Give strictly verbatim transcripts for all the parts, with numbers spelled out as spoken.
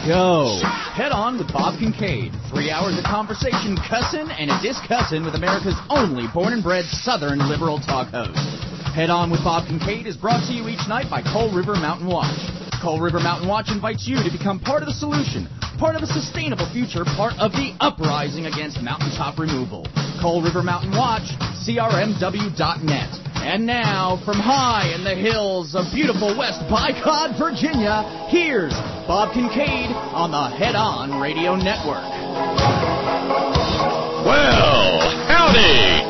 go. Head On with Bob Kincaid. Three hours of conversation, cussin' and a discussin' with America's only born-and-bred Southern liberal talk host. Head On with Bob Kincaid is brought to you each night by Coal River Mountain Watch. Coal River Mountain Watch invites you to become part of the solution, part of a sustainable future, part of the uprising against mountaintop removal. Coal River Mountain Watch, C R M W dot net. And now, from high in the hills of beautiful West Bicod, Virginia, here's Bob Kincaid on the Head On Radio Network. Well, howdy!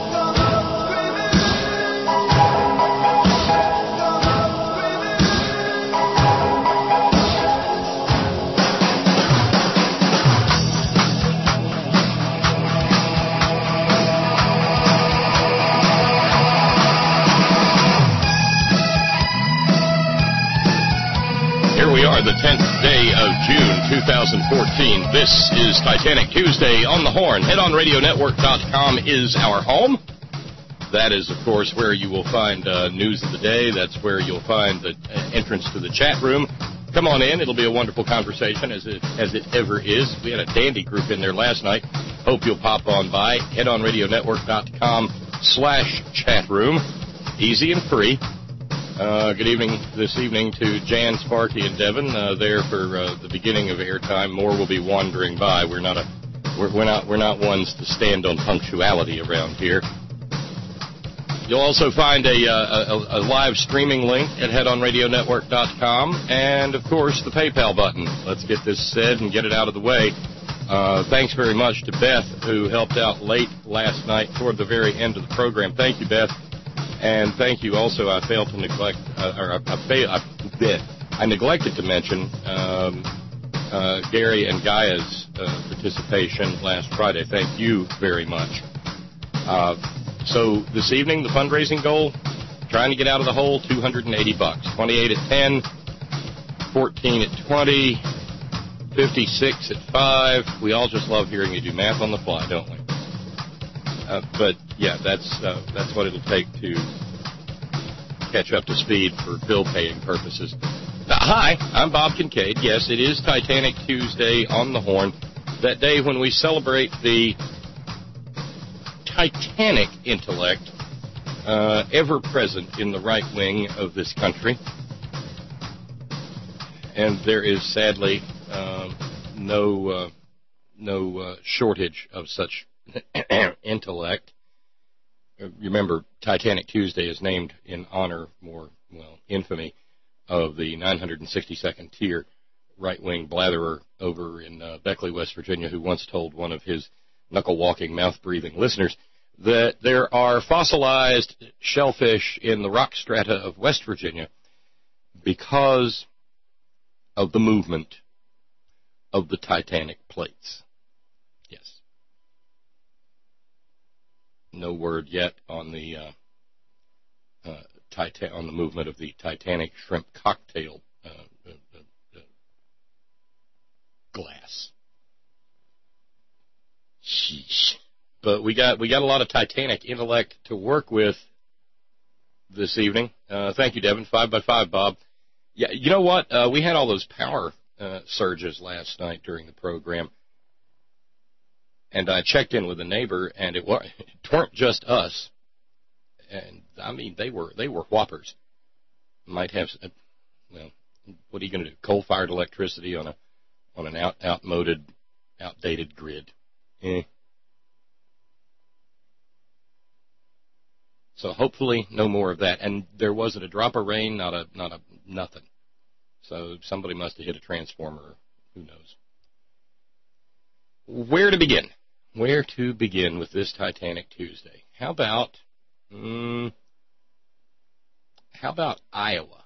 We are the tenth day of June, two thousand fourteen. This is Titanic Tuesday on the Horn. head on radio network dot com is our home. That is, of course, where you will find uh, news of the day. That's where you'll find the uh, entrance to the chat room. Come on in. It'll be a wonderful conversation, as it, as it ever is. We had a dandy group in there last night. Hope you'll pop on by. head on radio network dot com slash chat room. Easy and free. Uh, good evening this evening to Jan, Sparky, and Devin. Uh, there for uh, the beginning of airtime. More will be wandering by. We're not a, we're, we're not, we're not ones to stand on punctuality around here. You'll also find a, uh, a, a live streaming link at head on radio network dot com, and of course the PayPal button. Let's get this said and get it out of the way. Uh, thanks very much to Beth, who helped out late last night toward the very end of the program. Thank you, Beth. And thank you also, I failed to neglect, uh, or I, I, fail, I, I neglected to mention um, uh, Gary and Gaia's uh, participation last Friday. Thank you very much. Uh, so this evening, the fundraising goal, trying to get out of the hole, two hundred eighty bucks. twenty-eight at ten, fourteen at twenty, fifty-six at five. We all just love hearing you do math on the fly, don't we? Uh, but, yeah, that's uh, that's what it'll take to catch up to speed for bill-paying purposes. Uh, hi, I'm Bob Kincaid. Yes, it is Titanic Tuesday on the Horn, that day when we celebrate the titanic intellect uh, ever present in the right wing of this country. And there is, sadly, uh, no, uh, no uh, shortage of such intellect. Remember, Titanic Tuesday is named in honor, more, well, infamy, of the nine hundred sixty-second tier right-wing blatherer over in uh, Beckley, West Virginia, who once told one of his knuckle-walking, mouth-breathing listeners that there are fossilized shellfish in the rock strata of West Virginia because of the movement of the Titanic plates. Yes. No word yet on the uh, uh, Titan- on the movement of the Titanic shrimp cocktail uh, uh, uh, glass. Sheesh. But we got we got a lot of Titanic intellect to work with this evening. Uh, thank you, Devin. Five by five, Bob. Yeah, you know what? Uh, we had all those power uh, surges last night during the program. And I checked in with a neighbor, and it, wa- it weren't just us. And, I mean, they were they were whoppers. Might have, well, what are you going to do? Coal-fired electricity on a on an out, outmoded, outdated grid. Eh. So hopefully no more of that. And there wasn't a drop of rain, not a not a nothing. So somebody must have hit a transformer. Who knows? Where to begin? Where to begin with this Titanic Tuesday? How about, um, how about Iowa?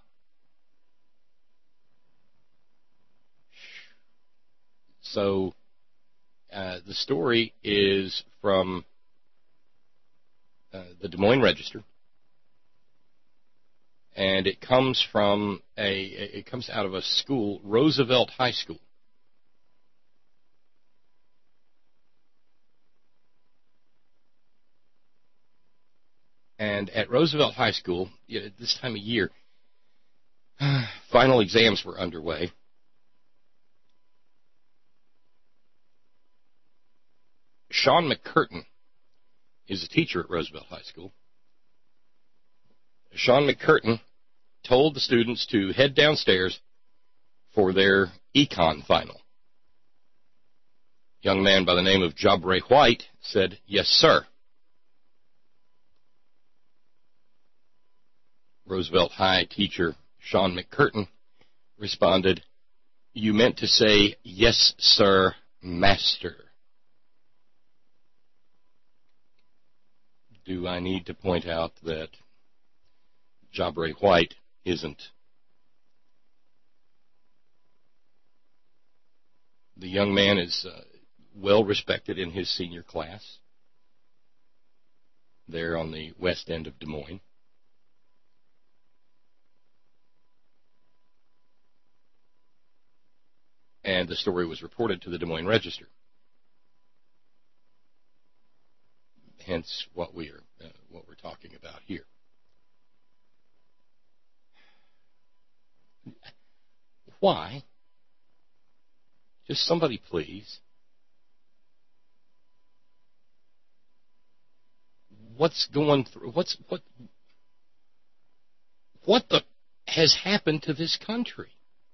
So, uh, the story is from uh, the Des Moines Register, and it comes from a, it comes out of a school, Roosevelt High School. And at Roosevelt High School, you know, this time of year, final exams were underway. Sean McCurtain is a teacher at Roosevelt High School. Sean McCurtain told the students to head downstairs for their econ final. A young man by the name of Jabray White said, "Yes, sir." Roosevelt High teacher Sean McCurtain responded, "You meant to say, 'Yes, sir, master.'" Do I need to point out that Jabray White isn't? The young man is uh, well respected in his senior class there on the west end of Des Moines. And the story was reported to the Des Moines Register. Hence what we are, uh, what we're talking about here. Why? Just somebody, please. What's going through? What's what? What the has happened to this country?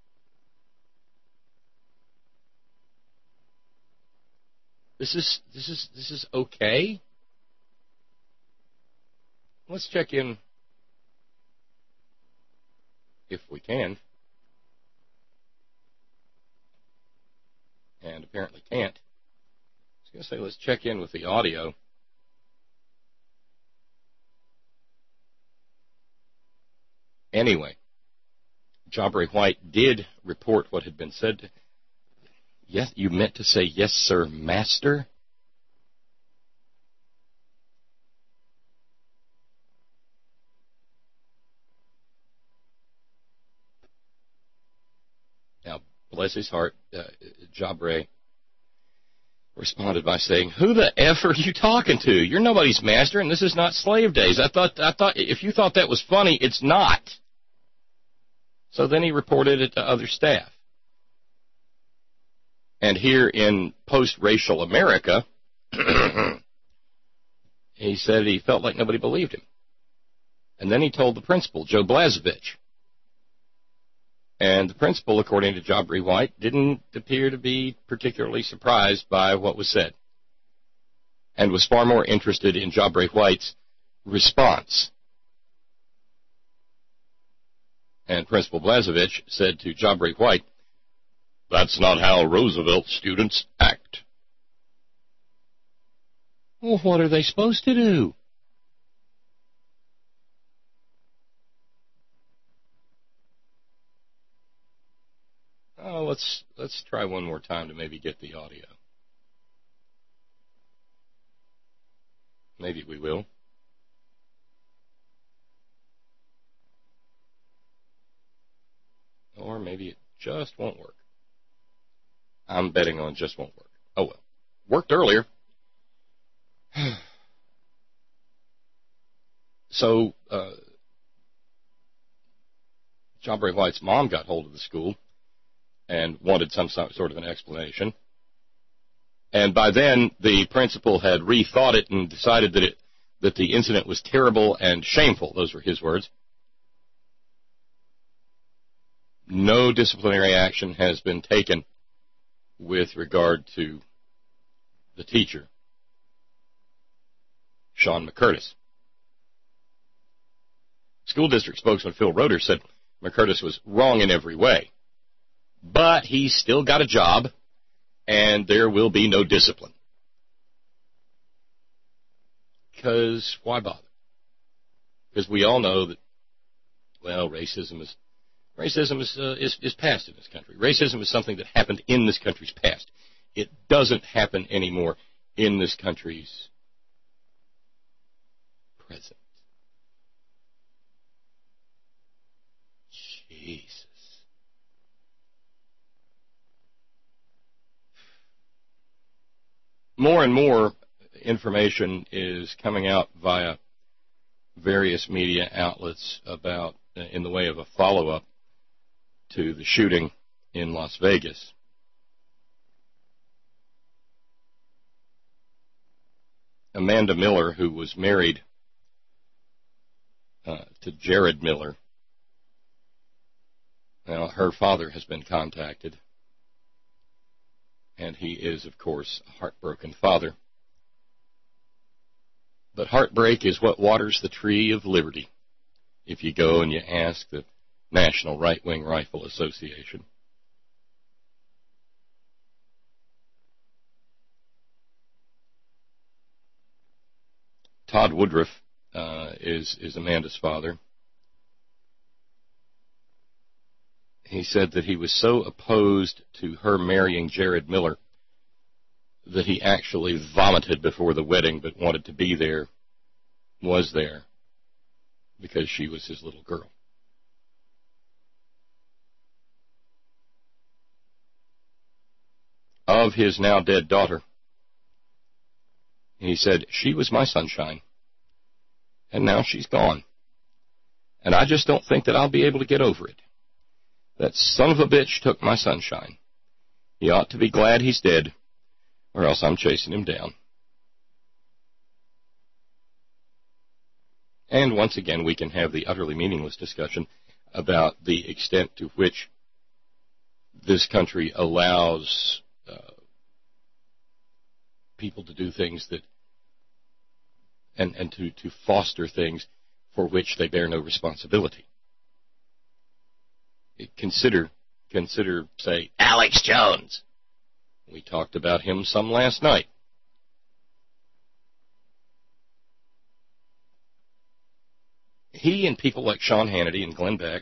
This is this is this is okay. Let's check in, if we can, and apparently can't. I was going to say let's check in with the audio. Anyway, Jabray White did report what had been said. Yes, you meant to say, "Yes, sir, master"? Now, bless his heart, uh, Jabray responded by saying, "Who the F are you talking to? You're nobody's master, and this is not slave days. I thought, I thought, if you thought that was funny, it's not." So then he reported it to other staff. And here in post-racial America, he said he felt like nobody believed him. And then he told the principal, Joe Blazevich. And the principal, according to Jabray White, didn't appear to be particularly surprised by what was said, and was far more interested in Jabray White's response. And Principal Blazevich said to Jabray White, "That's not how Roosevelt students act." Well, what are they supposed to do? Oh, let's let's try one more time to maybe get the audio. Maybe we will. Or maybe it just won't work. I'm betting on it just won't work. Oh well. Worked earlier. So, uh, Jabray White's mom got hold of the school and wanted some sort of an explanation. And by then, the principal had rethought it and decided that it that the incident was terrible and shameful. Those were his words. No disciplinary action has been taken with regard to the teacher, Sean McCurtis. School district spokesman Phil Roeder said McCurtis was wrong in every way, but he's still got a job, and there will be no discipline. Because why bother? Because we all know that, well, racism is racism is, uh, is is past in this country. Racism is something that happened in this country's past. It doesn't happen anymore in this country's present. Jesus. More and more information is coming out via various media outlets about, uh, in the way of a follow-up to the shooting in Las Vegas. Amanda Miller, who was married uh, to Jared Miller. Now, her father has been contacted, and he is, of course, a heartbroken father. But heartbreak is what waters the tree of liberty, if you go and you ask the National Right-Wing Rifle Association. Todd Woodruff uh, is, is Amanda's father. He said that he was so opposed to her marrying Jared Miller that he actually vomited before the wedding, but wanted to be there, was there, because she was his little girl. Of his now dead daughter, he said, she was my sunshine, and now she's gone. And I just don't think that I'll be able to get over it. That son of a bitch took my sunshine. He ought to be glad he's dead, or else I'm chasing him down. And once again, we can have the utterly meaningless discussion about the extent to which this country allows uh, people to do things that, and, and to, to foster things for which they bear no responsibility. Consider, consider, say, Alex Jones. We talked about him some last night. He and people like Sean Hannity and Glenn Beck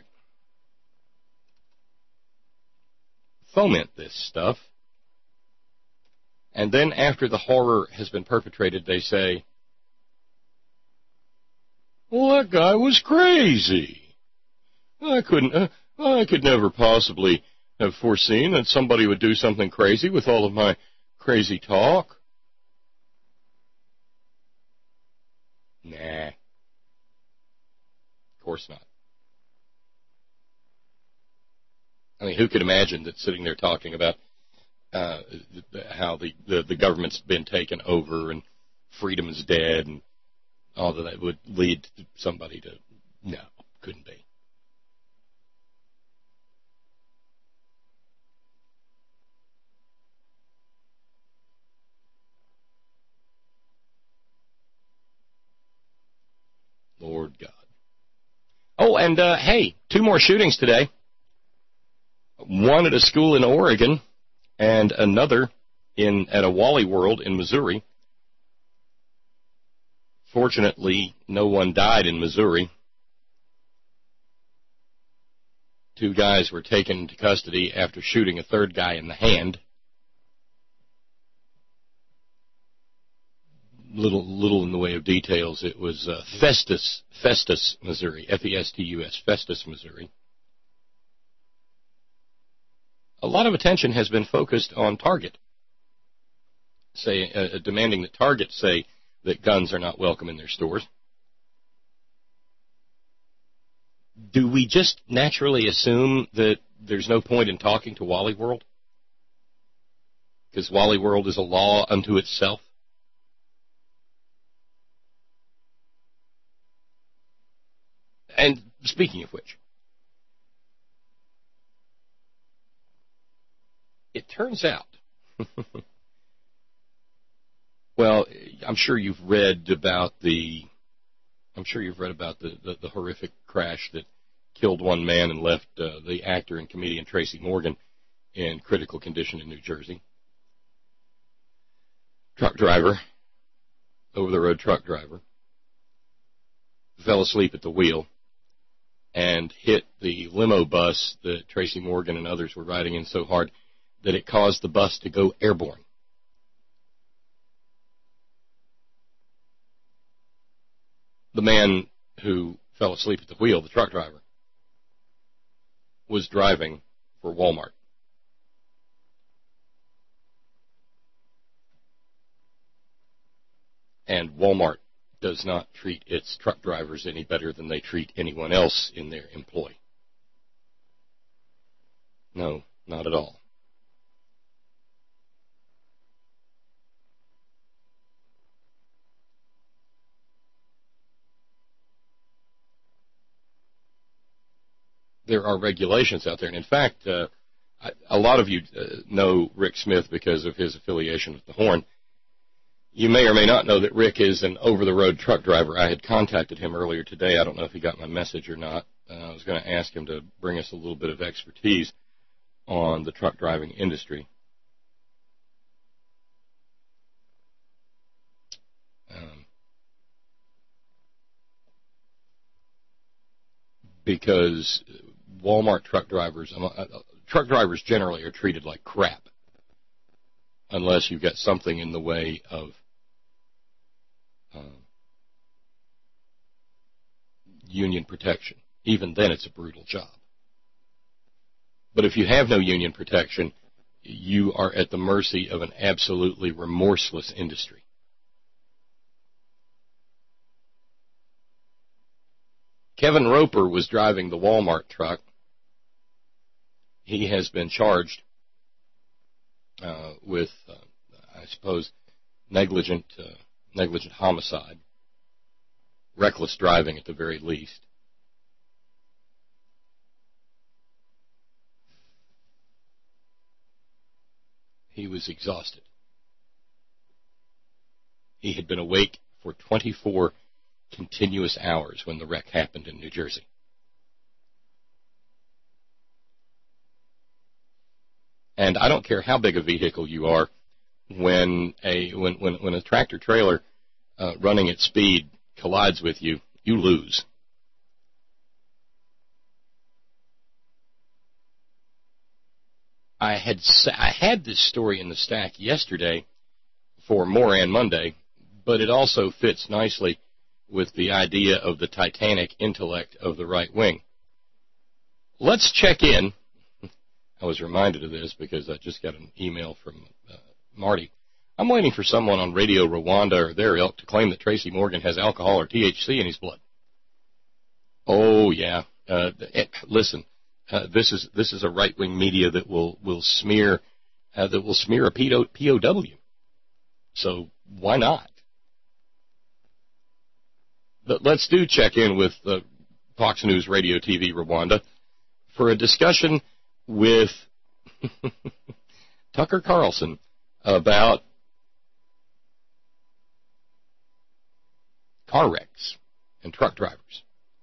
foment this stuff, and then after the horror has been perpetrated, they say, well, that guy was crazy. I couldn't, uh, I could never possibly have foreseen that somebody would do something crazy with all of my crazy talk. Nah. Of course not. I mean, who could imagine that sitting there talking about uh, how the, the, the government's been taken over and freedom is dead and all of that would lead to somebody to, no, couldn't be. Lord God. Oh, and, uh, hey, two more shootings today. One at a school in Oregon and another in at a Wally World in Missouri. Fortunately, no one died in Missouri. Two guys were taken into custody after shooting a third guy in the hand. Little, little in the way of details. It was uh, Festus, Festus, Missouri, F E S T U S, Festus, Missouri. A lot of attention has been focused on Target, say, uh, demanding that Target say that guns are not welcome in their stores. Do we just naturally assume that there's no point in talking to Wally World? Because Wally World is a law unto itself? And speaking of which, it turns out, well, I'm sure you've read about the, I'm sure you've read about the, the, the horrific crash that killed one man and left uh, the actor and comedian Tracy Morgan in critical condition in New Jersey. Truck driver, over-the-road truck driver, fell asleep at the wheel and hit the limo bus that Tracy Morgan and others were riding in so hard that it caused the bus to go airborne. The man who fell asleep at the wheel, the truck driver, was driving for Walmart. And Walmart does not treat its truck drivers any better than they treat anyone else in their employ. No, not at all. there are regulations out there. And in fact, uh, I, a lot of you uh, know Rick Smith because of his affiliation with the Horn. You may or may not know that Rick is an over-the-road truck driver. I had contacted him earlier today. I don't know if he got my message or not. Uh, I was going to ask him to bring us a little bit of expertise on the truck driving industry. Um, because Walmart truck drivers, uh, truck drivers generally are treated like crap unless you've got something in the way of uh, union protection. Even then, it's a brutal job. But if you have no union protection, you are at the mercy of an absolutely remorseless industry. Kevin Roper was driving the Walmart truck. He has been charged uh, with, uh, I suppose, negligent, uh, negligent homicide, reckless driving at the very least. He was exhausted. He had been awake for twenty-four continuous hours when the wreck happened in New Jersey. And I don't care how big a vehicle you are, when a when when, when a tractor trailer uh, running at speed collides with you, you lose. I had I had this story in the stack yesterday for Moran Monday, but it also fits nicely with the idea of the titanic intellect of the right wing. Let's check in. I was reminded of this because I just got an email from uh, Marty. I'm waiting for someone on Radio Rwanda or their ilk to claim that Tracy Morgan has alcohol or T H C in his blood. Oh, yeah. Uh, it, listen. Uh, this is this is a right-wing media that will will smear uh, that will smear a P O W. So why not? But let's do check in with uh, Fox News Radio T V Rwanda for a discussion with Tucker Carlson about car wrecks and truck drivers.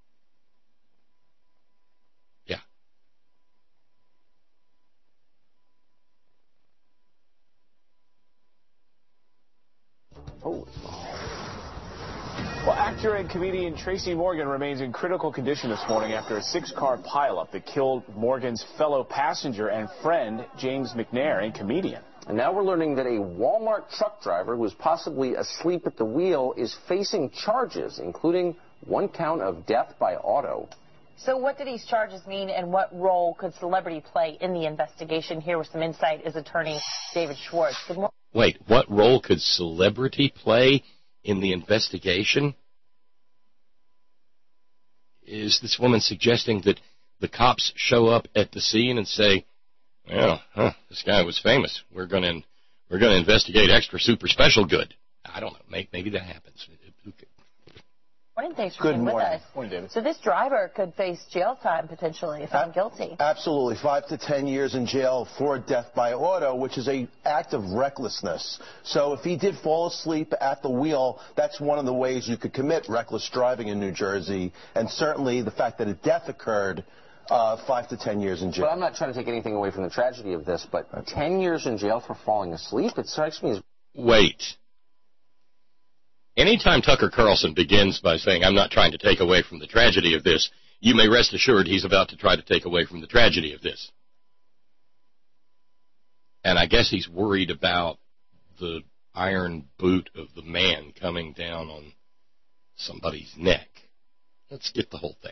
Oh. Well, actor and comedian Tracy Morgan remains in critical condition this morning after a six-car pileup that killed Morgan's fellow passenger and friend, James McNair, and comedian. And now we're learning that a Walmart truck driver who was possibly asleep at the wheel is facing charges, including one count of death by auto. So what do these charges mean, and what role could celebrity play in the investigation? Here with some insight is attorney David Schwartz. Good morning. Wait, what role could celebrity play in the investigation? Is this woman suggesting that the cops show up at the scene and say, well, huh, this guy was famous. We're going to we're going to investigate extra super special good. I don't know. Maybe, maybe that happens. Morning, thanks for Good being morning. with us. Morning, David. So this driver could face jail time potentially if found guilty. Absolutely, five to ten years in jail for death by auto, which is an act of recklessness. So if he did fall asleep at the wheel, that's one of the ways you could commit reckless driving in New Jersey, and certainly the fact that a death occurred. Uh, five to ten years in jail. But I'm not trying to take anything away from the tragedy of this, but ten years in jail for falling asleep, it strikes me as... Wait. Anytime Tucker Carlson begins by saying, I'm not trying to take away from the tragedy of this, you may rest assured he's about to try to take away from the tragedy of this. And I guess he's worried about the iron boot of the man coming down on somebody's neck. Let's get the whole thing.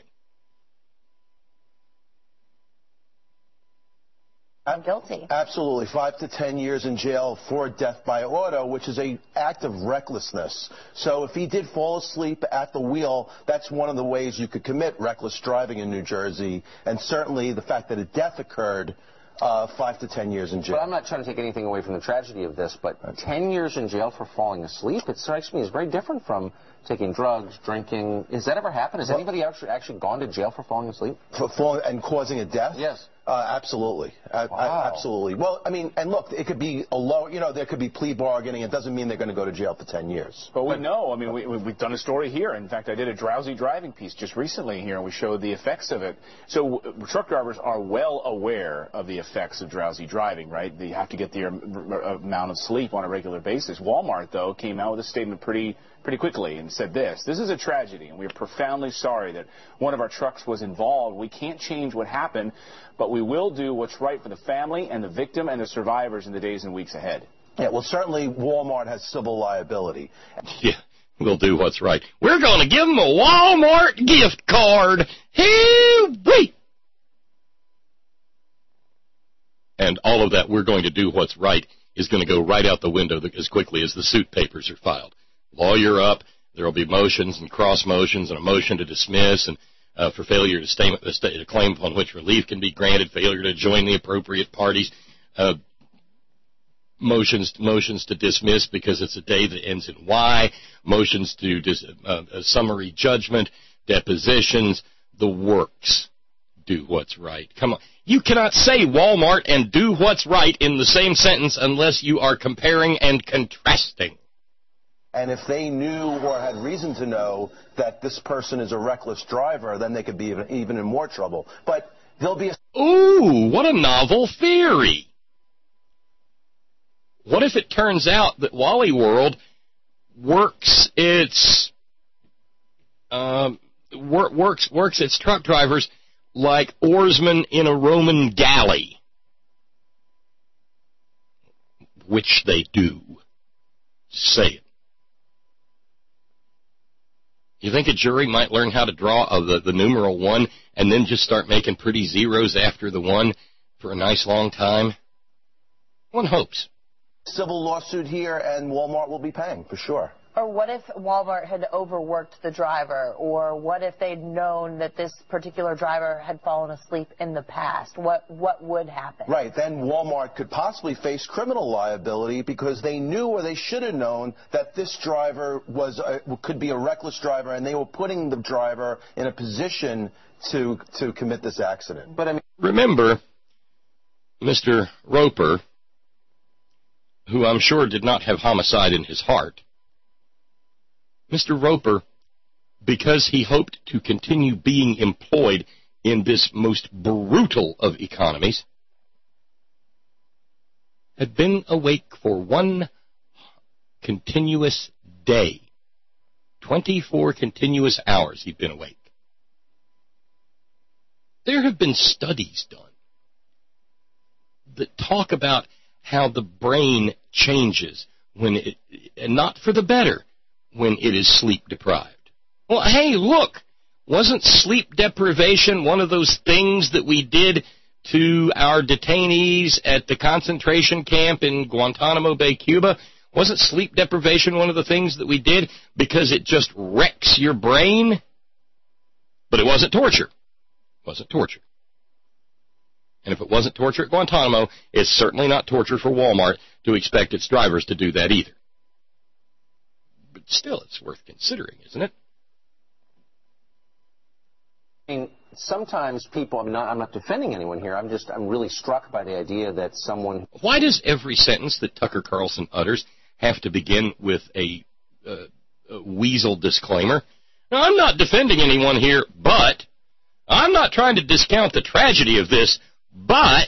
I'm guilty. Absolutely. Five to ten years in jail for death by auto, which is an act of recklessness. So if he did fall asleep at the wheel, that's one of the ways you could commit reckless driving in New Jersey. And certainly the fact that a death occurred uh, five to ten years in jail. But I'm not trying to take anything away from the tragedy of this, but ten years in jail for falling asleep, it strikes me as very different from taking drugs, drinking. Has that ever happened? Has well, anybody actually actually gone to jail for falling asleep? For falling and causing a death? Yes. Uh, absolutely. Wow. I, I, absolutely. Well, I mean, and look, it could be a low, you know, there could be plea bargaining. It doesn't mean they're going to go to jail for ten years. But we know, I mean, we, we've done a story here. In fact, I did a drowsy driving piece just recently here, and we showed the effects of it. So uh, truck drivers are well aware of the effects of drowsy driving, right? They have to get the amount of sleep on a regular basis. Walmart, though, came out with a statement pretty pretty quickly and said this: this is a tragedy, and we are profoundly sorry that one of our trucks was involved. We can't change what happened, but we will do what's right for the family and the victim and the survivors in the days and weeks ahead. Yeah, well, certainly Walmart has civil liability. Yeah, we'll do what's right. We're going to give them a Walmart gift card. Hee-wee! And all of that, we're going to do what's right, is going to go right out the window as quickly as the suit papers are filed. Lawyer up, there will be motions and cross motions and a motion to dismiss and uh, for failure to state a claim upon which relief can be granted, failure to join the appropriate parties, uh, motions motions to dismiss because it's a day that ends in Y, motions to dis, uh, a summary judgment, depositions, the works. Do what's right. Come on. You cannot say Walmart and do what's right in the same sentence unless you are comparing and contrasting. And if they knew or had reason to know that this person is a reckless driver, then they could be even, even in more trouble. But there'll be a... Ooh, what a novel theory. What if it turns out that Wally World works its um, wor- works works its truck drivers like oarsmen in a Roman galley, which they do. Say it. You think a jury might learn how to draw uh, the, the numeral one and then just start making pretty zeros after the one for a nice long time? One hopes. Civil lawsuit here, and Walmart will be paying, for sure. Or what if Walmart had overworked the driver? Or what if they'd known that this particular driver had fallen asleep in the past? What what would happen? Right. Then Walmart could possibly face criminal liability because they knew or they should have known that this driver was a, could be a reckless driver, and they were putting the driver in a position to to commit this accident. But I mean, remember, Mister Roper, who I'm sure did not have homicide in his heart, Mister Roper, because he hoped to continue being employed in this most brutal of economies, had been awake for one continuous day. twenty-four continuous hours he'd been awake. There have been studies done that talk about how the brain changes when it, and not for the better, when it is sleep deprived. Well, hey, look, wasn't sleep deprivation one of those things that we did to our detainees at the concentration camp in Guantanamo Bay, Cuba? Wasn't sleep deprivation one of the things that we did because it just wrecks your brain? But it wasn't torture. It wasn't torture. And if it wasn't torture at Guantanamo, it's certainly not torture for Walmart to expect its drivers to do that either. But still, it's worth considering, isn't it? I mean, sometimes people, I'm not, I'm not defending anyone here, I'm just, I'm really struck by the idea that someone... Why does every sentence that Tucker Carlson utters have to begin with a, uh, a weasel disclaimer? Now, I'm not defending anyone here, but I'm not trying to discount the tragedy of this, but...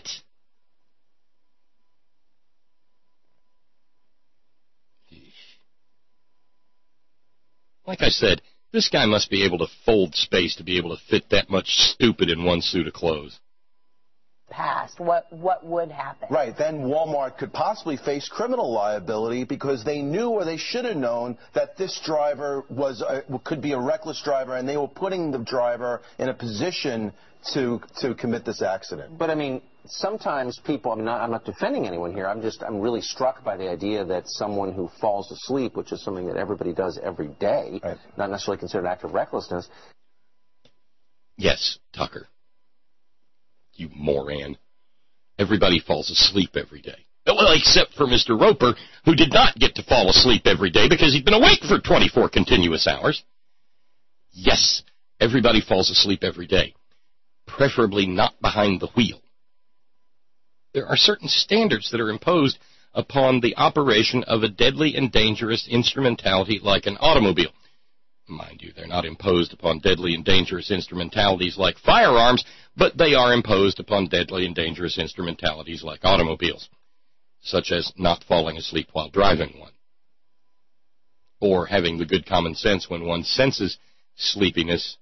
Like I said, this guy must be able to fold space to be able to fit that much stupid in one suit of clothes. Past, what what would happen? Right. Then Walmart could possibly face criminal liability because they knew or they should have known that this driver was a, could be a reckless driver, and they were putting the driver in a position to to commit this accident. But I mean, sometimes people, I'm not, I'm not defending anyone here, I'm just, I'm really struck by the idea that someone who falls asleep, which is something that everybody does every day, right, not necessarily considered an act of recklessness. Yes, Tucker. You moron. Everybody falls asleep every day. Well, except for Mister Roper, who did not get to fall asleep every day because he'd been awake for twenty-four continuous hours. Yes, everybody falls asleep every day, preferably not behind the wheel. There are certain standards that are imposed upon the operation of a deadly and dangerous instrumentality like an automobile. Mind you, they're not imposed upon deadly and dangerous instrumentalities like firearms, but they are imposed upon deadly and dangerous instrumentalities like automobiles, such as not falling asleep while driving one, or having the good common sense when one senses sleepiness.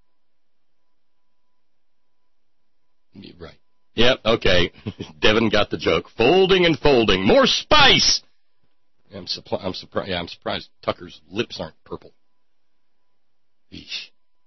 Right. Yep, okay. Devin got the joke. Folding and folding. More spice! I'm, suppl- I'm, surpri- yeah, I'm surprised Tucker's lips aren't purple. Eesh.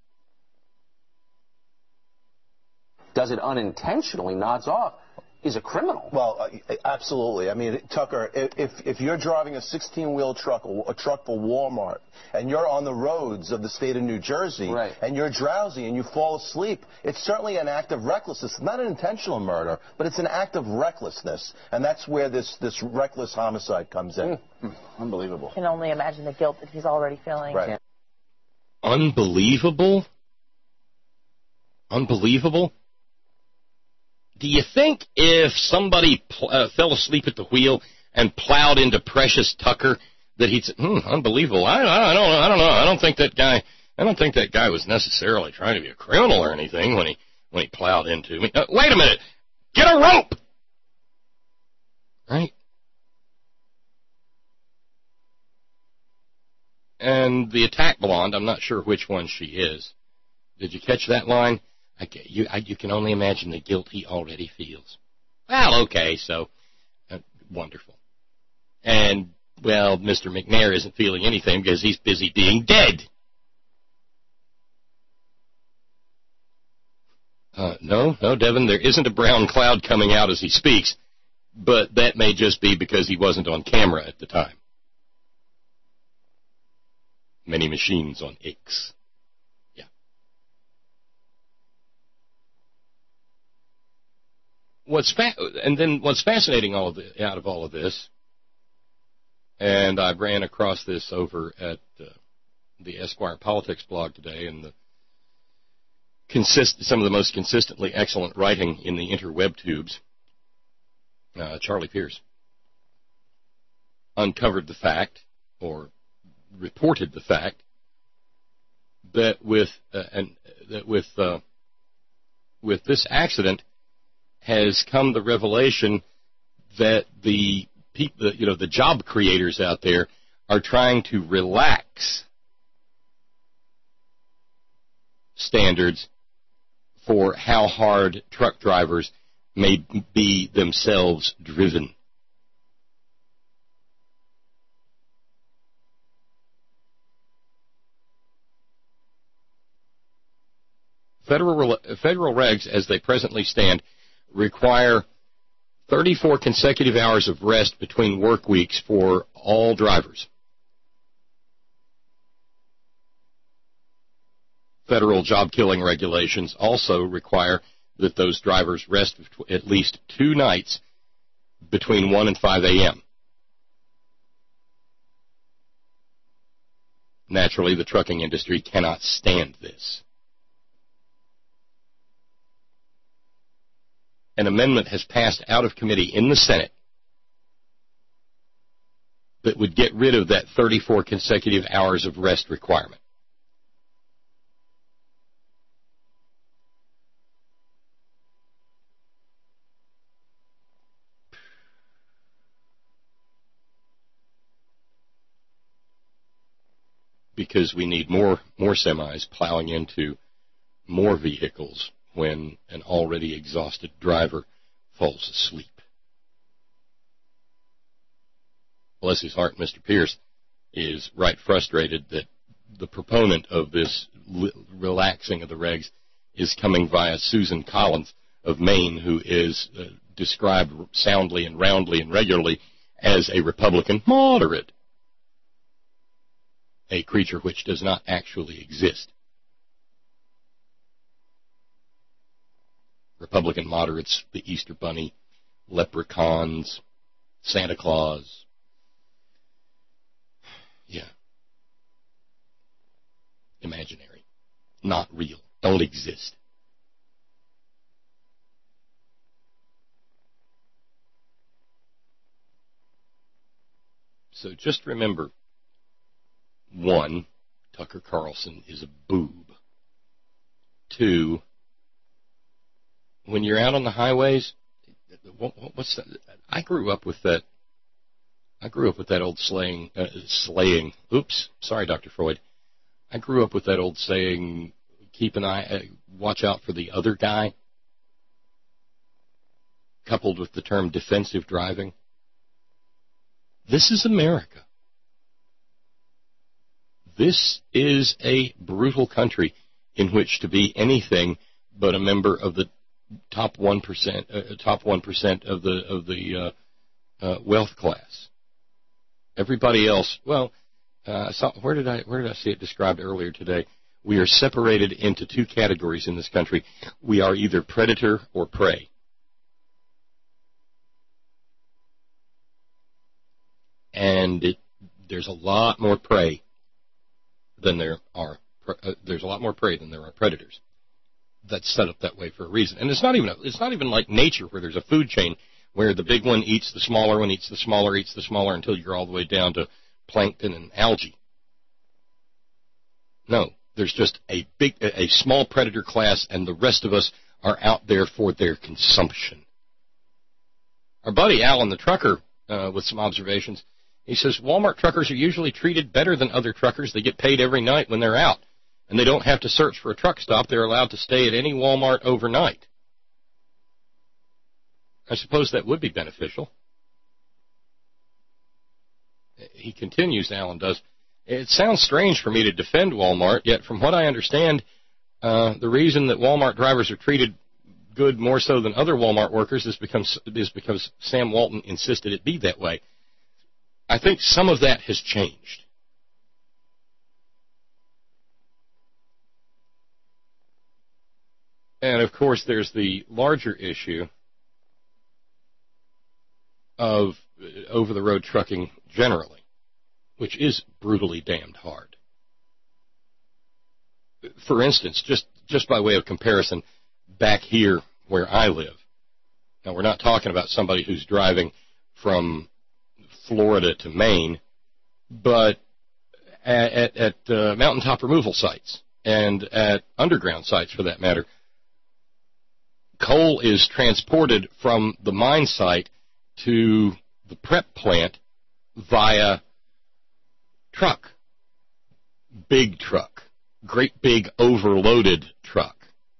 Does it unintentionally, nods off, is a criminal. Well, uh, absolutely. I mean, Tucker, if if you're driving a sixteen-wheel truck, a truck for Walmart, and you're on the roads of the state of New Jersey, right. and you're drowsy and you fall asleep, it's certainly an act of recklessness. It's not an intentional murder, but it's an act of recklessness, and that's where this, this reckless homicide comes in. Mm. Unbelievable. I can only imagine the guilt that he's already feeling. Right. Unbelievable? Unbelievable? Do you think if somebody pl- uh, fell asleep at the wheel and plowed into Precious Tucker that he'd say, hmm, unbelievable. I, I don't I don't know. I don't think that guy I don't think that guy was necessarily trying to be a criminal or anything when he when he plowed into me. Uh, wait a minute. Get a rope. Right? And the attack blonde, I'm not sure which one she is. Did you catch that line? I, you, I, you can only imagine the guilt he already feels. Well, okay, so, uh, wonderful. And, well, Mister McNair isn't feeling anything because he's busy being dead. Uh, no, no, Devin, there isn't a brown cloud coming out as he speaks, but that may just be because he wasn't on camera at the time. Many machines on X. What's fa- and then what's fascinating all of the, out of all of this, and I ran across this over at uh, the Esquire Politics blog today, and the consist some of the most consistently excellent writing in the interweb tubes. Uh, Charlie Pierce uncovered the fact, or reported the fact, that with uh, and that with uh, with this accident has come the revelation that the people, you know, the job creators out there are trying to relax standards for how hard truck drivers may be themselves driven. Federal federal regs, as they presently stand, require thirty-four consecutive hours of rest between work weeks for all drivers. Federal job-killing regulations also require that those drivers rest at least two nights between one and five a.m. Naturally, the trucking industry cannot stand this. An amendment has passed out of committee in the Senate that would get rid of that thirty-four consecutive hours of rest requirement. Because we need more more semis plowing into more vehicles when an already exhausted driver falls asleep. Bless his heart, Mister Pierce is right frustrated that the proponent of this li- relaxing of the regs is coming via Susan Collins of Maine, who is uh, described soundly and roundly and regularly as a Republican moderate, a creature which does not actually exist. Republican moderates, the Easter Bunny, leprechauns, Santa Claus. Yeah. Imaginary. Not real. Don't exist. So just remember, one, Tucker Carlson is a boob. Two, when you're out on the highways, what's that? I grew up with that. I grew up with that old slaying, uh, slaying. Oops, sorry, Doctor Freud. I grew up with that old saying, keep an eye, uh, watch out for the other guy, coupled with the term defensive driving. This is America. This is a brutal country in which to be anything but a member of the top one percent, uh, top one percent of the of the uh, uh, wealth class. Everybody else, well, uh, I saw, where did I where did I see it described earlier today? We are separated into two categories in this country. We are either predator or prey. And it, there's a lot more prey than there are. Uh, there's a lot more prey than there are predators. That's set up that way for a reason. And it's not even a, it's not even like nature where there's a food chain where the big one eats the smaller one, eats the smaller, eats the smaller until you're all the way down to plankton and algae. No, there's just a big, a small predator class, and the rest of us are out there for their consumption. Our buddy Alan the trucker, uh, with some observations, he says Walmart truckers are usually treated better than other truckers. They get paid every night when they're out, and they don't have to search for a truck stop. They're allowed to stay at any Walmart overnight. I suppose that would be beneficial. He continues, Alan does, it sounds strange for me to defend Walmart, yet from what I understand, uh, the reason that Walmart drivers are treated good more so than other Walmart workers is because, is because Sam Walton insisted it be that way. I think some of that has changed. And, of course, there's the larger issue of over-the-road trucking generally, which is brutally damned hard. For instance, just, just by way of comparison, back here where I live, now we're not talking about somebody who's driving from Florida to Maine, but at, at, at uh, mountaintop removal sites and at underground sites for that matter, coal is transported from the mine site to the prep plant via truck, big truck, great big overloaded truck.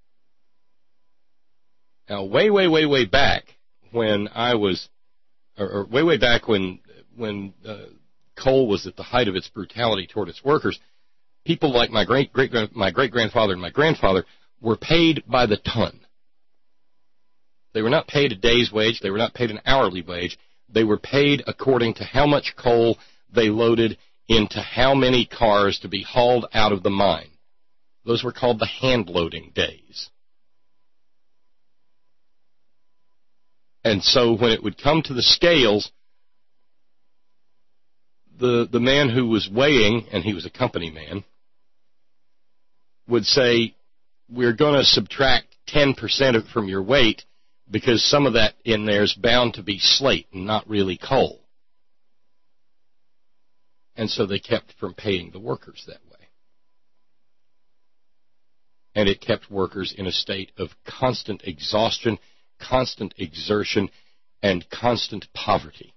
Now, way, way, way, way back when I was, or, or way, way back when when uh, coal was at the height of its brutality toward its workers, people like my great great my great grandfather and my grandfather were paid by the ton. They were not paid a day's wage. They were not paid an hourly wage. They were paid according to how much coal they loaded into how many cars to be hauled out of the mine. Those were called the hand loading days. And so when it would come to the scales, the, the man who was weighing, and he was a company man, would say, we're going to subtract ten percent from your weight because some of that in there is bound to be slate and not really coal. And so they kept from paying the workers that way. And it kept workers in a state of constant exhaustion, constant exertion, and constant poverty.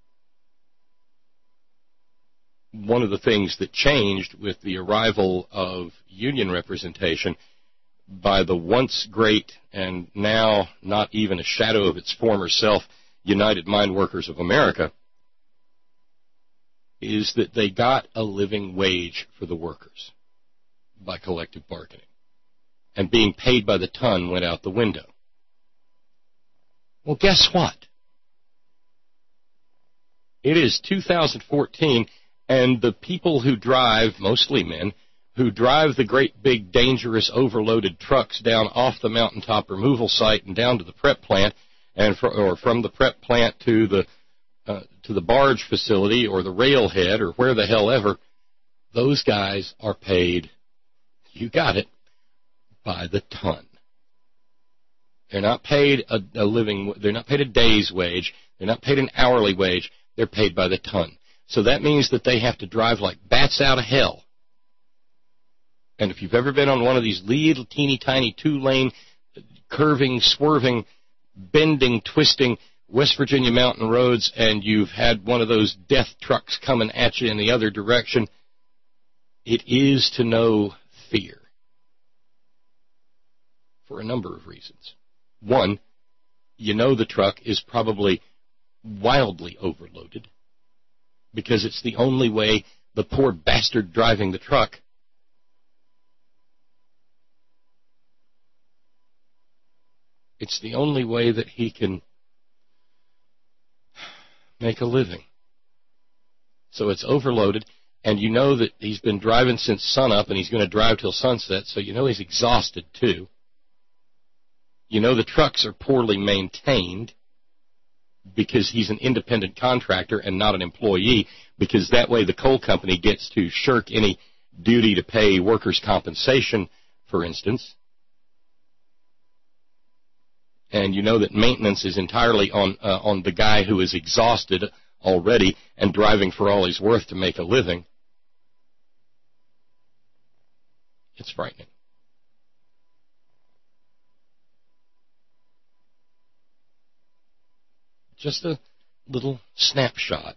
One of the things that changed with the arrival of union representation by the once great and now not even a shadow of its former self, United Mine Workers of America, is that they got a living wage for the workers by collective bargaining. And being paid by the ton went out the window. Well, guess what? It is two thousand fourteen, and the people who drive, mostly men, who drive the great big dangerous overloaded trucks down off the mountaintop removal site and down to the prep plant, and for, or from the prep plant to the uh, to the barge facility or the railhead or where the hell ever, those guys are paid, you got it, by the ton. They're not paid a, a living, they're not paid a day's wage, they're not paid an hourly wage, they're paid by the ton. So that means that they have to drive like bats out of hell. And if you've ever been on one of these little teeny tiny two-lane, curving, swerving, bending, twisting West Virginia mountain roads, and you've had one of those death trucks coming at you in the other direction, it is to know fear. For a number of reasons. One, you know the truck is probably wildly overloaded because it's the only way the poor bastard driving the truck it's the only way that he can make a living. So it's overloaded, and you know that he's been driving since sunup, and he's going to drive till sunset, so you know he's exhausted too. You know the trucks are poorly maintained because he's an independent contractor and not an employee, because that way the coal company gets to shirk any duty to pay workers' compensation, for instance. And you know that maintenance is entirely on uh, on the guy who is exhausted already and driving for all he's worth to make a living. It's frightening. Just a little snapshot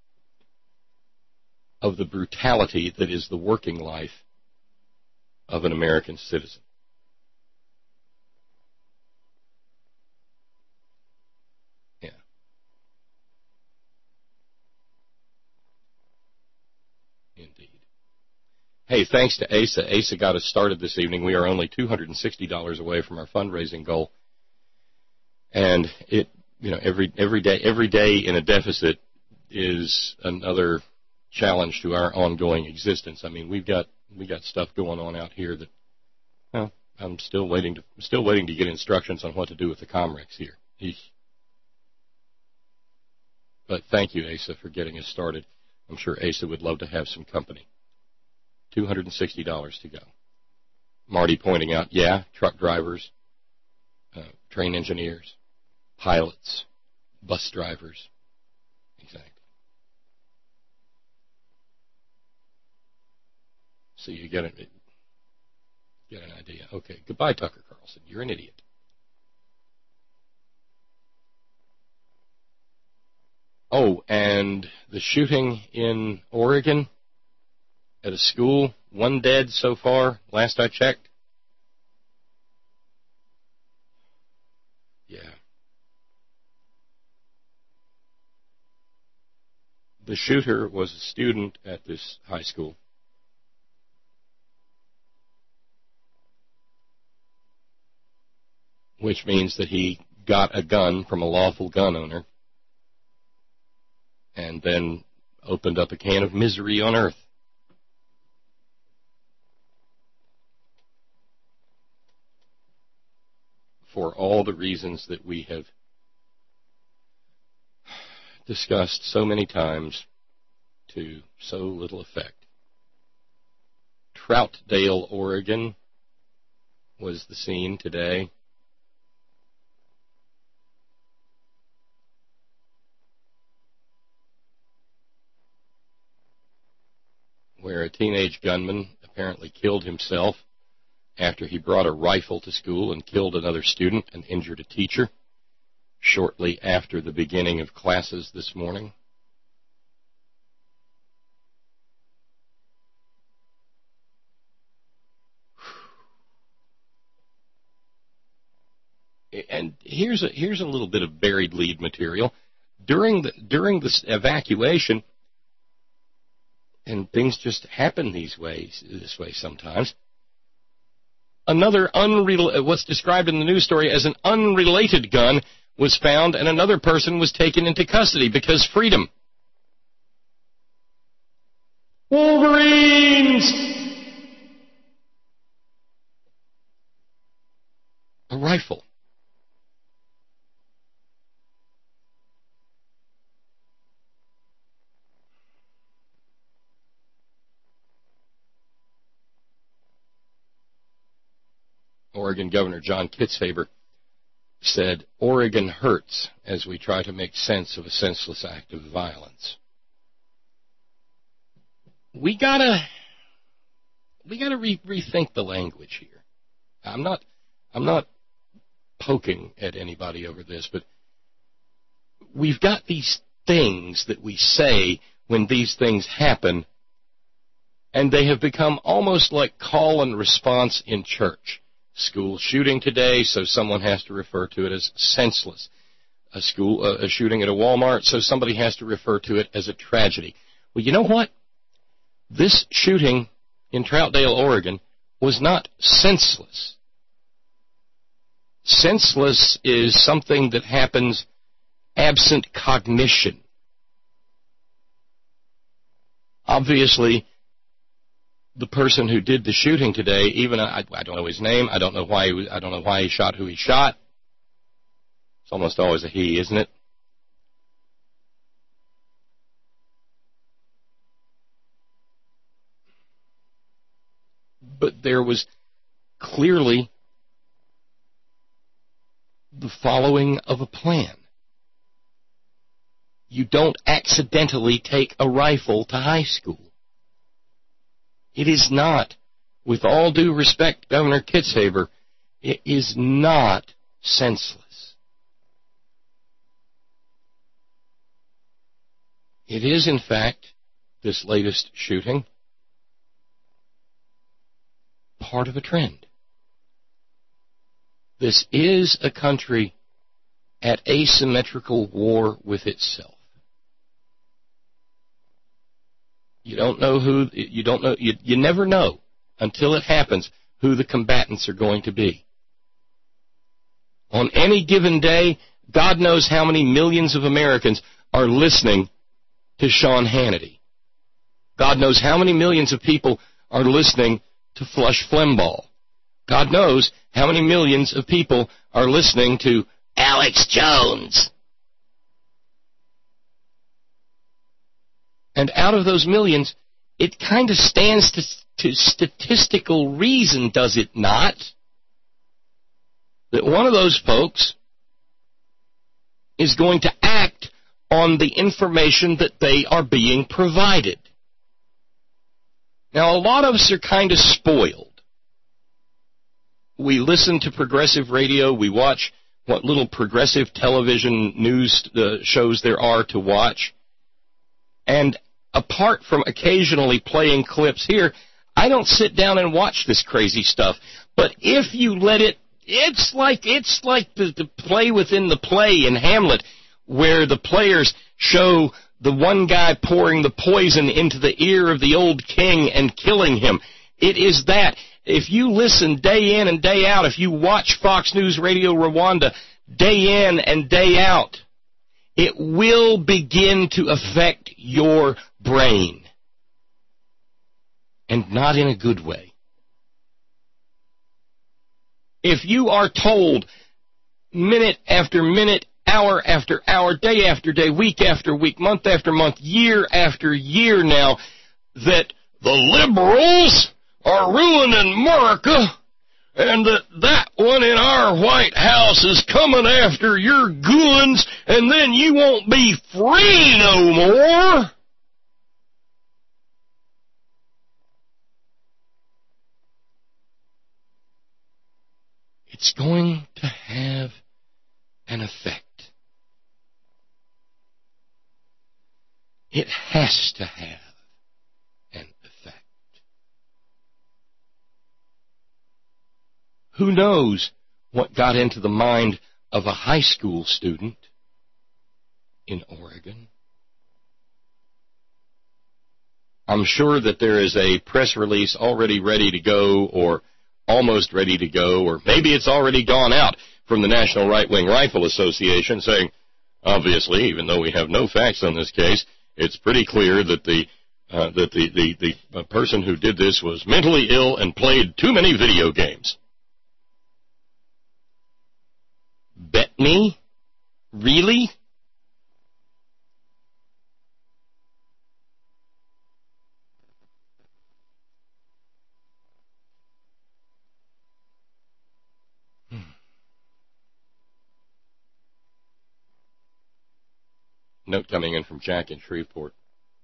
of the brutality that is the working life of an American citizen. Yeah. Indeed. Hey, thanks to A S A. A S A got us started this evening. We are only two hundred sixty dollars away from our fundraising goal. And it You know, every every day every day in a deficit is another challenge to our ongoing existence. I mean, we've got we got stuff going on out here that, well, I'm still waiting to still waiting to get instructions on what to do with the Comrex here. Eesh. But thank you, A S A, for getting us started. I'm sure A S A would love to have some company. two hundred sixty dollars to go. Marty pointing out, yeah, truck drivers, uh, train engineers, pilots, bus drivers. Exactly. So you get, a, get an idea. Okay, goodbye, Tucker Carlson. You're an idiot. Oh, and the shooting in Oregon at a school, one dead so far, last I checked. Yeah. The shooter was a student at this high school. Which means that he got a gun from a lawful gun owner and then opened up a can of misery on earth. For all the reasons that we have discussed so many times to so little effect. Troutdale, Oregon was the scene today. Where a teenage gunman apparently killed himself after he brought a rifle to school and killed another student and injured a teacher shortly after the beginning of classes this morning. And here's a, here's a little bit of buried lead material. During the, during this evacuation, and things just happen these ways, this way sometimes, another unrel- what's described in the news story as an unrelated gun was found, and another person was taken into custody because freedom. Wolverines! A rifle. Oregon Governor John Kitzhaber said, "Oregon hurts as we try to make sense of a senseless act of violence." We gotta, we gotta re- rethink the language here. I'm not, I'm not poking at anybody over this, but we've got these things that we say when these things happen, and they have become almost like call and response in church. School shooting today, so someone has to refer to it as senseless. A school uh, a shooting at a Walmart, so somebody has to refer to it as a tragedy. Well, you know what? This shooting in Troutdale, Oregon, was not senseless. Senseless is something that happens absent cognition. Obviously, the person who did the shooting today, even I, I don't know his name, I don't know why he was, I don't know why he shot who he shot. It's almost always a he, isn't it? But there was clearly the following of a plan. You don't accidentally take a rifle to high school. It is not, with all due respect, Governor Kitzhaber, it is not senseless. It is, in fact, this latest shooting, part of a trend. This is a country at asymmetrical war with itself. You don't know who, you don't know, you, you never know until it happens who the combatants are going to be. On any given day, God knows how many millions of Americans are listening to Sean Hannity. God knows how many millions of people are listening to Flush Flimbaugh. God knows how many millions of people are listening to Alex Jones. And out of those millions, it kind of stands to, to statistical reason, does it not, that one of those folks is going to act on the information that they are being provided. Now, a lot of us are kind of spoiled. We listen to progressive radio. We watch what little progressive television news uh, shows there are to watch. And apart from occasionally playing clips here, I don't sit down and watch this crazy stuff. But if you let it, it's like it's like the, the play within the play in Hamlet, where the players show the one guy pouring the poison into the ear of the old king and killing him. It is that. If you listen day in and day out, if you watch Fox News Radio Rwanda day in and day out, it will begin to affect your brain. And not in a good way. If you are told minute after minute, hour after hour, day after day, week after week, month after month, year after year now, that the liberals are ruining America, and that that one in our White House is coming after your goons, and then you won't be free no more. It's going to have an effect. It has to have an effect. Who knows what got into the mind of a high school student in Oregon? I'm sure that there is a press release already ready to go, or almost ready to go, or maybe it's already gone out from the National Right-Wing Rifle Association saying, obviously, even though we have no facts on this case, it's pretty clear that the uh, that the, the, the person who did this was mentally ill and played too many video games. Bet me? Really? Note coming in from Jack in Shreveport.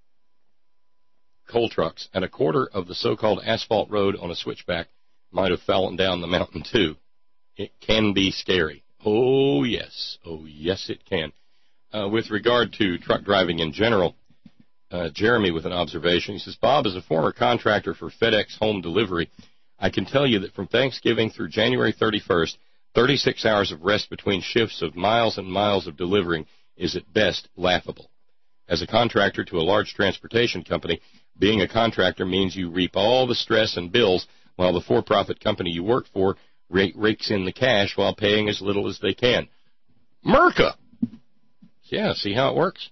Coal trucks and a quarter of the so-called asphalt road on a switchback might have fallen down the mountain, too. It can be scary. Oh, yes. Oh, yes, it can. Uh, with regard to truck driving in general, uh, Jeremy with an observation. He says, Bob, as a former contractor for FedEx Home Delivery, I can tell you that from Thanksgiving through January thirty-first, thirty-six hours of rest between shifts of miles and miles of delivering is at best laughable. As a contractor to a large transportation company, being a contractor means you reap all the stress and bills while the for-profit company you work for rakes in the cash while paying as little as they can. Merca! Yeah, see how it works?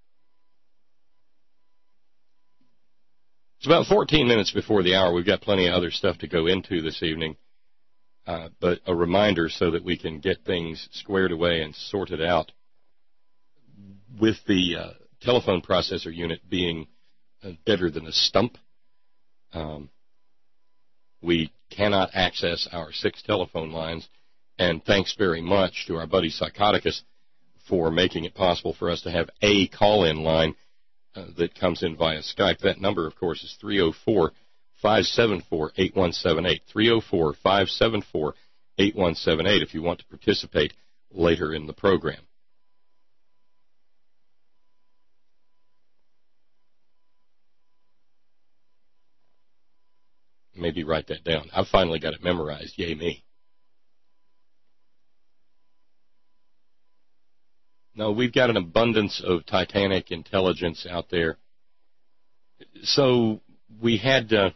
It's about fourteen minutes before the hour. We've got plenty of other stuff to go into this evening. Uh, but a reminder so that we can get things squared away and sorted out. With the uh, telephone processor unit being uh, better than a stump, um, we cannot access our six telephone lines. And thanks very much to our buddy Psychoticus for making it possible for us to have a call-in line uh, that comes in via Skype. That number, of course, is three oh four, five seven four, eight one seven eight, three oh four, five seven four, eight one seven eight if you want to participate later in the program. Maybe write that down. I've finally got it memorized. Yay me. No, we've got an abundance of Titanic intelligence out there. So we had, uh,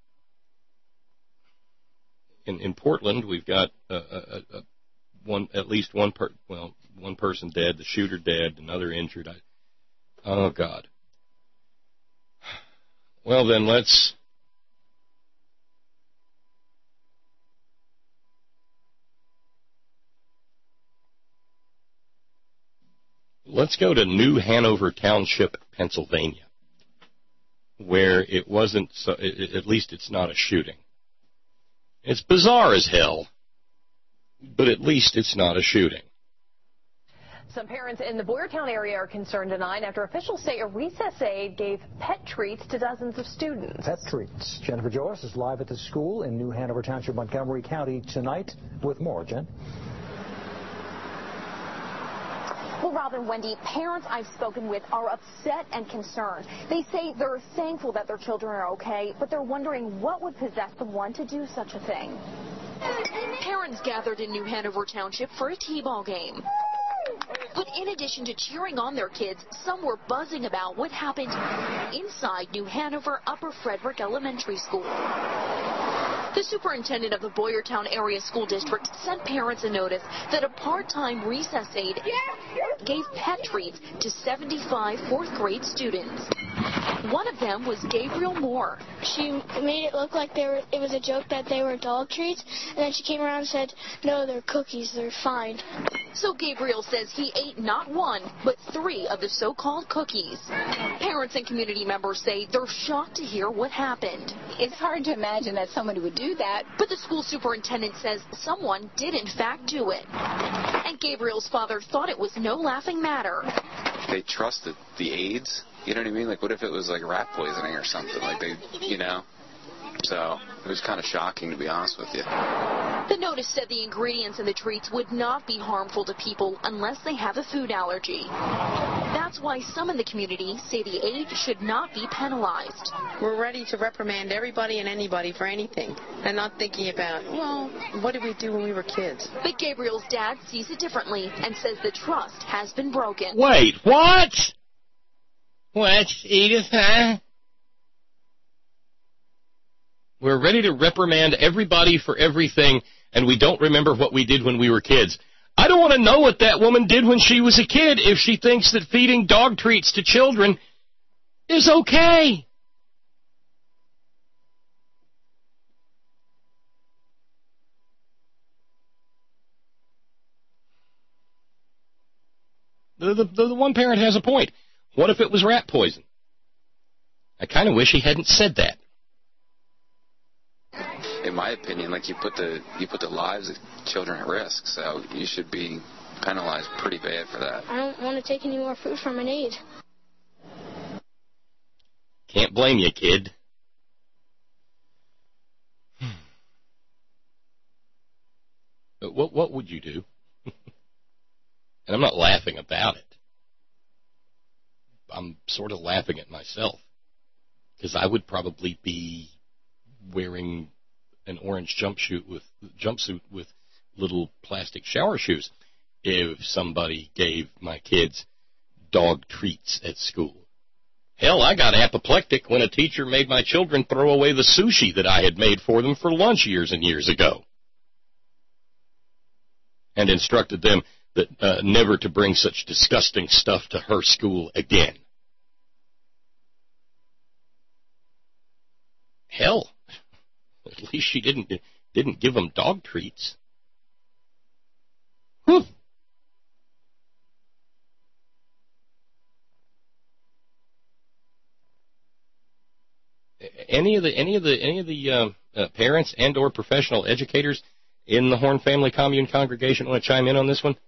in, in Portland, we've got uh, uh, uh, one, at least one, per, well, one person dead, the shooter dead, another injured. I, oh, God. Well, then let's... Let's go to New Hanover Township, Pennsylvania, where it wasn't, so, at least it's not a shooting. It's bizarre as hell, but at least it's not a shooting. Some parents in the Boyertown area are concerned tonight after officials say a recess aide gave pet treats to dozens of students. Pet treats. Jennifer Joris is live at the school in New Hanover Township, Montgomery County tonight with more. Jen? Well, Rob and Wendy, parents I've spoken with are upset and concerned. They say they're thankful that their children are okay, but they're wondering what would possess someone to do such a thing. Parents gathered in New Hanover Township for a t-ball game. But in addition to cheering on their kids, some were buzzing about what happened inside New Hanover Upper Frederick Elementary School. The superintendent of the Boyertown Area School District sent parents a notice that a part-time recess aide gave pet treats to seventy-five fourth grade students. One of them was Gabriel Moore. She made it look like they were, it was a joke that they were dog treats, and then she came around and said, no, they're cookies, they're fine. So Gabriel says he ate not one, but three of the so-called cookies. Parents and community members say they're shocked to hear what happened. It's hard to imagine that somebody would do that. But the school superintendent says someone did in fact do it. And Gabriel's father thought it was no laughing matter. They trusted the aides. You know what I mean? Like, what if it was like rat poisoning or something? Like, they, you know? So it was kind of shocking, to be honest with you. The notice said the ingredients in the treats would not be harmful to people unless they have a food allergy. That's why some in the community say the aide should not be penalized. We're ready to reprimand everybody and anybody for anything and not thinking about, well, what did we do when we were kids? But Gabriel's dad sees it differently and says the trust has been broken. Wait, what? What, Edith, huh? We're ready to reprimand everybody for everything, and we don't remember what we did when we were kids. I don't want to know what that woman did when she was a kid if she thinks that feeding dog treats to children is okay. The, the, the one parent has a point. What if it was rat poison? I kind of wish he hadn't said that. In my opinion, like you put the you put the lives of children at risk, so you should be penalized pretty bad for that. I don't want to take any more food from an aide. Can't blame you, kid. But what what would you do? And I'm not laughing about it. I'm sort of laughing at myself. Because I would probably be wearing an orange jumpsuit with jumpsuit with little plastic shower shoes if somebody gave my kids dog treats at school. Hell, I got apoplectic when a teacher made my children throw away the sushi that I had made for them for lunch years and years ago, and instructed them that uh, never to bring such disgusting stuff to her school again. Hell, at least she didn't didn't give them dog treats. Whew. Any of the any of the any of the uh, uh, parents and or professional educators in the Horn Family Commune congregation want to chime in on this one?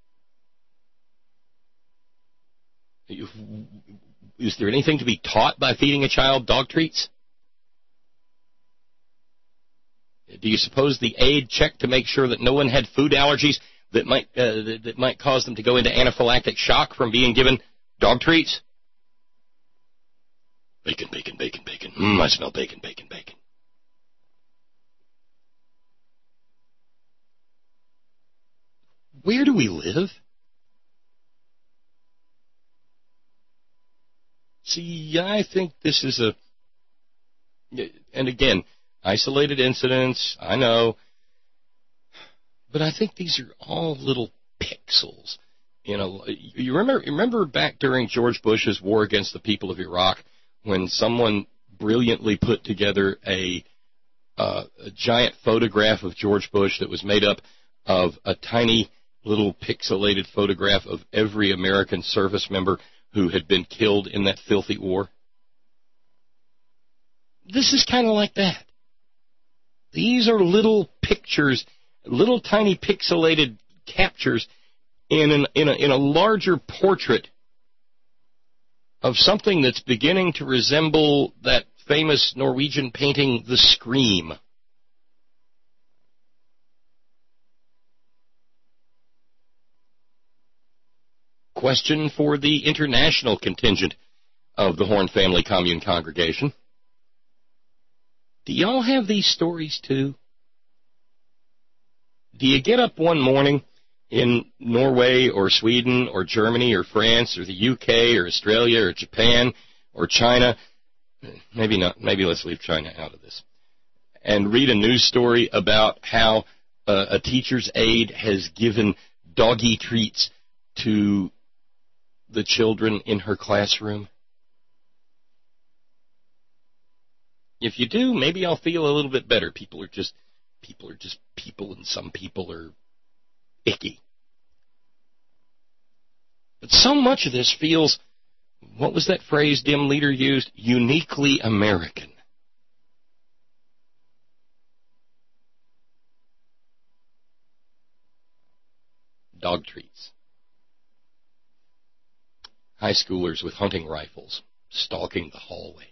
Is there anything to be taught by feeding a child dog treats? Do you suppose the aide checked to make sure that no one had food allergies that might uh, that, that might cause them to go into anaphylactic shock from being given dog treats? Bacon, bacon, bacon, bacon. Mmm, I smell bacon, bacon, bacon. Where do we live? See, I think this is a, and again, isolated incidents, I know, but I think these are all little pixels. You know, you remember, remember back during George Bush's war against the people of Iraq, when someone brilliantly put together a, uh, a giant photograph of George Bush that was made up of a tiny little pixelated photograph of every American service member who had been killed in that filthy war? This is kind of like that. These are little pictures, little tiny pixelated captures in an, in a, in a larger portrait of something that's beginning to resemble that famous Norwegian painting, The Scream. Question for the international contingent of the Horn Family Commune congregation. Do y'all have these stories too? Do you get up one morning in Norway or Sweden or Germany or France or the U K or Australia or Japan or China, maybe not, maybe let's leave China out of this, and read a news story about how uh, a teacher's aide has given doggy treats to the children in her classroom? If you do, maybe I'll feel a little bit better. People are just people are just people, and some people are icky. But so much of this feels, what was that phrase Dim Leader used? Uniquely American. Dog treats. High schoolers with hunting rifles stalking the hallways.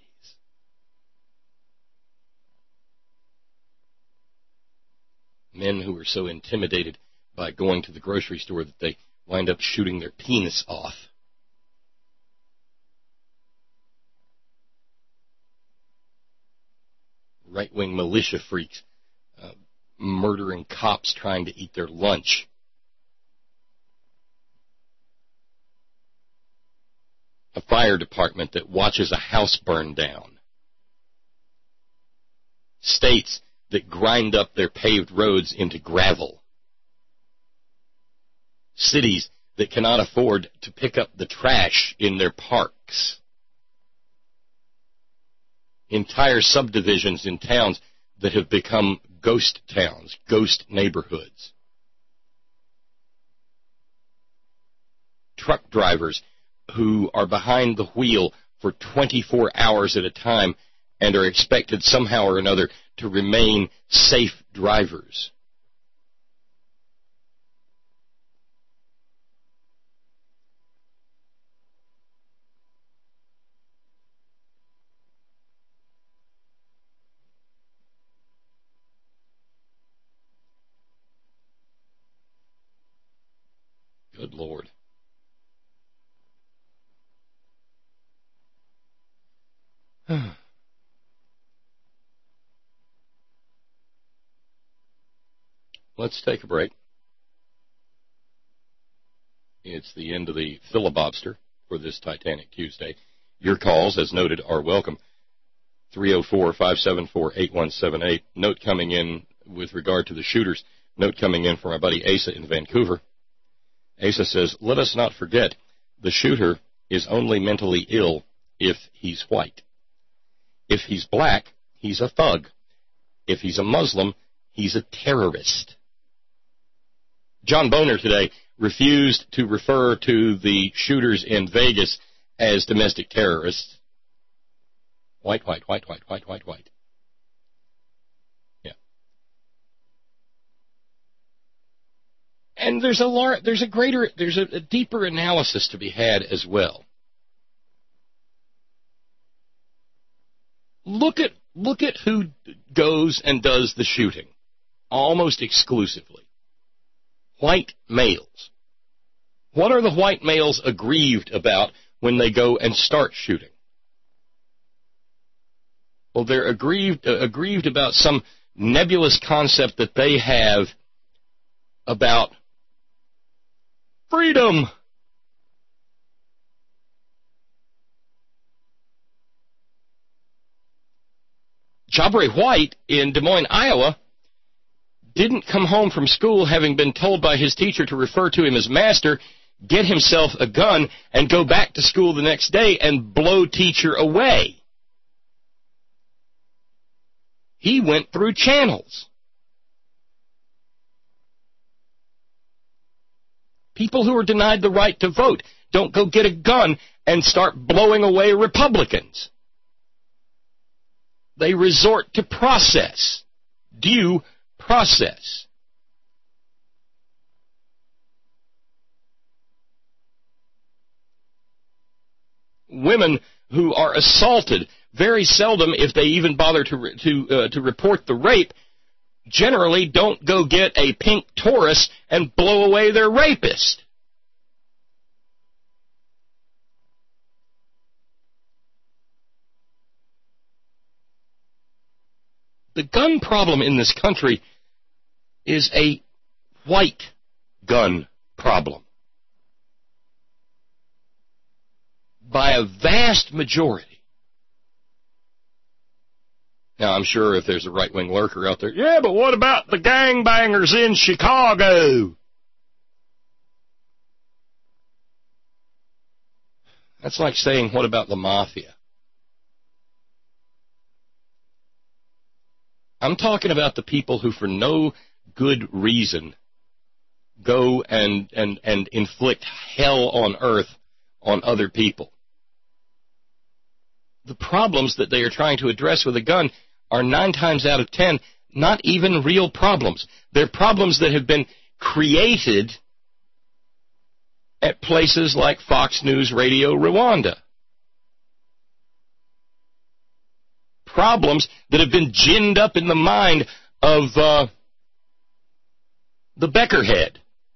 Men who are so intimidated by going to the grocery store that they wind up shooting their penis off. Right-wing militia freaks uh, murdering cops trying to eat their lunch. A fire department that watches a house burn down. States that grind up their paved roads into gravel. Cities that cannot afford to pick up the trash in their parks. Entire subdivisions in towns that have become ghost towns, ghost neighborhoods. Truck drivers who are behind the wheel for twenty-four hours at a time and are expected somehow or another to remain safe drivers. Good Lord. Let's take a break. It's the end of the filibuster for this Titanic Tuesday. Your calls, as noted, are welcome. three oh four, five seven four, eight one seven eight. Note coming in with regard to the shooters. Note coming in from our buddy Asa in Vancouver. Asa says, let us not forget, the shooter is only mentally ill if he's white. If he's black, he's a thug. If he's a Muslim, he's a terrorist. John Boner today refused to refer to the shooters in Vegas as domestic terrorists. White, white, white, white, white, white, white. Yeah. And there's a lar- there's a greater, there's a, a deeper analysis to be had as well. Look at look at who goes and does the shooting, almost exclusively. White males. What are the white males aggrieved about when they go and start shooting? Well, they're aggrieved, uh, aggrieved about some nebulous concept that they have about freedom. Jabari White in Des Moines, Iowa, didn't come home from school having been told by his teacher to refer to him as master, get himself a gun, and go back to school the next day and blow teacher away. He went through channels. People who are denied the right to vote don't go get a gun and start blowing away Republicans. They resort to process, due process. Women who are assaulted, very seldom, if they even bother to to uh, to report the rape, generally don't go get a pink Taurus and blow away their rapist. The gun problem in this country is a white gun problem. By a vast majority. Now, I'm sure if there's a right-wing lurker out there, yeah, but what about the gangbangers in Chicago? That's like saying, what about the mafia? I'm talking about the people who, for no good reason, go and, and, and inflict hell on earth on other people. The problems that they are trying to address with a gun are nine times out of ten not even real problems. They're problems that have been created at places like Fox News Radio Rwanda. Problems that have been ginned up in the mind of uh, the Beckerhead,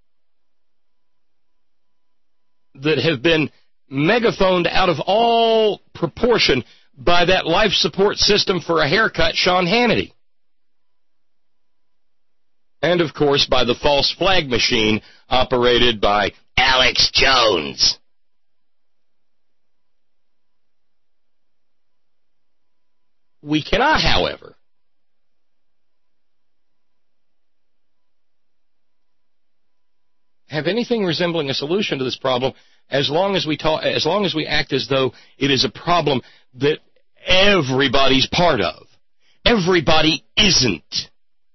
that have been megaphoned out of all proportion by that life support system for a haircut, Sean Hannity. And, of course, by the false flag machine operated by Alex Jones. We cannot, however, have anything resembling a solution to this problem as long as we talk, as long as we act as though it is a problem that everybody's part of. Everybody isn't.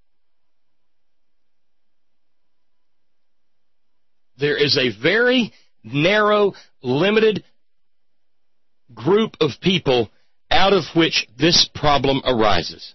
There is a very narrow, limited group of people out of which this problem arises.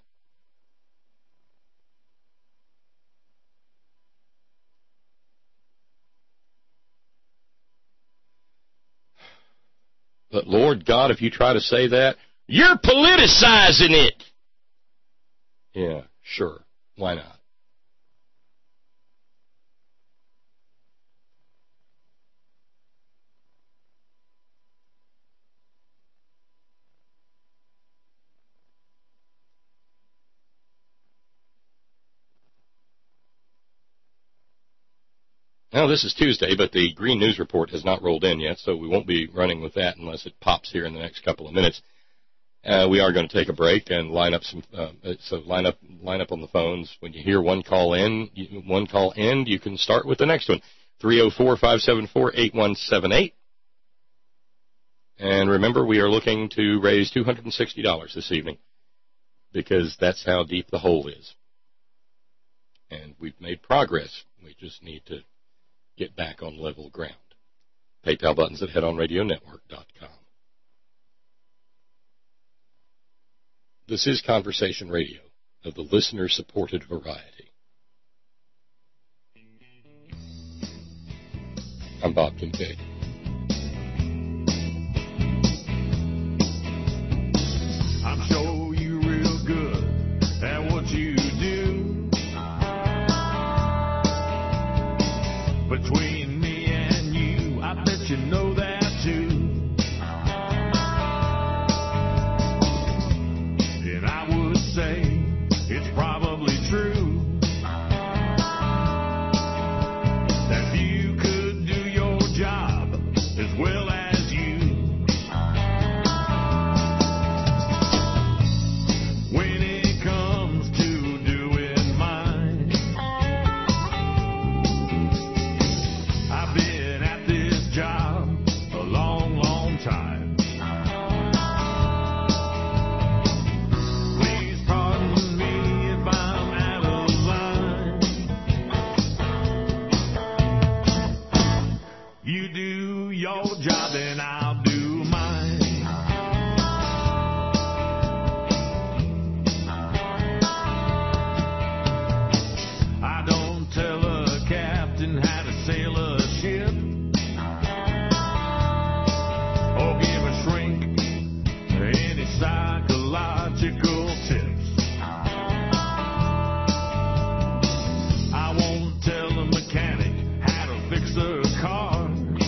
But Lord God, if you try to say that, you're politicizing it. Yeah, sure. Why not? Now, this is Tuesday, but the Green News Report has not rolled in yet, so we won't be running with that unless it pops here in the next couple of minutes. Uh, we are going to take a break and line up some. Uh, so line up, line up on the phones. When you hear one call in, you, one call end, you can start with the next one. three oh four, five seven four, eight one seven eight. And remember, we are looking to raise two hundred sixty dollars this evening because that's how deep the hole is. And we've made progress. We just need to get back on level ground. PayPal buttons at head on radio network dot com. This is Conversation Radio of the listener-supported variety. I'm Bob Kincaid. I'm sure you're real good at what you do. Between me and you, I bet you know that too. And I would say it's probably true that you could do your job as well as you. When it comes to doing mine, I've been at this job a long, long time. Please pardon me if I'm out of line. You do your job and I'll do mine. I don't tell a captain how to sail a ship or give a shrink any psychological tips. I won't tell a mechanic how to fix a car.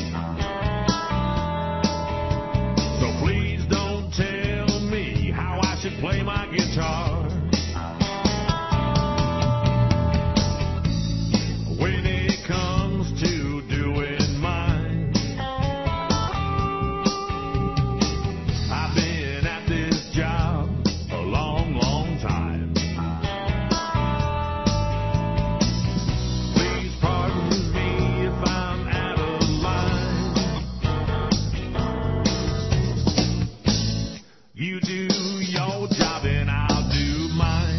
So please don't tell me how I should play my guitar. When it comes to doing mine, I've been at this job a long, long time. Please pardon me if I'm out of line. You do your job and I'll do mine.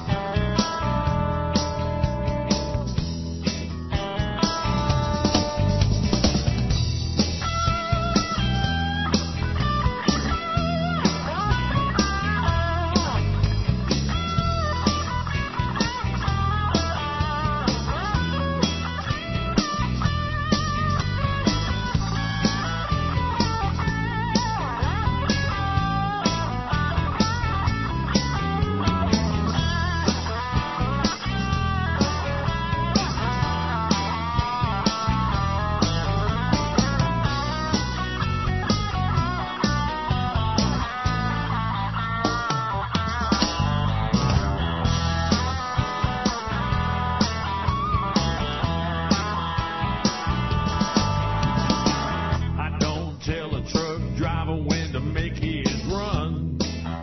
I don't tell a truck driver when to make his run.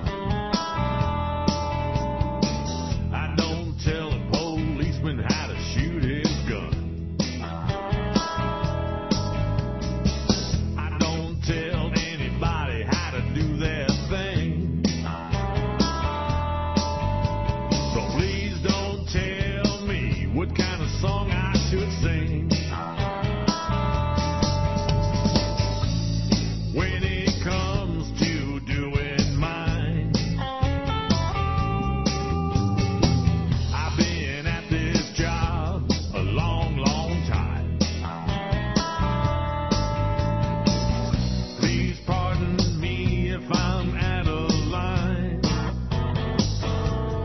I don't tell a policeman how to shoot his gun. I don't tell anybody how to do their thing. So please don't tell me what kind of song I should sing. When it comes to doing mine, I've been at this job a long, long time. Please pardon me if I'm out of line.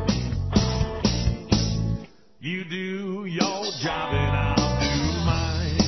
You do your job and I'll do mine.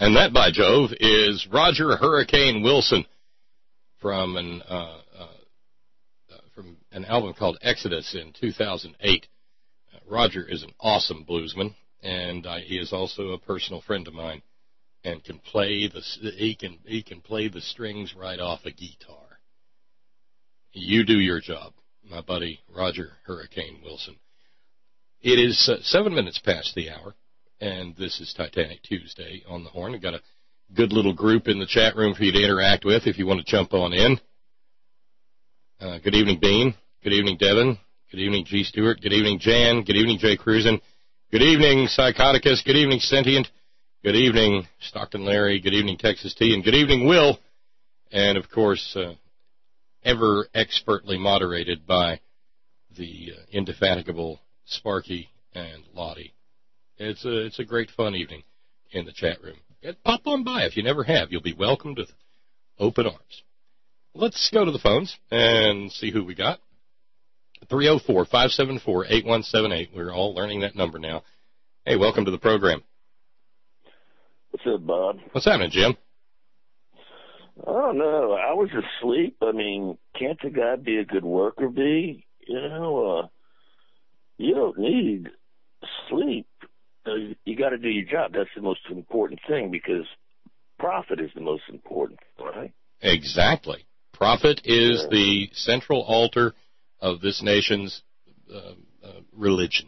And that, by Jove, is Roger Hurricane Wilson from an uh, uh, from an album called Exodus in two thousand eight. Uh, Roger is an awesome bluesman, and uh, he is also a personal friend of mine, and can play the he can he can play the strings right off a guitar. You do your job, my buddy Roger Hurricane Wilson. It is uh, seven minutes past the hour, and this is Titanic Tuesday on the Horn. We've got a good little group in the chat room for you to interact with if you want to jump on in. Uh, good evening, Bean. Good evening, Devin. Good evening, G. Stewart. Good evening, Jan. Good evening, Jay Cruzen. Good evening, Psychoticus. Good evening, Sentient. Good evening, Stockton Larry. Good evening, Texas T. And good evening, Will. And, of course, uh, ever expertly moderated by the uh, indefatigable Sparky and Lottie. It's a, it's a great fun evening in the chat room. Pop on by if you never have. You'll be welcomed with open arms. Let's go to the phones and see who we got. three oh four, five seven four, eight one seven eight. We're all learning that number now. Hey, welcome to the program. What's up, Bob? What's happening, Jim? I don't know. I was asleep. I mean, can't the guy be a good worker, B? You know, uh, you don't need sleep. Uh, you got to do your job. That's the most important thing because profit is the most important, right? Exactly. Profit is the central altar of this nation's uh, uh, religion.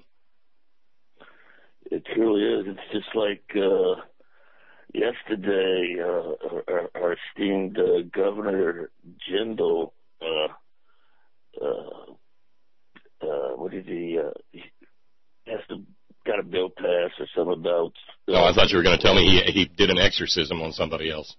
It truly is. It's just like uh, yesterday, uh, our, our esteemed uh, Governor Jindal, uh, uh, uh, what did he, uh, he has to, got a bill passed or something about... Uh, oh, I thought you were going to tell me he, he did an exorcism on somebody else.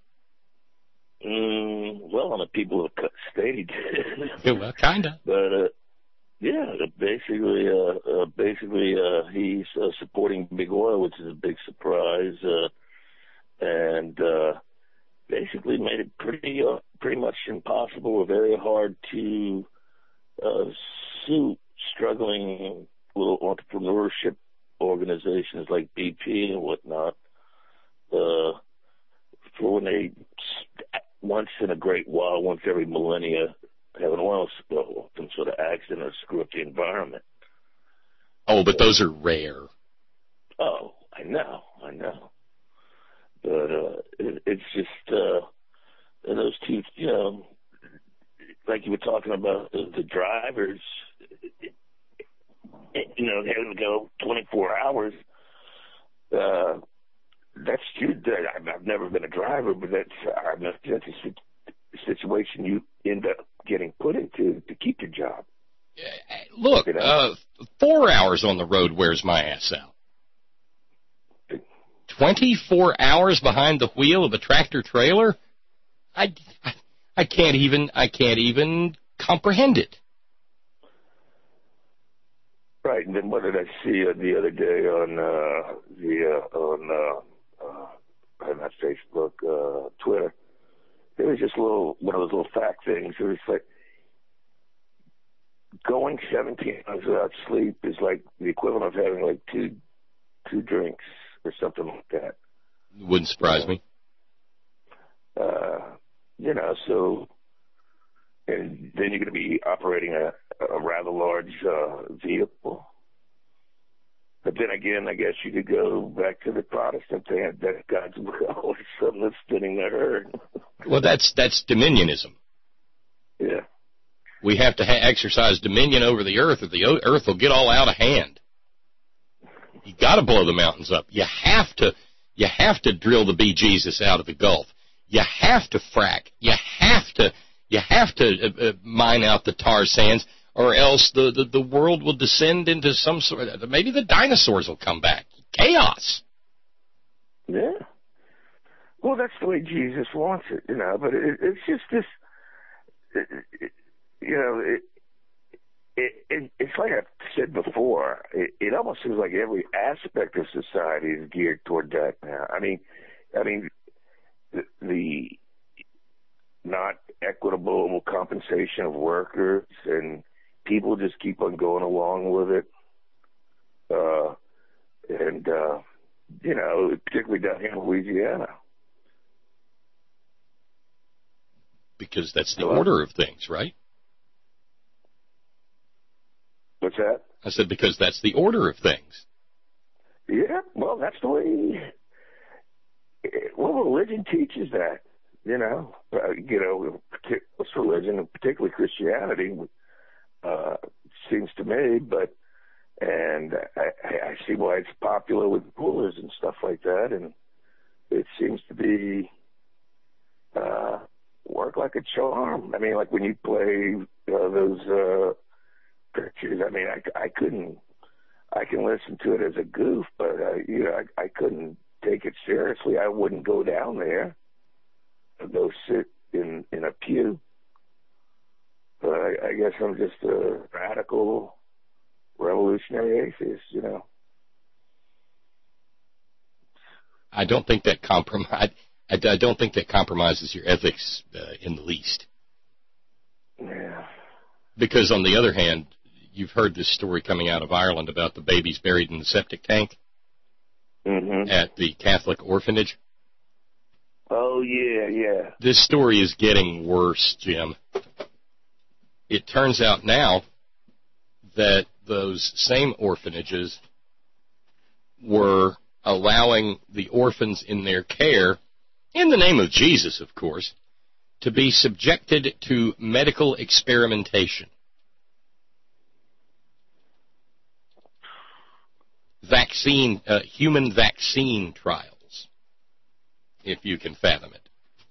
Mm, well, on the people of the state, he did. Yeah, well, kinda. But uh, yeah, basically, uh, uh, basically, uh, he's uh, supporting big oil, which is a big surprise, uh, and uh, basically made it pretty, uh, pretty much impossible or very hard to uh, sue struggling little entrepreneurship organizations like B P and whatnot uh, for when they once in a great while, once every millennia, have an oil spill, some sort of accident or screw up the environment. Oh, but those are rare. Oh, I know, I know. But uh, it, it's just uh, those two, you know, like you were talking about the, the drivers, you know, having to go twenty-four hours. Uh, That's true. I've never been a driver, but that's, I mean, that's a situation you end up getting put into to keep your job. Look, you know? uh, four hours on the road wears my ass out. twenty-four hours behind the wheel of a tractor trailer? I, I, I can't even, I can't even comprehend it. Right, and then what did I see uh, the other day on uh, the uh, on uh, uh, not Facebook, uh, Twitter? It was just a little one of those little fact things. It was like going seventeen hours without sleep is like the equivalent of having like two two drinks or something like that. Wouldn't surprise uh, me. Uh, you know, so and then you're going to be operating a, a rather large uh, vehicle. But then again, I guess you could go back to the Protestant thing that God's will is something that's spinning the herd. Well, that's that's dominionism. Yeah. We have to ha- exercise dominion over the earth, or the o- earth will get all out of hand. You got to blow the mountains up. You have to. You have to drill the bejesus out of the Gulf. You have to frack. You have to. You have to uh, uh, mine out the tar sands, or else the, the, the world will descend into some sort of, maybe the dinosaurs will come back. Chaos. Yeah. Well, that's the way Jesus wants it, you know, but it, it's just this, it, it, you know, it, it, it, it's like I said before, it, it almost seems like every aspect of society is geared toward that now. I mean, I mean, the, the not equitable compensation of workers, and people just keep on going along with it. Uh, and, uh, you know, particularly down here in Louisiana, because that's the Hello? order of things, right? What's that? I said because that's the order of things. Yeah, well, that's the way. Well, religion teaches that. You know, uh, you know, what's religion, and particularly Christianity, uh, seems to me. But and I, I see why it's popular with rulers and stuff like that, and it seems to be uh, work like a charm. I mean, like when you play uh, those uh, pictures. I mean, I, I couldn't. I can listen to it as a goof, but uh, you know, I, I couldn't take it seriously. I wouldn't go down there. I'd go sit in in a pew. But I, I guess I'm just a radical, revolutionary atheist, you know. I don't think that comprom- I, I don't think that compromises your ethics uh, in the least. Yeah. Because on the other hand, you've heard this story coming out of Ireland about the babies buried in the septic tank mm-hmm. at the Catholic orphanage. Oh, yeah, yeah. This story is getting worse, Jim. It turns out now that those same orphanages were allowing the orphans in their care, in the name of Jesus, of course, to be subjected to medical experimentation. Vaccine, uh, human vaccine trials, if you can fathom it.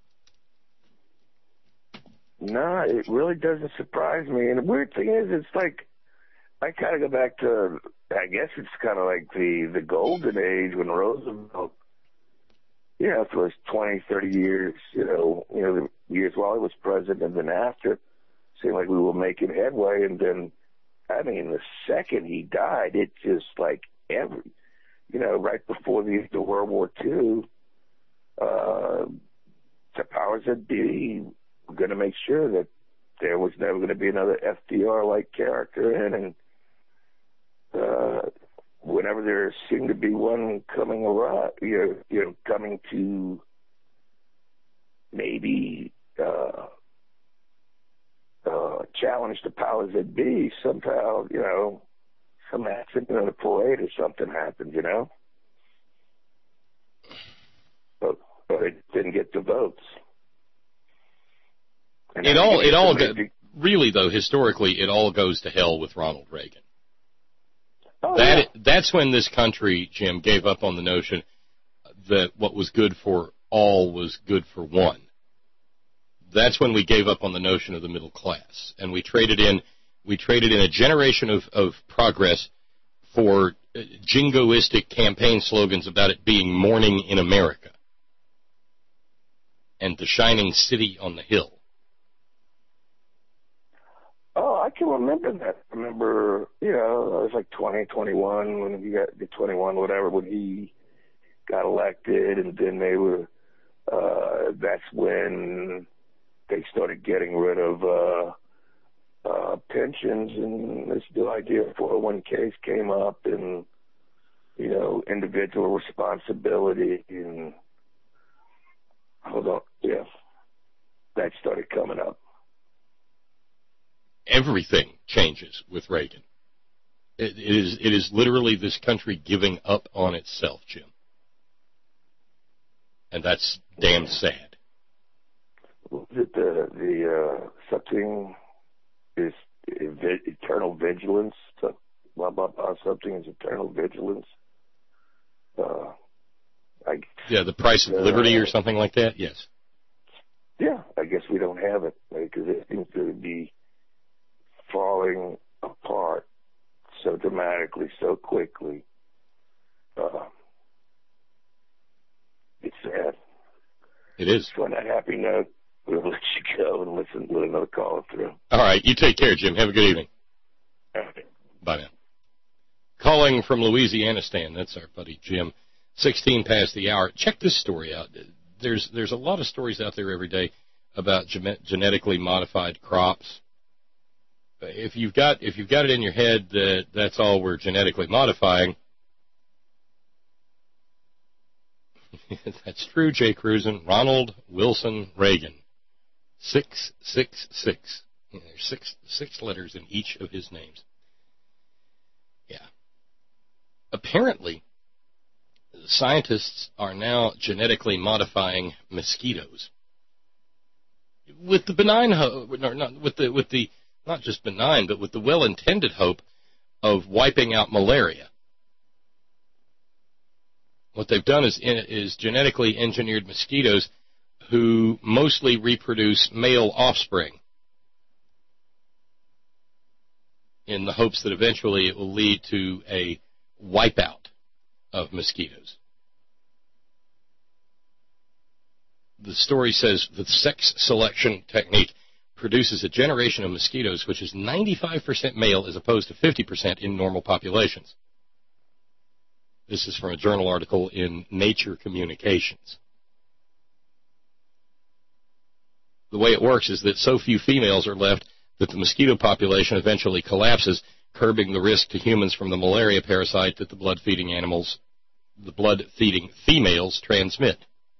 No, it really doesn't surprise me. And the weird thing is, it's like, I kind of go back to, I guess it's kind of like the, the golden age when Roosevelt, you know, for his twenty, thirty years, you know, you know, the years while he was president and then after, seemed like we were making headway. And then, I mean, the second he died, it just like every, you know, right before the, the World War Two, uh, the powers that be were going to make sure that there was never going to be another F D R-like character in, and uh, whenever there seemed to be one coming around, you know, you know coming to maybe uh, uh, challenge the powers that be, somehow, you know, some accident on a parade or something happened, you know. But, but it didn't get the votes. And It all, it all, go, really though, historically, it all goes to hell with Ronald Reagan. Oh, that yeah. That's when this country, Jim, gave up on the notion that what was good for all was good for one. That's when we gave up on the notion of the middle class, and we traded in, we traded in a generation of, of progress for jingoistic campaign slogans about it being morning in America and the shining city on the hill. Oh, I can remember that. I remember, you know, I was like twenty, twenty-one when he got the twenty-one, whatever, when he got elected, and then they were, uh, that's when they started getting rid of uh, uh, pensions, and this new idea of four oh one k's came up, and, you know, individual responsibility, and hold on, yeah, that started coming up. Everything changes with Reagan. It, it is it is literally this country giving up on itself, Jim. And that's damn sad. Was it the, the uh, something is eternal vigilance? Blah, blah, blah, something is eternal vigilance? Uh, I, yeah, the price of uh, liberty or something like that? Yes. Yeah, I guess we don't have it, because it seems to be falling apart so dramatically, so quickly. Uh, it's sad. It is. So on that happy note, we'll let you go and listen, let another caller through. All right. You take care, Jim. Have a good evening. All right. Bye now. Calling from Louisiana, Stan. That's our buddy Jim. sixteen past the hour. Check this story out. There's there's a lot of stories out there every day about gen- genetically modified crops. If you've got if you've got it in your head that that's all we're genetically modifying, that's true, Jay Cruzen. Ronald Wilson Reagan six six six. Yeah, there's six, six letters in each of his names. Yeah. Apparently, scientists are now genetically modifying mosquitoes with the benign hope, no, not with the with the not just benign, but with the well-intended hope of wiping out malaria. What they've done is is genetically engineered mosquitoes who mostly reproduce male offspring in the hopes that eventually it will lead to a wipeout of mosquitoes. The story says the sex selection technique produces a generation of mosquitoes which is ninety-five percent male as opposed to fifty percent in normal populations. This is from a journal article in Nature Communications. The way it works is that so few females are left that the mosquito population eventually collapses, curbing the risk to humans from the malaria parasite that the blood-feeding animals, the blood-feeding females transmit.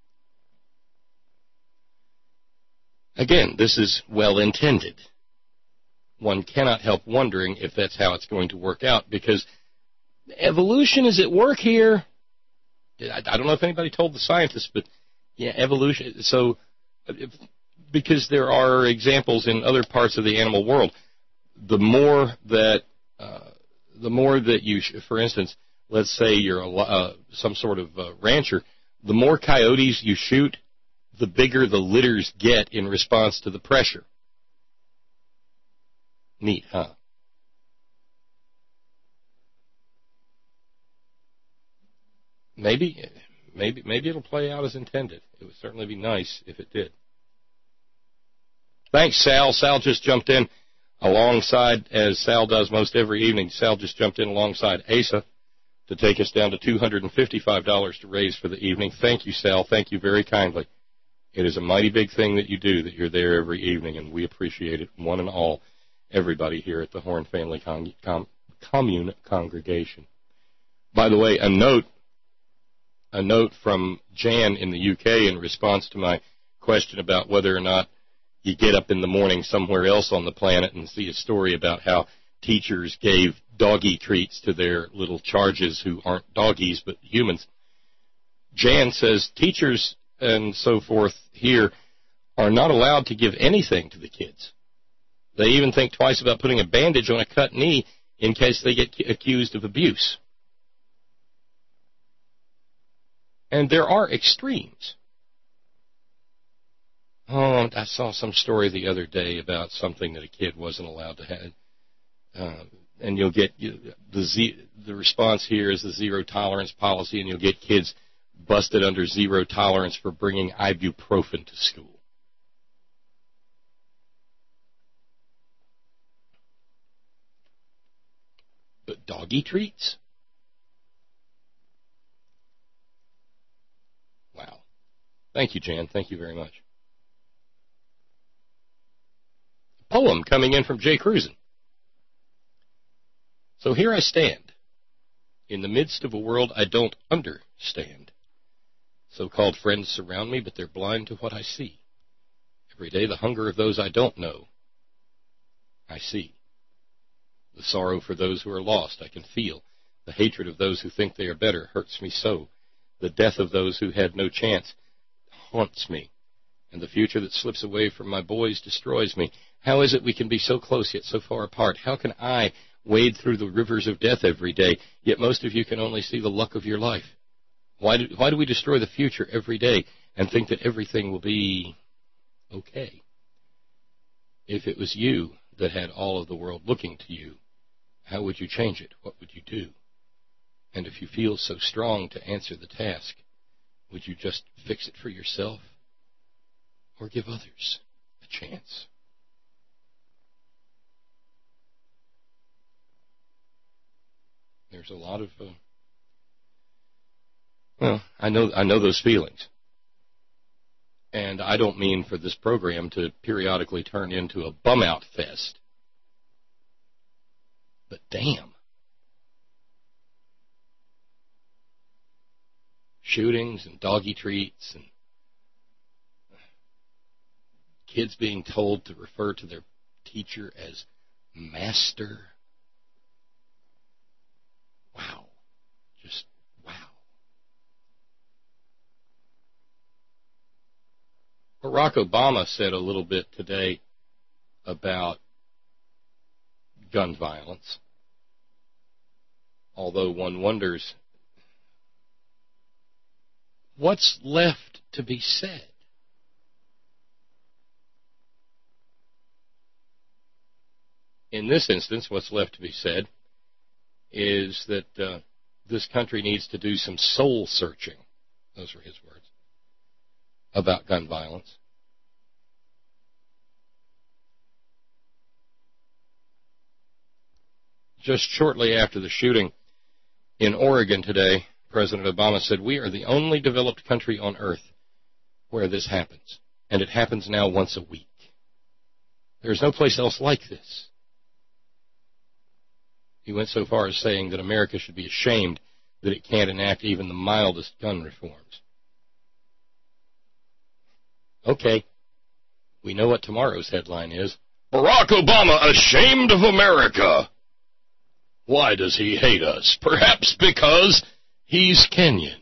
Again, this is well-intended. One cannot help wondering if that's how it's going to work out, because evolution is at work here. I, I don't know if anybody told the scientists, but yeah, evolution. So, if, because there are examples in other parts of the animal world, the more that, uh, the more that you, sh- for instance, let's say you're a, uh, some sort of uh, rancher, the more coyotes you shoot, the bigger the litters get in response to the pressure. Neat, huh? Maybe, maybe, maybe it'll play out as intended. It would certainly be nice if it did. Thanks, Sal. Sal just jumped in alongside, as Sal does most every evening. Sal just jumped in alongside Asa to take us down to two hundred fifty-five dollars to raise for the evening. Thank you, Sal. Thank you very kindly. It is a mighty big thing that you do, that you're there every evening, and we appreciate it, one and all, everybody here at the Horn Family Con- Com- Commune Congregation. By the way, a note, a note from Jan in the U K in response to my question about whether or not you get up in the morning somewhere else on the planet and see a story about how teachers gave doggy treats to their little charges who aren't doggies but humans. Jan says teachers and so forth here are not allowed to give anything to the kids. They even think twice about putting a bandage on a cut knee in case they get accused of abuse. And there are extremes. Oh, I saw some story the other day about something that a kid wasn't allowed to have. Uh, and you'll get you, the Z, the response here is the zero tolerance policy, and you'll get kids busted under zero tolerance for bringing ibuprofen to school. But doggy treats? Wow. Thank you, Jan. Thank you very much. Poem coming in from Jay Cruzen. So here I stand, in the midst of a world I don't understand. So-called friends surround me, but they're blind to what I see. Every day the hunger of those I don't know, I see. The sorrow for those who are lost I can feel. The hatred of those who think they are better hurts me so. The death of those who had no chance haunts me. And the future that slips away from my boys destroys me. How is it we can be so close yet so far apart? How can I wade through the rivers of death every day, yet most of you can only see the luck of your life? Why do, why do we destroy the future every day and think that everything will be okay? If it was you that had all of the world looking to you, how would you change it? What would you do? And if you feel so strong to answer the task, would you just fix it for yourself or give others a chance? There's a lot of, uh, well, I know I know those feelings. And I don't mean for this program to periodically turn into a bum-out fest. But damn. Shootings and doggy treats and kids being told to refer to their teacher as master. Wow. Just wow. Barack Obama said a little bit today about gun violence, although one wonders what's left to be said. In this instance, what's left to be said is that uh, this country needs to do some soul searching, those were his words, about gun violence. Just shortly after the shooting in Oregon today, President Obama said, "We are the only developed country on earth where this happens, and it happens now once a week. There's no place else like this." He went so far as saying that America should be ashamed that it can't enact even the mildest gun reforms. Okay, we know what tomorrow's headline is. Barack Obama ashamed of America. Why does he hate us? Perhaps because he's Kenyan.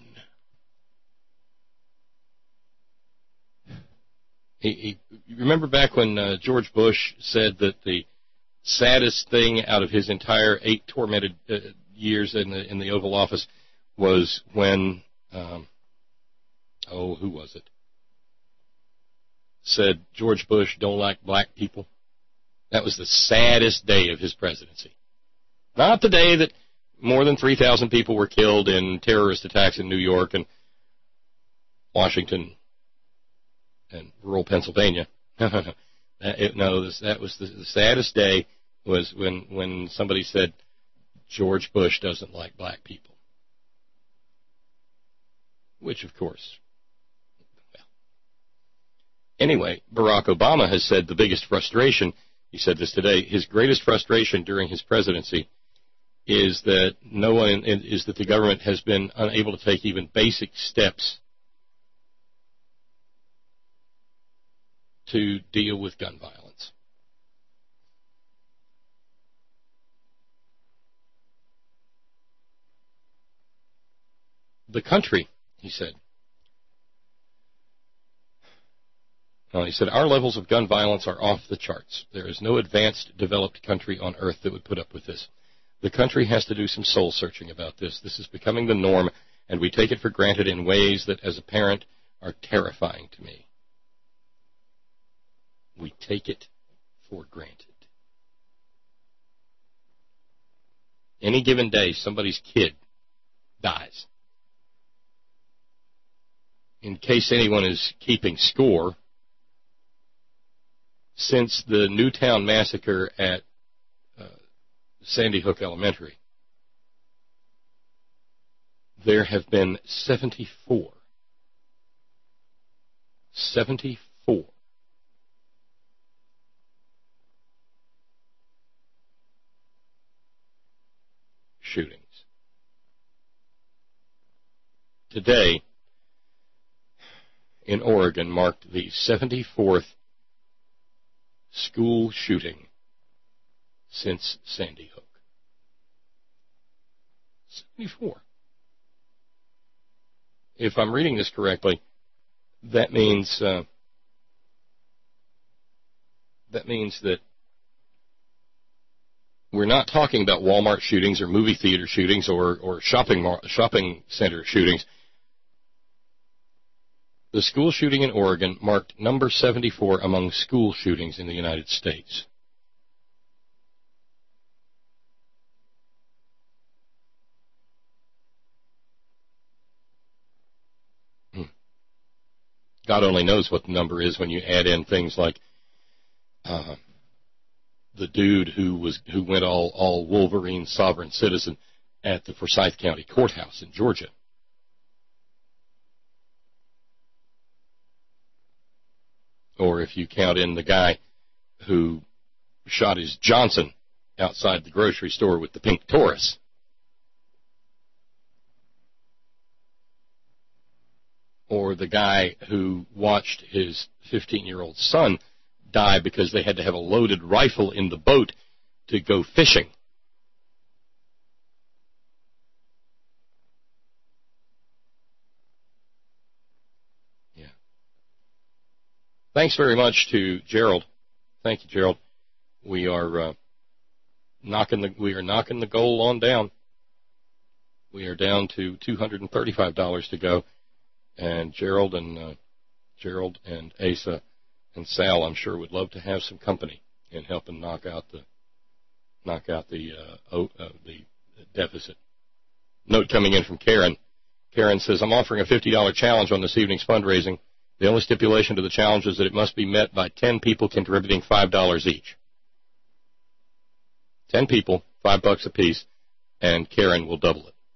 He, he, remember back when uh, George Bush said that the saddest thing out of his entire eight tormented uh, years in the in the Oval Office was when, um, oh, who was it? Said George Bush don't like black people. That was the saddest day of his presidency. Not the day that more than three thousand people were killed in terrorist attacks in New York and Washington and rural Pennsylvania. that, it, no, this, that was the, the saddest day was when, when somebody said George Bush doesn't like black people. Which, of course, well. Anyway, Barack Obama has said the biggest frustration, he said this today, his greatest frustration during his presidency is that no one is that the government has been unable to take even basic steps to deal with gun violence. The country, he said, well, he said, our levels of gun violence are off the charts. There is no advanced, developed country on earth that would put up with this. The country has to do some soul searching about this. This is becoming the norm, and we take it for granted in ways that, as a parent, are terrifying to me. We take it for granted. Any given day, somebody's kid dies. In case anyone is keeping score, since the Newtown massacre at uh, Sandy Hook Elementary, there have been seventy-four. seventy-four. Shootings. Today, in Oregon, marked the seventy-fourth school shooting since Sandy Hook. seventy-four. If I'm reading this correctly, that means uh, that means that we're not talking about Walmart shootings or movie theater shootings or, or shopping shopping center shootings. The school shooting in Oregon marked number seventy-four among school shootings in the United States. Hmm. God only knows what the number is when you add in things like uh, the dude who was who went all, all Wolverine sovereign citizen at the Forsyth County Courthouse in Georgia. Or if you count in the guy who shot his Johnson outside the grocery store with the pink Taurus. Or the guy who watched his fifteen-year-old son die because they had to have a loaded rifle in the boat to go fishing. Yeah. Thanks very much to Gerald. Thank you, Gerald. We are uh, knocking the we are knocking the goal on down. We are down to two hundred thirty-five dollars to go, and Gerald and uh, Gerald and Asa and Sal, I'm sure, would love to have some company in helping knock out the knock out the uh, oh, uh, the deficit. Note coming in from Karen. Karen says, I'm offering a fifty dollars challenge on this evening's fundraising. The only stipulation to the challenge is that it must be met by ten people contributing five dollars each. ten people, five bucks apiece, and Karen will double it.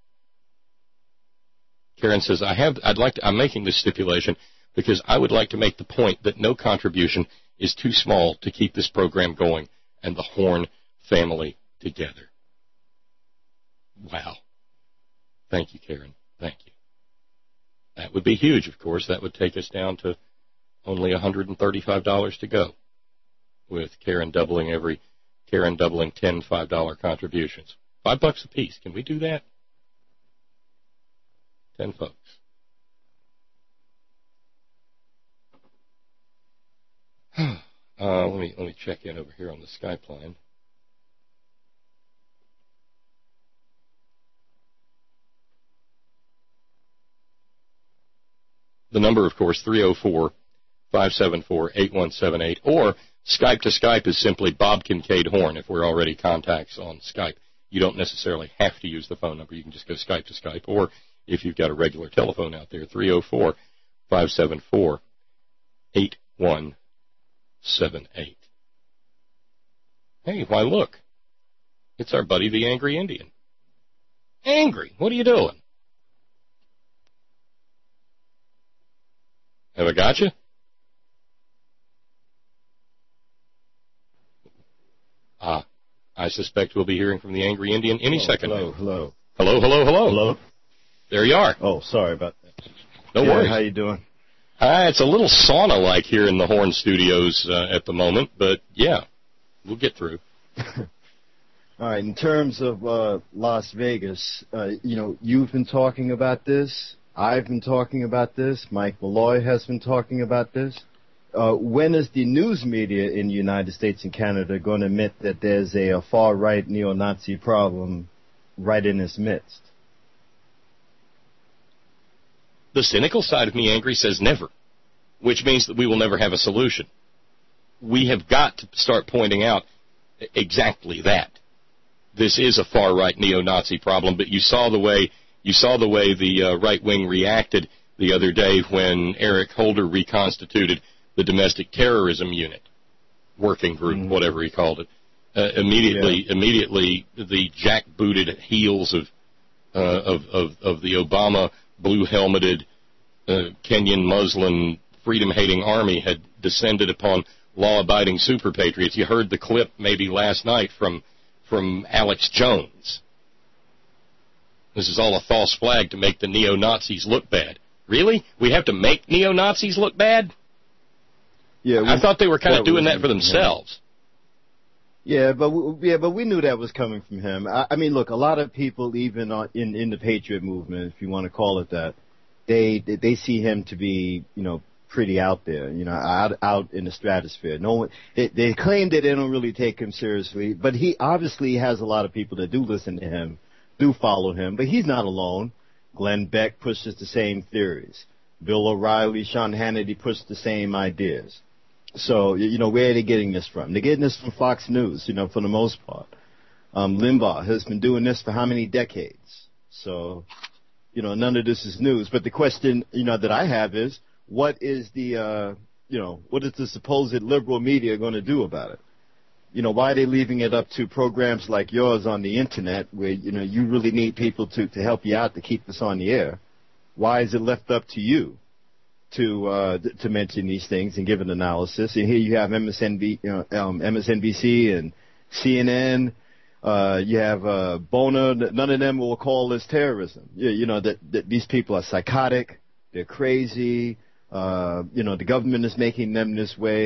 Karen says, I have, I'd like to, I'm making this stipulation because I would like to make the point that no contribution is too small to keep this program going and the Horn family together. Wow. Thank you, Karen. Thank you. That would be huge, of course. That would take us down to only one hundred thirty-five dollars to go, with Karen doubling every, Karen doubling ten five dollar contributions. Five bucks apiece. Can we do that? Ten folks. uh, let me let me check in over here on the Skype line. The number, of course, three oh four, five seven four, eight one seven eight, or Skype to Skype is simply Bob Kincaid Horn if we're already contacts on Skype. You don't necessarily have to use the phone number. You can just go Skype to Skype, or if you've got a regular telephone out there, three oh four, five seven four, eight one seven eight. Hey, why look, it's our buddy the Angry Indian. Angry, what are you doing? Have I got you? Ah, I suspect we'll be hearing from the Angry Indian any oh, second. Hello, hello. Hello, hello, hello. Hello. There you are. Oh, sorry about that. No yeah, worries. How you doing? Uh, it's a little sauna-like here in the Horn Studios uh, at the moment, but yeah, we'll get through. All right, in terms of uh, Las Vegas, uh, you know, you've been talking about this. I've been talking about this. Mike Malloy has been talking about this. Uh, when is the news media in the United States and Canada going to admit that there's a, a far-right neo-Nazi problem right in its midst? The cynical side of me, Angry, says never, which means that we will never have a solution. We have got to start pointing out exactly that. This is a far-right neo-Nazi problem, but you saw the way you saw the way the uh, right wing reacted the other day when Eric Holder reconstituted the domestic terrorism unit, working group, mm-hmm. whatever he called it. Uh, immediately, yeah. immediately, the jackbooted heels of uh, of, of of the Obama blue-helmeted uh, Kenyan Muslim freedom-hating army had descended upon law-abiding super patriots. You heard the clip maybe last night from from Alex Jones. This is all a false flag to make the neo-Nazis look bad. Really? We have to make neo-Nazis look bad? Yeah, we, I thought they were kind of doing that for themselves. Yeah, but we, yeah, but we knew that was coming from him. I, I mean, look, a lot of people, even on, in in the Patriot movement, if you want to call it that, they they see him to be, you know, pretty out there, you know, out out in the stratosphere. No one, they, they claim that they don't really take him seriously, but he obviously has a lot of people that do listen to him, do follow him, but he's not alone. Glenn Beck pushes the same theories. Bill O'Reilly, Sean Hannity push the same ideas. So, you know, where are they getting this from? They're getting this from Fox News, you know, for the most part. Um, Limbaugh has been doing this for how many decades? So, you know, none of this is news. But the question, you know, that I have is, what is the, uh, you know, what is the supposed liberal media going to do about it? You know, why are they leaving it up to programs like yours on the Internet where, you know, you really need people to, to help you out to keep this on the air? Why is it left up to you to uh, to mention these things and give an analysis? And here you have M S N B C, you know, um, M S N B C and C N N. Uh, you have uh, Bono. None of them will call this terrorism. You, you know, that, that these people are psychotic. They're crazy. Uh, you know, the government is making them this way.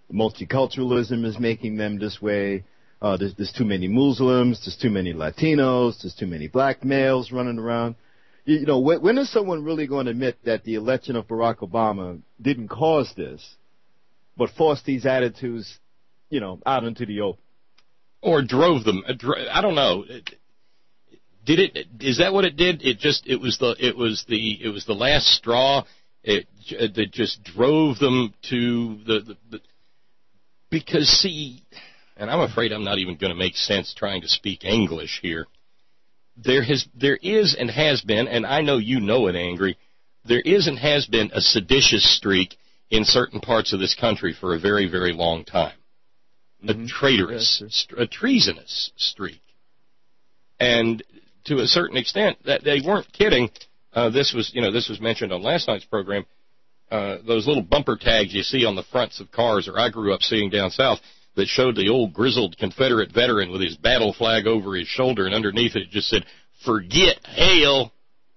Multiculturalism is making them this way. Uh, there's, there's too many Muslims. There's too many Latinos. There's too many black males running around. You, you know, when, when is someone really going to admit that the election of Barack Obama didn't cause this, but forced these attitudes, you know, out into the open? Or drove them. I don't know. Did it? Is that what it did? It just. It was the. It was the. It was the last straw. It. It just drove them to the. the, the because see, and I'm afraid I'm not even going to make sense trying to speak English here. There has. There is and has been, and I know you know it, Angry. There is and has been a seditious streak in certain parts of this country for a very, very long time. Mm-hmm. A traitorous, yes, a treasonous streak. And to a certain extent, that they weren't kidding. Uh, this was, you know, this was mentioned on last night's program. Uh, those little bumper tags you see on the fronts of cars, or I grew up seeing down south, that showed the old grizzled Confederate veteran with his battle flag over his shoulder, and underneath it, it just said, "Forget hell."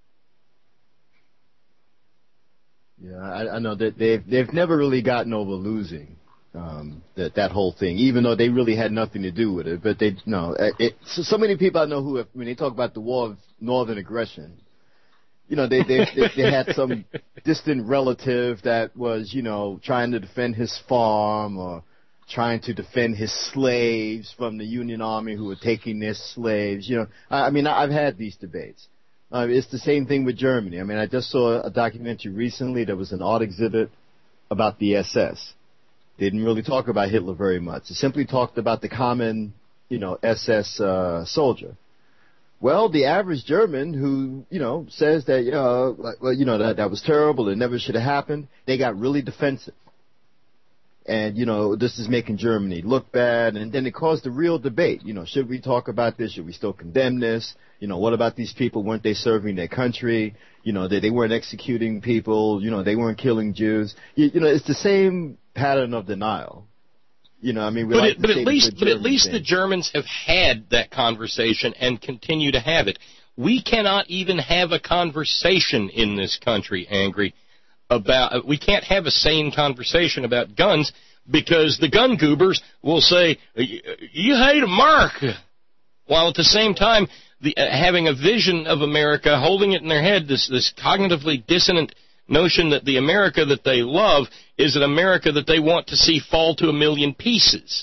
Yeah, I, I know that they've they've never really gotten over losing. Um, that that whole thing, even though they really had nothing to do with it, but they no. It, so, so many people I know who have, when they talk about the war of northern aggression, you know, they they they, they had some distant relative that was, you know, trying to defend his farm or trying to defend his slaves from the Union Army who were taking their slaves. You know, I, I mean, I've had these debates. Uh, it's the same thing with Germany. I mean, I just saw a documentary recently. There was an art exhibit about the S S. Didn't really talk about Hitler very much. It simply talked about the common, you know, S S uh, soldier. Well, the average German who, you know, says that, you know, well, you know, that, that was terrible, it never should have happened, they got really defensive. And, you know, this is making Germany look bad. And then it caused a real debate. You know, should we talk about this? Should we still condemn this? You know, what about these people? Weren't they serving their country? You know, they, they weren't executing people. You know, they weren't killing Jews. You, you know, it's the same pattern of denial. You know, I mean, we but, like it, but at least, but at least thing. the Germans have had that conversation and continue to have it. We cannot even have a conversation in this country, Angry, about. We can't have a sane conversation about guns because the gun goobers will say, "You hate America," while at the same time the, uh, having a vision of America, holding it in their head, this this cognitively dissonant notion that the America that they love is an America that they want to see fall to a million pieces.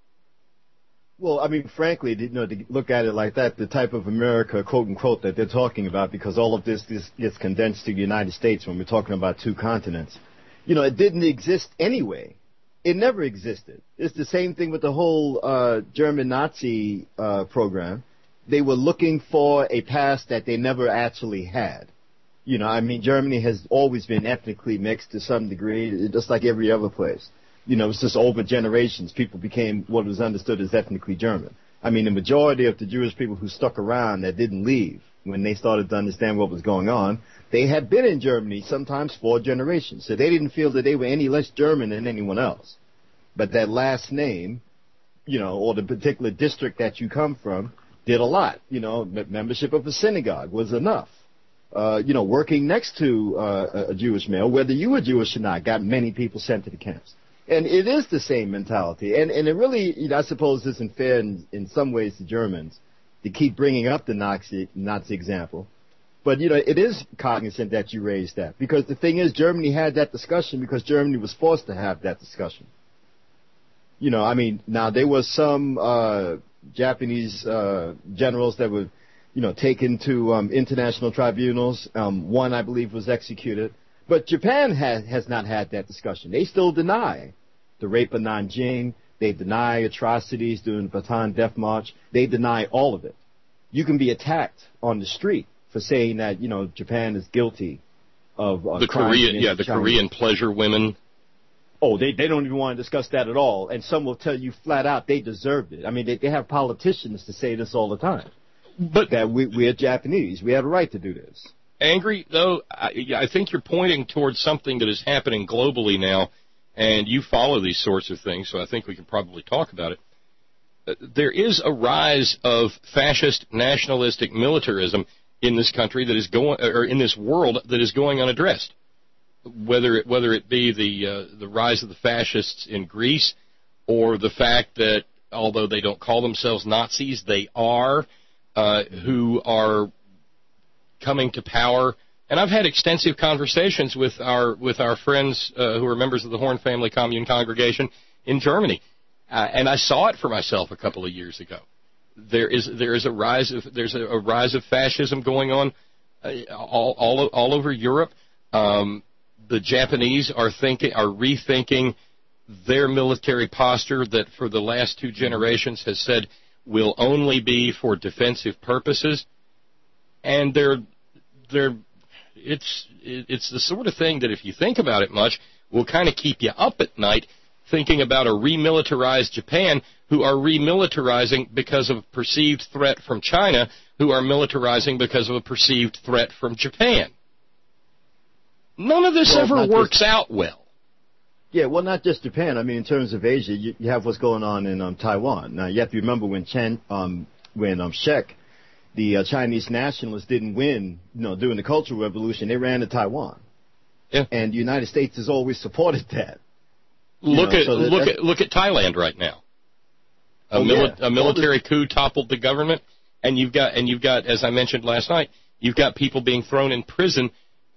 Well, I mean, frankly, you know, to look at it like that, the type of America, quote unquote, that they're talking about, because all of this, this gets condensed to the United States when we're talking about two continents, you know, it didn't exist anyway. It never existed. It's the same thing with the whole uh, German Nazi uh, program. They were looking for a past that they never actually had. You know, I mean, Germany has always been ethnically mixed to some degree, just like every other place. You know, it's just over generations, people became what was understood as ethnically German. I mean, the majority of the Jewish people who stuck around that didn't leave when they started to understand what was going on, they had been in Germany sometimes four generations. So they didn't feel that they were any less German than anyone else. But that last name, you know, or the particular district that you come from did a lot. You know, membership of a synagogue was enough. Uh, you know, working next to uh, a Jewish male, whether you were Jewish or not, got many people sent to the camps. And it is the same mentality. And, and it really, you know, I suppose, isn't fair in, in some ways to Germans to keep bringing up the Nazi, Nazi example. But, you know, it is cognizant that you raised that. Because the thing is, Germany had that discussion because Germany was forced to have that discussion. You know, I mean, now there was some uh, Japanese uh, generals that were, you know, taken to um, international tribunals. Um, one, I believe, was executed. But Japan has, has not had that discussion. They still deny the rape of Nanjing. They deny atrocities during the Bataan Death March. They deny all of it. You can be attacked on the street for saying that, you know, Japan is guilty of uh, the Korean, yeah, the China. Korean pleasure women. Oh, they they don't even want to discuss that at all. And some will tell you flat out they deserved it. I mean, they, they have politicians to say this all the time. But that we, we're Japanese. We have a right to do this. Angry, though, I, I think you're pointing towards something that is happening globally now, and you follow these sorts of things, so I think we can probably talk about it. Uh, there is a rise of fascist, nationalistic militarism in this country that is going, or in this world that is going unaddressed. whether it, whether it be the uh, the rise of the fascists in Greece, or the fact that although they don't call themselves Nazis, they are, uh, who are coming to power. And I've had extensive conversations with our with our friends uh, who are members of the Horn Family Commune congregation in Germany, uh, and I saw it for myself a couple of years ago. There is there is a rise of there's a, a rise of fascism going on uh, all all all over Europe. Um, the Japanese are thinking are rethinking their military posture that for the last two generations has said will only be for defensive purposes, and they're they're it's it's the sort of thing that if you think about it much will kind of keep you up at night thinking about a remilitarized Japan who are remilitarizing because of a perceived threat from China, who are militarizing because of a perceived threat from Japan. None of this well, ever works just, out well. Yeah, well, not just Japan. I mean, in terms of Asia, you, you have what's going on in um, Taiwan. Now, you have to remember when Chen, um, when um, Shek, the uh, Chinese nationalists, didn't win, you know, during the Cultural Revolution, they ran to Taiwan. Yeah. And the United States has always supported that. Look know, at so that, look at look at Thailand right now. A, oh, mili- yeah. a military coup toppled the government, and you've got and you've got, as I mentioned last night, you've got people being thrown in prison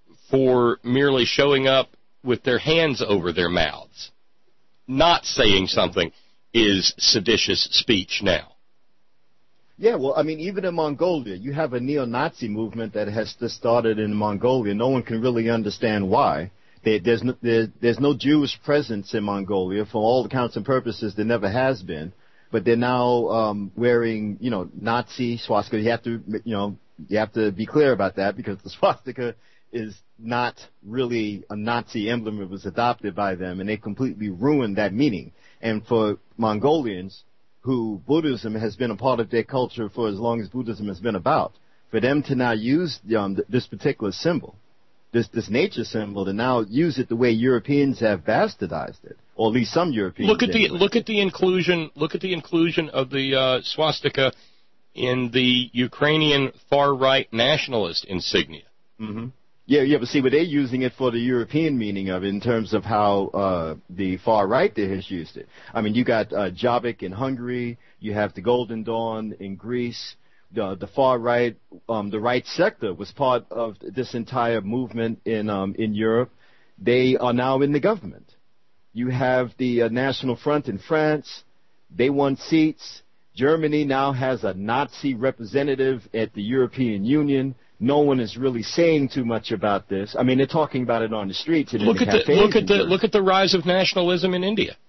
for merely showing up with their hands over their mouths. Not saying something is seditious speech now. Yeah, well, I mean, even in Mongolia, you have a neo-Nazi movement that has just started in Mongolia. No one can really understand why. They, there's, no, there, there's no Jewish presence in Mongolia. For all accounts and purposes, there never has been. But they're now um, wearing, you know, Nazi swastika. You have to, you know, you have to be clear about that because the swastika is not really a Nazi emblem. It was adopted by them, and they completely ruined that meaning. And for Mongolians, who Buddhism has been a part of their culture for as long as Buddhism has been about, for them to now use um, th- this particular symbol, this this nature symbol, to now use it the way Europeans have bastardized it, or at least some Europeans. Look at the anyway. look at the inclusion. Look at the inclusion of the uh, swastika in the Ukrainian far right nationalist insignia. Mm-hmm. Yeah, yeah, but see, but they're using it for the European meaning of it in terms of how uh, the far right there has used it. I mean, you got uh, Jobbik in Hungary, you have the Golden Dawn in Greece. The, the far right, um, the right sector was part of this entire movement in um, in Europe. They are now in the government. You have the uh, National Front in France. They won seats. Germany now has a Nazi representative at the European Union. No one is really saying too much about this. I mean, they're talking about it on the streets and look in the at the cafes look at the Europe. look at the rise of nationalism in India.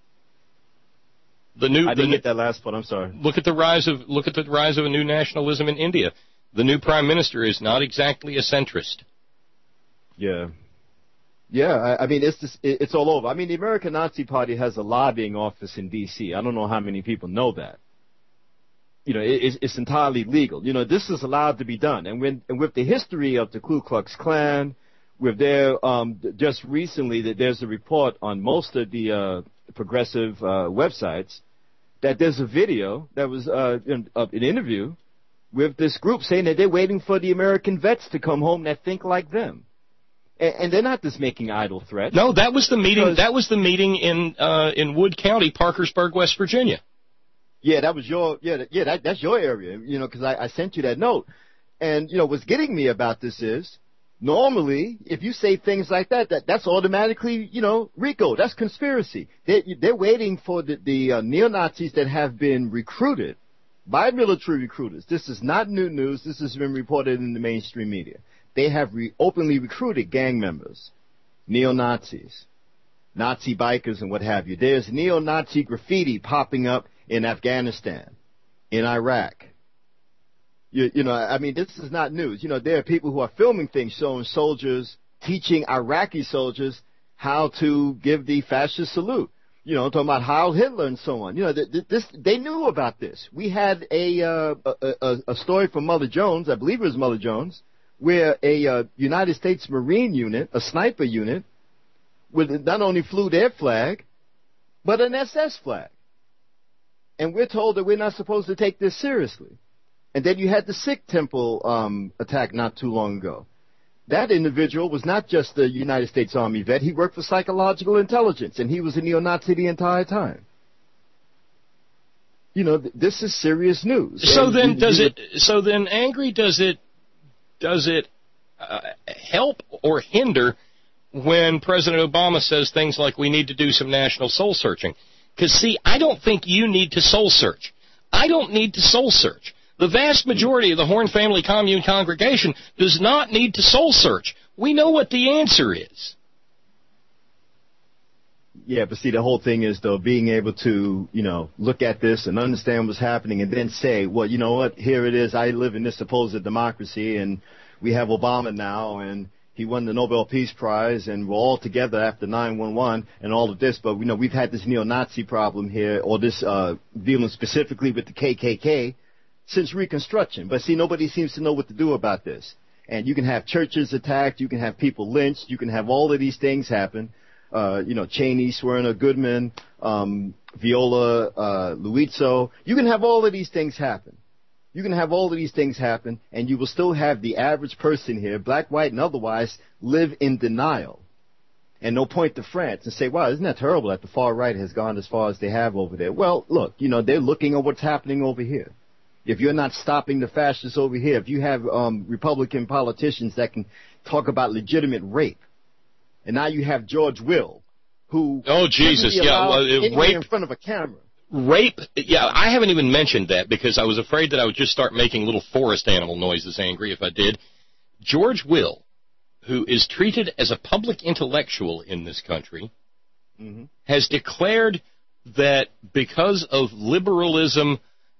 The new I didn't the, get that last part. I'm sorry. Look at the rise of look at the rise of a new nationalism in India. The new prime minister is not exactly a centrist. Yeah. Yeah, I, I mean, it's just, it, it's all over. I mean, the American Nazi Party has a lobbying office in D C I don't know how many people know that. You know, it, it's, it's entirely legal. You know, this is allowed to be done. And, when, and with the history of the Ku Klux Klan, with their, um, just recently that there's a report on most of the uh, progressive uh, websites that there's a video that was uh, an, uh, an interview with this group saying that they're waiting for the American vets to come home that think like them. And, and they're not just making idle threats. No, that was the meeting. That was the meeting in uh, in Wood County, Parkersburg, West Virginia. Yeah, that was your yeah yeah that, that's your area. You know, because I, I sent you that note. And you know, what's getting me about this is normally if you say things like that, that that's automatically you know RICO. That's conspiracy. They they're waiting for the, the uh, neo-Nazis that have been recruited by military recruiters. This is not new news. This has been reported in the mainstream media. They have re- openly recruited gang members, neo-Nazis, Nazi bikers, and what have you. There's neo-Nazi graffiti popping up in Afghanistan, in Iraq. You, you know, I mean, this is not news. You know, there are people who are filming things showing soldiers, teaching Iraqi soldiers how to give the fascist salute. You know, talking about Heil Hitler and so on. You know, th- this they knew about this. We had a, uh, a, a, a story from Mother Jones, I believe it was Mother Jones, where a uh, United States Marine unit, a sniper unit, with not only flew their flag, but an S S flag. And we're told that we're not supposed to take this seriously. And then you had the Sikh temple um, attack not too long ago. that individual was not just a United States Army vet. He worked for psychological intelligence, and he was a neo-Nazi the entire time. You know, th- this is serious news. So and then, you, does you, it? So then, Angry, does it? Does it uh, help or hinder when President Obama says things like, "We need to do some national soul searching"? Because see, I don't think you need to soul search. I don't need to soul search. The vast majority of the Horn Family Commune congregation does not need to soul search. We know what the answer is. Yeah, but see, the whole thing is, though, being able to, you know, look at this and understand what's happening and then say, well, you know what, here it is. I live in this supposed democracy, and we have Obama now, and he won the Nobel Peace Prize, and we're all together after nine one one and all of this. But, you know, we've had this neo-Nazi problem here, or this uh, dealing specifically with the K K K since Reconstruction. But, see, nobody seems to know what to do about this. And you can have churches attacked. You can have people lynched. You can have all of these things happen. Uh, you know, Cheney, Swerner, Goodman, um, Viola, uh, Luizzo. You can have all of these things happen. You can have all of these things happen, and you will still have the average person here, black, white, and otherwise, live in denial. And they'll point to France and say, wow, isn't that terrible that the far right has gone as far as they have over there? Well, look, you know, they're looking at what's happening over here. If you're not stopping the fascists over here, if you have um, Republican politicians that can talk about legitimate rape, and now you have George Will, who oh Jesus, yeah, well, it, rape in front of a camera. Rape, yeah, I haven't even mentioned that because I was afraid that I would just start making little forest animal noises, Angry, if I did. George Will, who is treated as a public intellectual in this country, mm-hmm. has declared that because of liberalism,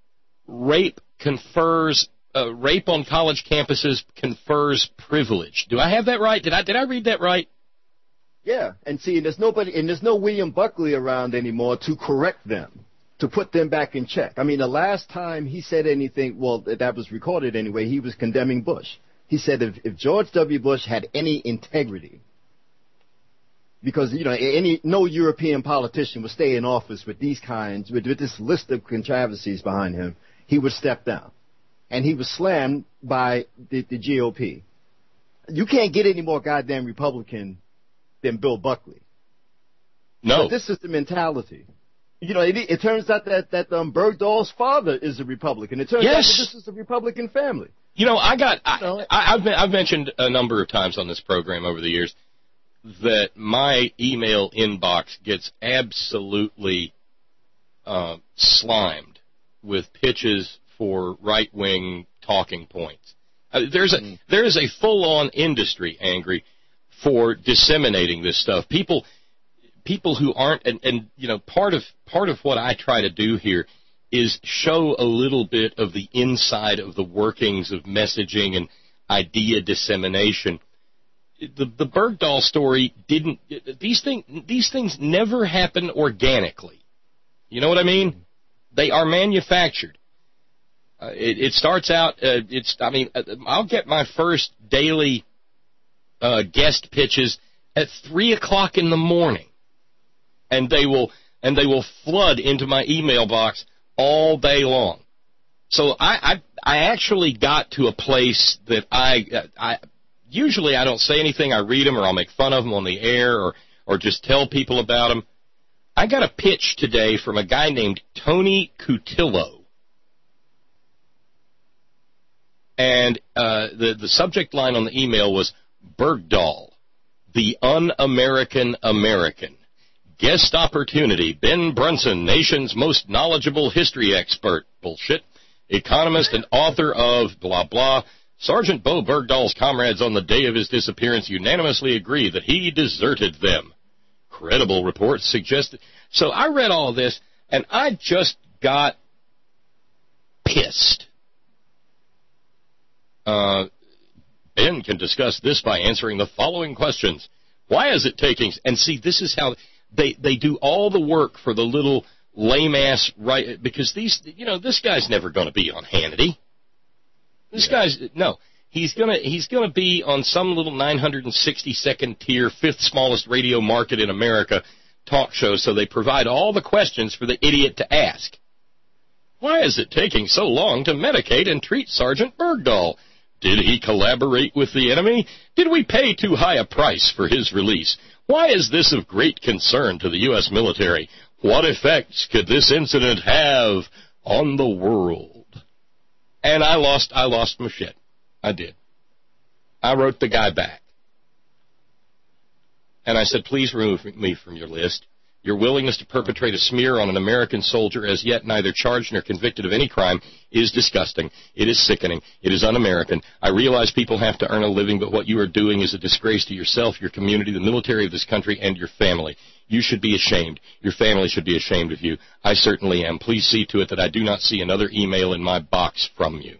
rape confers, uh, rape on college campuses confers privilege. Do I have that right? Did I did I read that right? Yeah, and see, and there's nobody, and there's no William Buckley around anymore to correct them, to put them back in check. I mean, the last time he said anything, well, that was recorded anyway, he was condemning Bush. He said if, if George W. Bush had any integrity, because, you know, any no European politician would stay in office with these kinds, with, with this list of controversies behind him, he would step down. And he was slammed by the, the G O P. You can't get any more goddamn Republican than Bill Buckley. No. But this is the mentality. You know, it, it turns out that, that um, Bergdahl's father is a Republican. It turns yes. out that this is a Republican family. You know, I got, I, I, I've, I've mentioned a number of times on this program over the years that my email inbox gets absolutely uh, slimed with pitches for right-wing talking points. Uh, there's a mm. there is a full-on industry, Angry, for disseminating this stuff. People people who aren't, and, and you know, part of part of what I try to do here is show a little bit of the inside of the workings of messaging and idea dissemination. The the Bergdahl story didn't. These things these things never happen organically. You know what I mean? They are manufactured. Uh, it, it starts out. Uh, it's. I mean, I'll get my first daily uh, guest pitches at three o'clock in the morning, and they will and they will flood into my email box all day long. So I I, I actually got to a place that I I usually I don't say anything. I read them or I'll make fun of them on the air or or just tell people about them. I got a pitch today from a guy named Tony Cutillo. And uh, the, the subject line on the email was Bergdahl, the un-American American. Guest opportunity, Ben Brunson, nation's most knowledgeable history expert. Bullshit. Economist and author of blah, blah. Sergeant Bo Bergdahl's comrades on the day of his disappearance unanimously agree that he deserted them. Credible reports suggested. So I read all of this, and I just got pissed. Uh, Ben can discuss this by answering the following questions. Why is it taking... And see, this is how they, they do all the work for the little lame-ass... right? Because these, you know, this guy's never going to be on Hannity. This yeah. guy's... No. He's gonna he's gonna be on some little nine hundred sixty-second tier, fifth smallest radio market in America talk show, so they provide all the questions for the idiot to ask. Why is it taking so long to medicate and treat Sergeant Bergdahl? Did he collaborate with the enemy? Did we pay too high a price for his release? Why is this of great concern to the U S military? What effects could this incident have on the world? And I lost, I lost my shit. I did. I wrote the guy back. And I said, please remove me from your list. Your willingness to perpetrate a smear on an American soldier as yet neither charged nor convicted of any crime is disgusting. It is sickening. It is un-American. I realize people have to earn a living, but what you are doing is a disgrace to yourself, your community, the military of this country, and your family. You should be ashamed. Your family should be ashamed of you. I certainly am. Please see to it that I do not see another email in my box from you.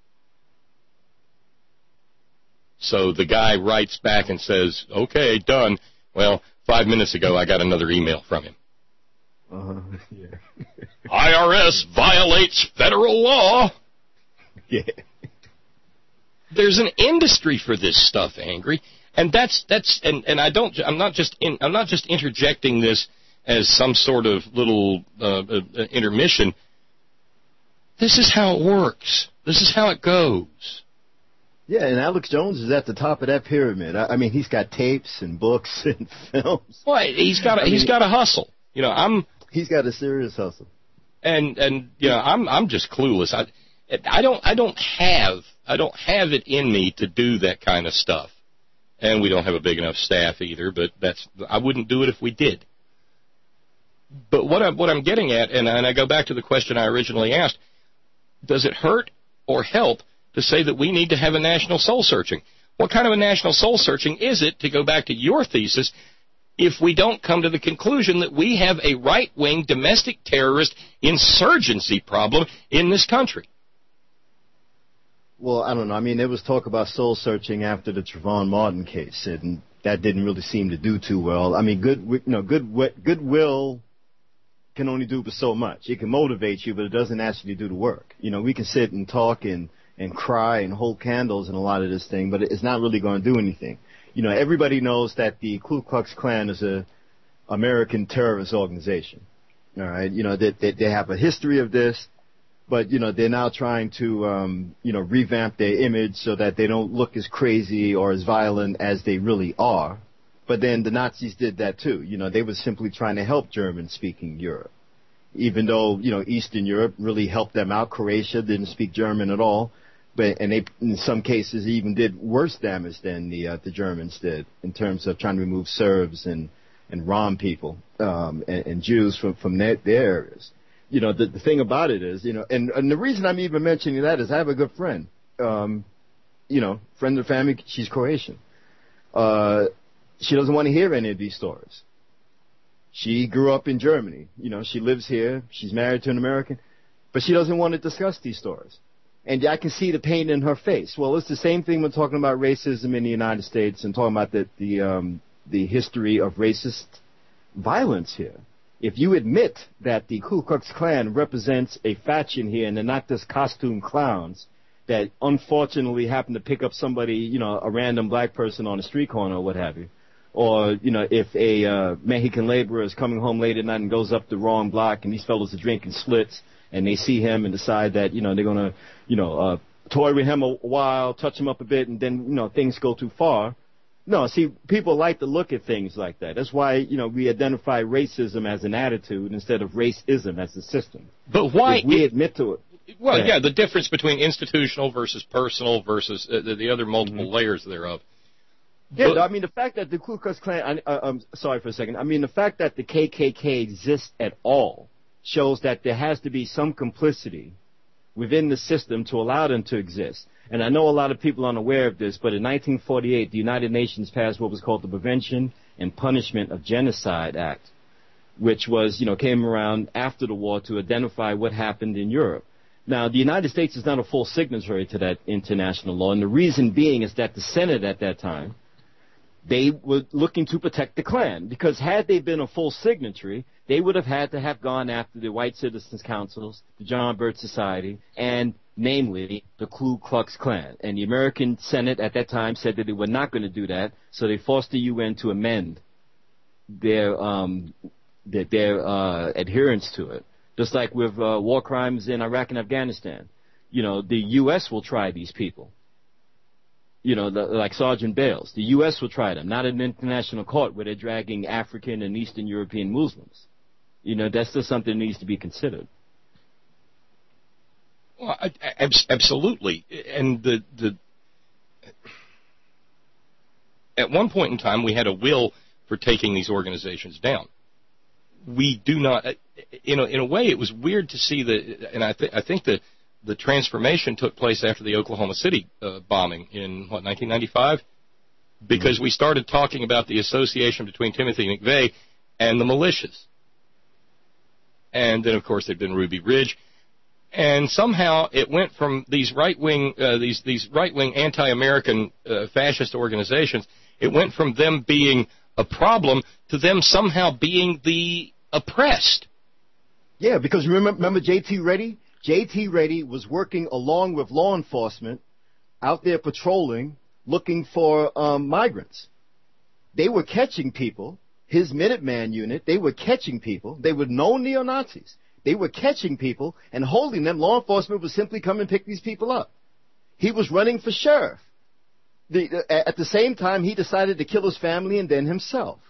So the guy writes back and says, okay, done. Well, five minutes ago, I got another email from him. Uh, yeah. I R S violates federal law. Yeah. There's an industry for this stuff, Angry, and that's that's and, and I don't I'm not just in, I'm not just interjecting this as some sort of little uh, uh, intermission. This is how it works. This is how it goes. Yeah, and Alex Jones is at the top of that pyramid. I, I mean, he's got tapes and books and films. Well, he's got a, I he's mean, got a hustle. You know, I'm. He's got a serious hustle. And and you know, I'm I'm just clueless. I I don't I don't have I don't have it in me to do that kind of stuff. And we don't have a big enough staff either. But that's I wouldn't do it if we did. But what I'm what I'm getting at, and, and I go back to the question I originally asked: does it hurt or help to say that we need to have a national soul searching? What kind of a national soul searching is it, to go back to your thesis, if we don't come to the conclusion that we have a right-wing domestic terrorist insurgency problem in this country? Well, I don't know. I mean, there was talk about soul searching after the Trayvon Martin case, and that didn't really seem to do too well. I mean, good, you know, good, goodwill can only do but so much. It can motivate you, but it doesn't actually do the work. You know, we can sit and talk and and cry and hold candles and a lot of this thing, but it's not really going to do anything. You know, everybody knows that the Ku Klux Klan is a American terrorist organization. All right, you know, they, they, they have a history of this, but, you know, they're now trying to, um, you know, revamp their image so that they don't look as crazy or as violent as they really are. But then the Nazis did that too. You know, they were simply trying to help German-speaking Europe, even though, you know, Eastern Europe really helped them out. Croatia didn't speak German at all. But, and they, in some cases, even did worse damage than the uh, the Germans did in terms of trying to remove Serbs and, and Rom people um, and, and Jews from, from their, their areas. You know, the, the thing about it is, you know, and, and the reason I'm even mentioning that is I have a good friend, um, you know, friend of the family, she's Croatian. Uh, she doesn't want to hear any of these stories. She grew up in Germany. You know, she lives here. She's married to an American. But she doesn't want to discuss these stories. And I can see the pain in her face. Well, it's the same thing when talking about racism in the United States and talking about the the, um, the history of racist violence here. If you admit that the Ku Klux Klan represents a faction here and they're not just costume clowns that unfortunately happen to pick up somebody, you know, a random black person on a street corner or what have you, or, you know, if a uh, Mexican laborer is coming home late at night and goes up the wrong block and these fellows are drinking Schlitz, and they see him and decide that, you know, they're going to, you know, uh, toy with him a while, touch him up a bit, and then, you know, things go too far. No, see, people like to look at things like that. That's why, you know, we identify racism as an attitude instead of racism as a system. But why? If we it, admit to it. Well, yeah. yeah, the difference between institutional versus personal versus uh, the, the other multiple mm-hmm. layers thereof. Yeah, but, I mean, the fact that the Ku Klux Klan, I, uh, I'm sorry for a second, I mean, the fact that the K K K exists at all shows that there has to be some complicity within the system to allow them to exist. And I know a lot of people aren't aware of this, but in nineteen forty-eight, the United Nations passed what was called the Prevention and Punishment of Genocide Act, which was, you know, came around after the war to identify what happened in Europe. Now, the United States is not a full signatory to that international law, and the reason being is that the Senate at that time, they were looking to protect the Klan, because had they been a full signatory, they would have had to have gone after the White Citizens Councils, the John Birch Society, and namely the Ku Klux Klan. And the American Senate at that time said that they were not going to do that, so they forced the U N to amend their um, their, their uh, adherence to it. Just like with uh, war crimes in Iraq and Afghanistan. You know, the U S will try these people. You know, the, like Sergeant Bales. The U S will try them, not an international court where they're dragging African and Eastern European Muslims. You know, that's just something that needs to be considered. Well, I, I, absolutely. And the the at one point in time, we had a will for taking these organizations down. We do not, you know, in a way, it was weird to see the, and I, th- I think that the transformation took place after the Oklahoma City uh, bombing in, what, nineteen ninety-five? Because mm-hmm. we started talking about the association between Timothy McVeigh and the militias. And then, of course, there'd been Ruby Ridge. And somehow it went from these right-wing, uh, these, these right-wing anti-American uh, fascist organizations, it went from them being a problem to them somehow being the oppressed. Yeah, because remember, remember J T Reddy? J T Reddy was working along with law enforcement out there patrolling, looking for um, migrants. They were catching people. His Minuteman unit, they were catching people. They were known neo-Nazis. They were catching people and holding them. Law enforcement would simply come and pick these people up. He was running for sheriff. The, at the same time, he decided to kill his family and then himself.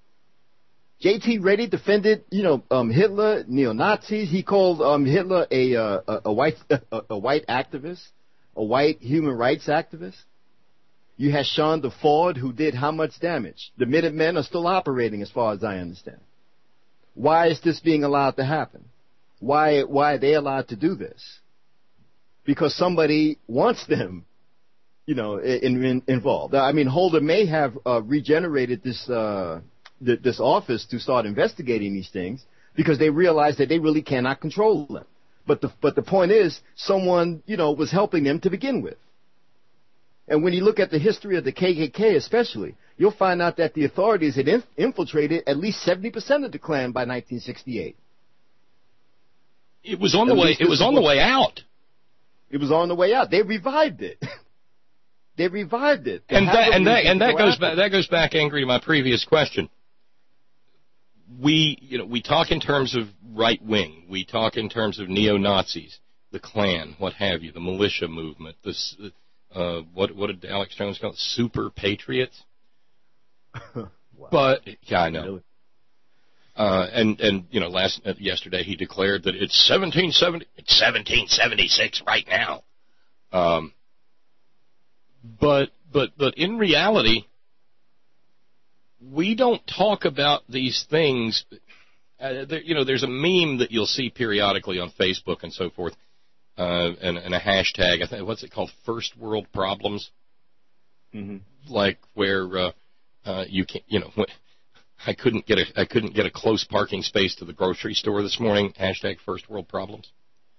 J T Reddy defended, you know, um, Hitler, neo-Nazis. He called um, Hitler a, uh, a, a white a, a white activist, a white human rights activist. You had Sean DeFord, who did how much damage? The Minutemen are still operating, as far as I understand. Why is this being allowed to happen? Why why are they allowed to do this? Because somebody wants them, you know, in, in, involved. I mean, Holder may have uh, regenerated this uh, th- this office to start investigating these things because they realize that they really cannot control them. But the but the point is, someone, you know, was helping them to begin with. And when you look at the history of the K K K especially, you'll find out that the authorities had inf- infiltrated at least seventy percent of the Klan by nineteen sixty-eight. It was on the way. It was on the way out. It was on the way out. They revived it. They revived it. And that and that and that goes back. That goes back, Angry, to my previous question. We, you know, we talk in terms of right wing. We talk in terms of neo-Nazis, the Klan, what have you, the militia movement, this. Uh, what what did Alex Jones call it? Super patriots. Wow. But yeah, I know. Really? Uh, and and you know, last uh, yesterday he declared that it's seventeen seventy, it's seventeen seventy-six right now. Um, but but but in reality, we don't talk about these things. Uh, there, you know, there's a meme that you'll see periodically on Facebook and so forth. Uh, and, and a hashtag, I think, what's it called? First world problems. Mm-hmm. Like where uh, uh, you can, you know, I couldn't get a I couldn't get a close parking space to the grocery store this morning. Hashtag first world problems.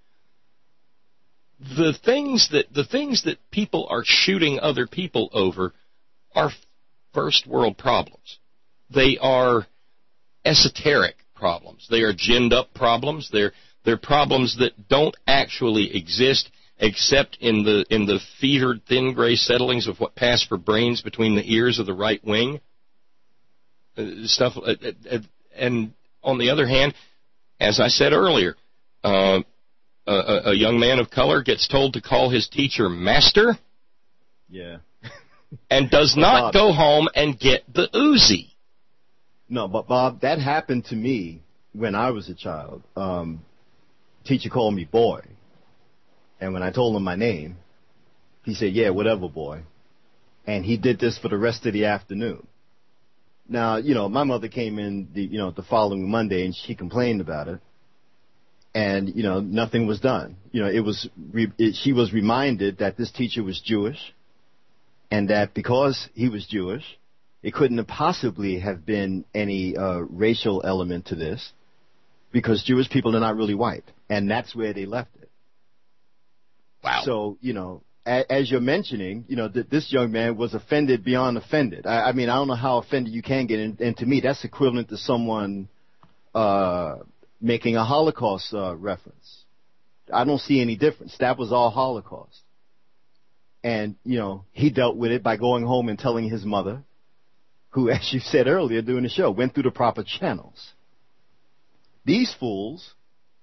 The things that the things that people are shooting other people over are first world problems. They are esoteric problems. They are ginned up problems. They're They're problems that don't actually exist except in the in the fevered, thin gray settlings of what pass for brains between the ears of the right wing. Uh, stuff, uh, uh, and on the other hand, as I said earlier, uh, a, a young man of color gets told to call his teacher master. Yeah. And does not Bob, go home and get the Uzi. No, but Bob, that happened to me when I was a child. Um, Teacher called me boy, and when I told him my name, he said, yeah, whatever, boy. And he did this for the rest of the afternoon. Now, you know, my mother came in the, you know, the following Monday, and she complained about it, and, you know, nothing was done. You know, it was, re- it, she was reminded that this teacher was Jewish, and that because he was Jewish, it couldn't have possibly have been any uh, racial element to this, because Jewish people are not really white. And that's where they left it. Wow. So, you know, a, as you're mentioning, you know, th- this young man was offended beyond offended. I, I mean, I don't know how offended you can get. And, and to me, that's equivalent to someone uh, making a Holocaust uh, reference. I don't see any difference. That was all Holocaust. And, you know, he dealt with it by going home and telling his mother, who, as you said earlier during the show, went through the proper channels. These fools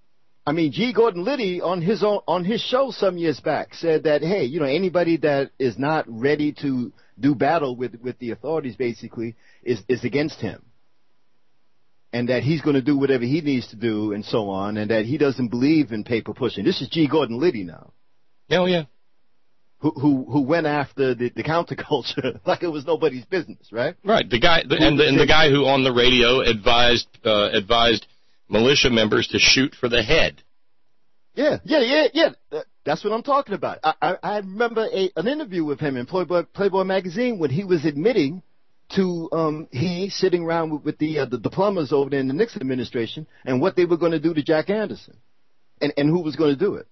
I mean, G. Gordon Liddy on his own, on his show some years back said that, hey, you know, anybody that is not ready to do battle with, with the authorities basically is, is against him. And that he's going to do whatever he needs to do and so on, and that he doesn't believe in paper pushing. This is G. Gordon Liddy now. Hell yeah. Who, who, who went after the, the counterculture like it was nobody's business, right? Right. The guy, the, and, the, and the guy who on the radio advised, uh, advised militia members to shoot for the head. Yeah, yeah, yeah, yeah. That's what I'm talking about. I, I, I remember a, an interview with him in Playboy, Playboy magazine when he was admitting to um, he sitting around with, with the, uh, the the plumbers over there in the Nixon administration and what they were going to do to Jack Anderson, and and who was going to do it.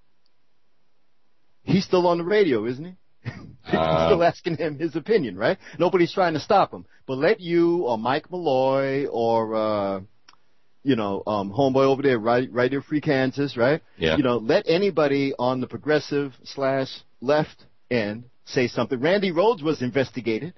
He's still on the radio, isn't he? Uh, still asking him his opinion, right? Nobody's trying to stop him. But let you or Mike Malloy or uh, you know, um, homeboy over there, right, right in Free Kansas, right? Yeah. You know, let anybody on the progressive slash left end say something. Randy Rhodes was investigated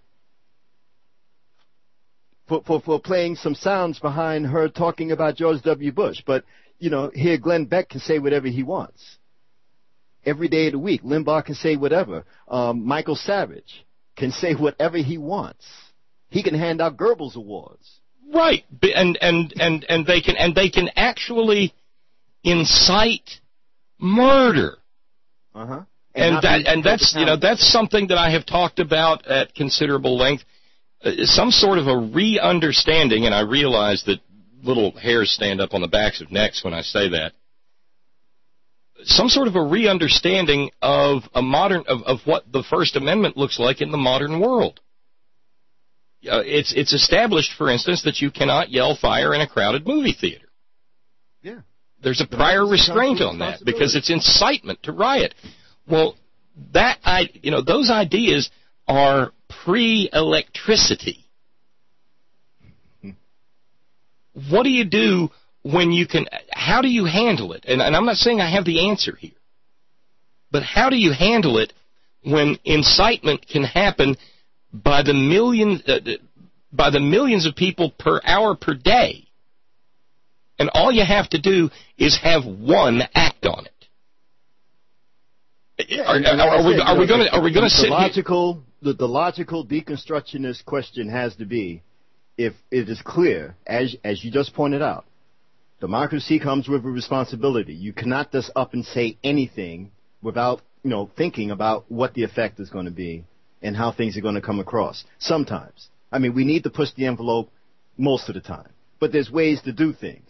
for, for, for playing some sounds behind her talking about George W. Bush. But, you know, here Glenn Beck can say whatever he wants. Every day of the week, Limbaugh can say whatever. Um, Michael Savage can say whatever he wants. He can hand out Goebbels awards. Right, and and and and they can and they can actually incite murder. Uh huh. And, and that and that's you know that's something that I have talked about at considerable length. Uh, some sort of a re-understanding, and I realize that little hairs stand up on the backs of necks when I say that. Some sort of a re-understanding of a modern of, of what the First Amendment looks like in the modern world. Uh, it's it's established, for instance, that you cannot yell fire in a crowded movie theater. Yeah. There's a prior restraint on that because it's incitement to riot. Well, that I you know those ideas are pre-electricity. What do you do when you can? How do you handle it? And, and I'm not saying I have the answer here, but how do you handle it when incitement can happen by the million, uh, by the millions of people per hour per day, and all you have to do is have one act on it? Yeah, are, are, are, we, are we going to? Are we going to sit? The logical, the, the logical deconstructionist question has to be: if it is clear, as as you just pointed out, democracy comes with a responsibility. You cannot just up and say anything without you know thinking about what the effect is going to be and how things are going to come across. Sometimes. I mean, we need to push the envelope most of the time. But there's ways to do things.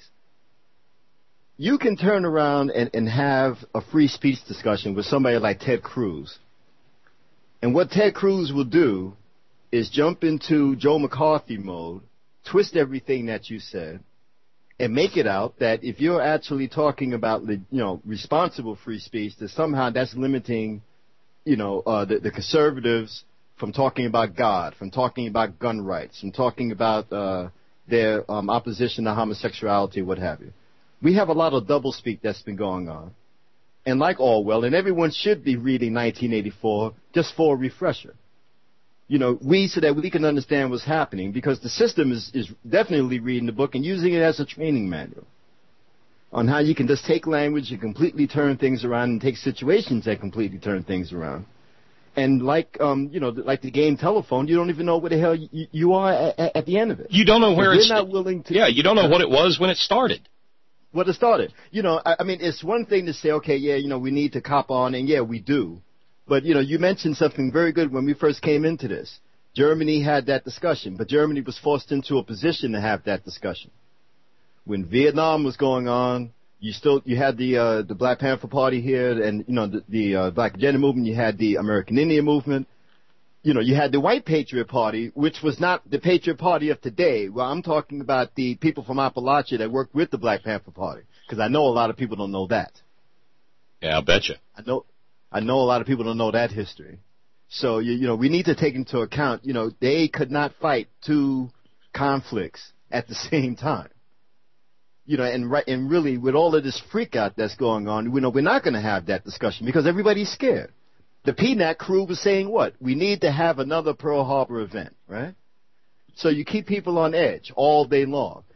You can turn around and, and have a free speech discussion with somebody like Ted Cruz. And what Ted Cruz will do is jump into Joe McCarthy mode, twist everything that you said, and make it out that if you're actually talking about, you know, responsible free speech, that somehow that's limiting you know, uh, the, the conservatives from talking about God, from talking about gun rights, from talking about uh, their um, opposition to homosexuality, what have you. We have a lot of doublespeak that's been going on. And like Orwell, and everyone should be reading nineteen eighty-four just for a refresher. You know, we, so that we can understand what's happening, because the system is, is definitely reading the book and using it as a training manual on how you can just take language and completely turn things around and take situations that completely turn things around. And like, um, you know, like the game telephone, you don't even know where the hell you, you are at, at the end of it. You don't know where it's... We're not willing to... Yeah, you don't know what it was when it started. What it started. You know, I, I mean, it's one thing to say, okay, yeah, you know, we need to cop on, and yeah, we do. But, you know, you mentioned something very good when we first came into this. Germany had that discussion, but Germany was forced into a position to have that discussion. When Vietnam was going on, you still you had the uh, the Black Panther Party here, and you know the, the uh, Black Agenda movement. You had the American Indian movement. You know you had the White Patriot Party, which was not the Patriot Party of today. Well, I'm talking about the people from Appalachia that worked with the Black Panther Party, because I know a lot of people don't know that. Yeah, I'll betcha. I know I know a lot of people don't know that history. So you you know we need to take into account. You know they could not fight two conflicts at the same time. You know, and right, and really, with all of this freak out that's going on, we know we're not going to have that discussion because everybody's scared. The P N A C crew was saying what? We need to have another Pearl Harbor event, right? So you keep people on edge all day long.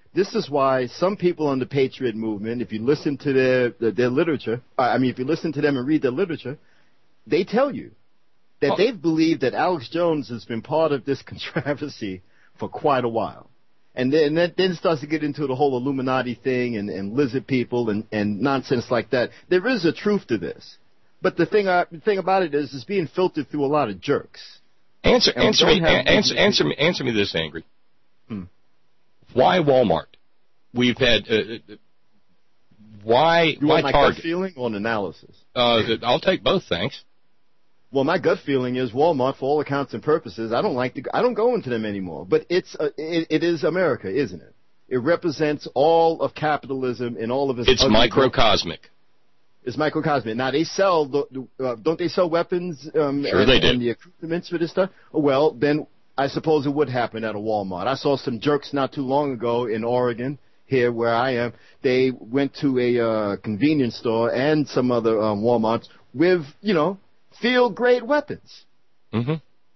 This is why some people on the Patriot movement, if you listen to their, their, their literature, I mean, if you listen to them and read their literature, they tell you that oh. they've believed that Alex Jones has been part of this controversy for quite a while. And then, and that then starts to get into the whole Illuminati thing and, and lizard people and, and nonsense like that. There is a truth to this. But the thing, I, the thing about it is it's being filtered through a lot of jerks. Answer, answer me, answer, answer me, answer me this, Angry. Hmm. Why Walmart? We've had uh, why you why want my Target? Gut feeling or an analysis? Uh, I'll take both, thanks. Well, my gut feeling is Walmart, for all accounts and purposes, I don't like to. I don't go into them anymore. But it's uh, it, it is America, isn't it? It represents all of capitalism and all of its. It's microcosmic. Growth. It's microcosmic. Now they sell, uh, don't they sell weapons? Um, sure and, they do. And the accoutrements for this stuff. Well, then I suppose it would happen at a Walmart. I saw some jerks not too long ago in Oregon, here where I am. They went to a uh, convenience store and some other um, Walmarts with, you know, field-grade weapons mm-hmm.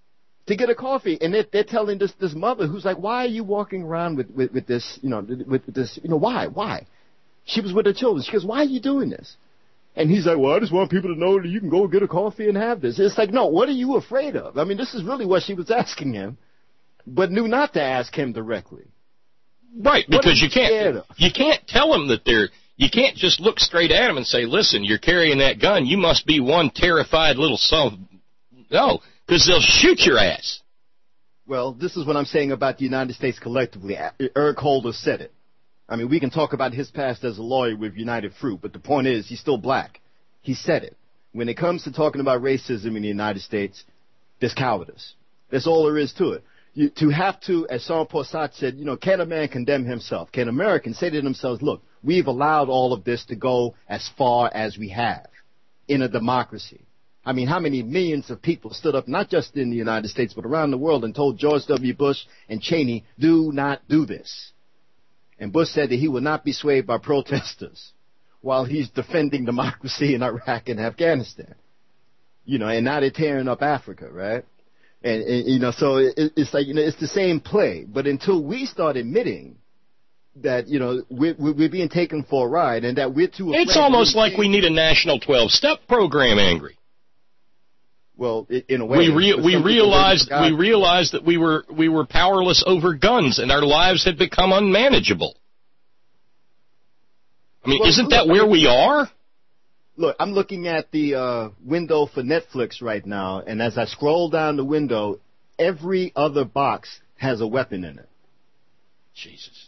to get a coffee. And they're, they're telling this this mother who's like, why are you walking around with, with, with this, you know, with this, you know, why, why? She was with her children. She goes, why are you doing this? And he's like, well, I just want people to know that you can go get a coffee and have this. It's like, no, what are you afraid of? I mean, this is really what she was asking him, but knew not to ask him directly. Right, because you can't you can't tell them that they're you can't just look straight at them and say, listen, you're carrying that gun, you must be one terrified little son. No, because they'll shoot your ass. Well, this is what I'm saying about the United States collectively. Eric Holder said it. I mean, we can talk about his past as a lawyer with United Fruit, but the point is he's still black. He said it. When it comes to talking about racism in the United States, there's cowardice. That's all there is to it. You, to have to, as Jean-Paul Sartre said, you know, can a man condemn himself? Can Americans say to themselves, look, we've allowed all of this to go as far as we have in a democracy? I mean, how many millions of people stood up, not just in the United States, but around the world and told George W. Bush and Cheney, do not do this. And Bush said that he would not be swayed by protesters while he's defending democracy in Iraq and Afghanistan. You know, and now they're tearing up Africa, right? And, and you know, so it, it's like, you know, it's the same play. But until we start admitting that, you know, we're, we're being taken for a ride and that we're too afraid. It's almost like we need a national twelve-step program, Angry. Well, in a way, we re- we realized we realized that we were we were powerless over guns and our lives had become unmanageable. I mean, well, isn't look, that where we are? Look, I'm looking at the uh, window for Netflix right now, and as I scroll down the window, every other box has a weapon in it. Jesus.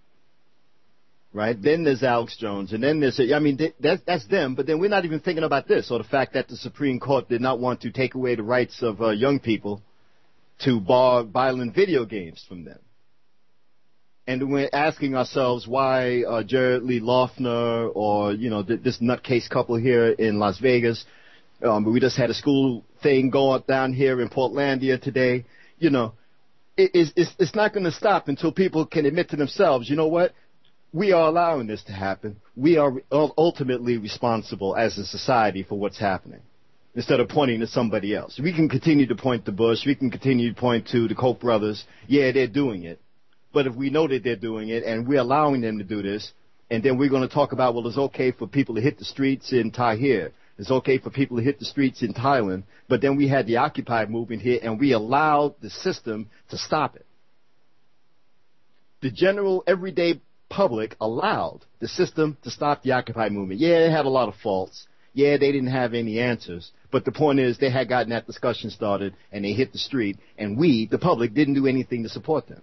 Right? Then there's Alex Jones, and then there's, I mean, that's, that's them, but then we're not even thinking about this, or the fact that the Supreme Court did not want to take away the rights of uh, young people to bar violent video games from them. And we're asking ourselves why uh, Jared Lee Loughner or, you know, th- this nutcase couple here in Las Vegas, um, we just had a school thing going down here in Portlandia today, you know, it, it's, it's, it's not going to stop until people can admit to themselves, you know what? We are allowing this to happen. We are ultimately responsible as a society for what's happening, instead of pointing to somebody else. We can continue to point to Bush. We can continue to point to the Koch brothers. Yeah, they're doing it. But if we know that they're doing it and we're allowing them to do this, and then we're going to talk about, well, it's okay for people to hit the streets in Tahrir. It's okay for people to hit the streets in Thailand. But then we had the Occupy movement here, and we allowed the system to stop it. The general everyday public allowed the system to stop the Occupy movement. Yeah, it had a lot of faults. Yeah, they didn't have any answers. But the point is they had gotten that discussion started, and they hit the street, and we, the public, didn't do anything to support them.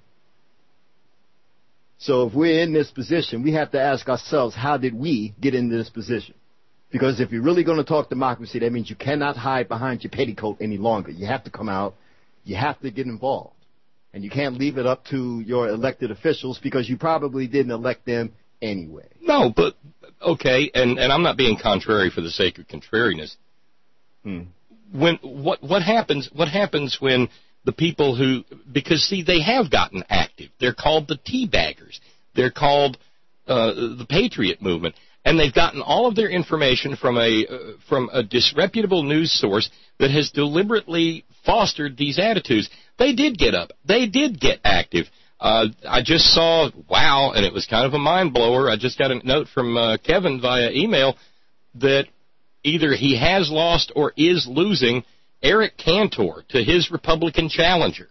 So if we're in this position, we have to ask ourselves, how did we get into this position? Because if you're really going to talk democracy, that means you cannot hide behind your petticoat any longer. You have to come out. You have to get involved. And you can't leave it up to your elected officials because you probably didn't elect them anyway. No, but, okay, and, and I'm not being contrary for the sake of contrariness. Hmm. When what what happens what happens when the people who, because, see, they have gotten active. They're called the teabaggers. They're called uh, the Patriot movement. And they've gotten all of their information from a uh, from a disreputable news source that has deliberately fostered these attitudes. They did get up. They did get active. Uh, I just saw, wow, and it was kind of a mind blower. I just got a note from uh, Kevin via email that either he has lost or is losing Eric Cantor to his Republican challenger.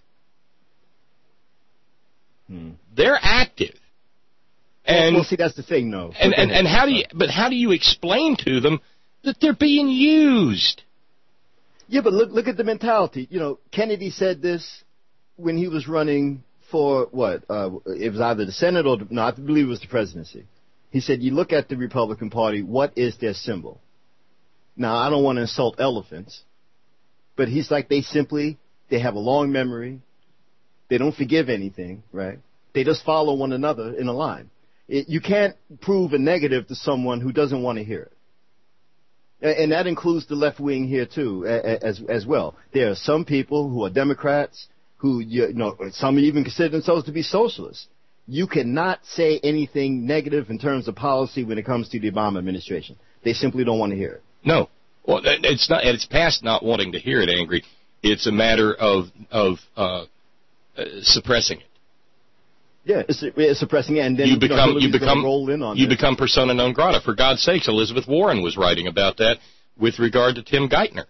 Hmm. They're active. And well, see, that's the thing, though. And, and, and how do you, but how do you explain to them that they're being used? Yeah, but look, look at the mentality. You know, Kennedy said this when he was running for what? Uh, it was either the Senate or, the, no, I believe it was the presidency. He said, you look at the Republican Party, what is their symbol? Now, I don't want to insult elephants, but he's like, they simply, they have a long memory. They don't forgive anything, right? They just follow one another in a line. It, you can't prove a negative to someone who doesn't want to hear it. And, and that includes the left wing here, too, as, as well. There are some people who are Democrats who, you know, some even consider themselves to be socialists. You cannot say anything negative in terms of policy when it comes to the Obama administration. They simply don't want to hear it. No. Well, it's not. It's past not wanting to hear it, Angry. It's a matter of of uh, uh, suppressing it. Yeah, it's, it's suppressing it, and then you become you, know, you become roll in on you this. become persona non grata. For God's sakes, Elizabeth Warren was writing about that with regard to Tim Geithner.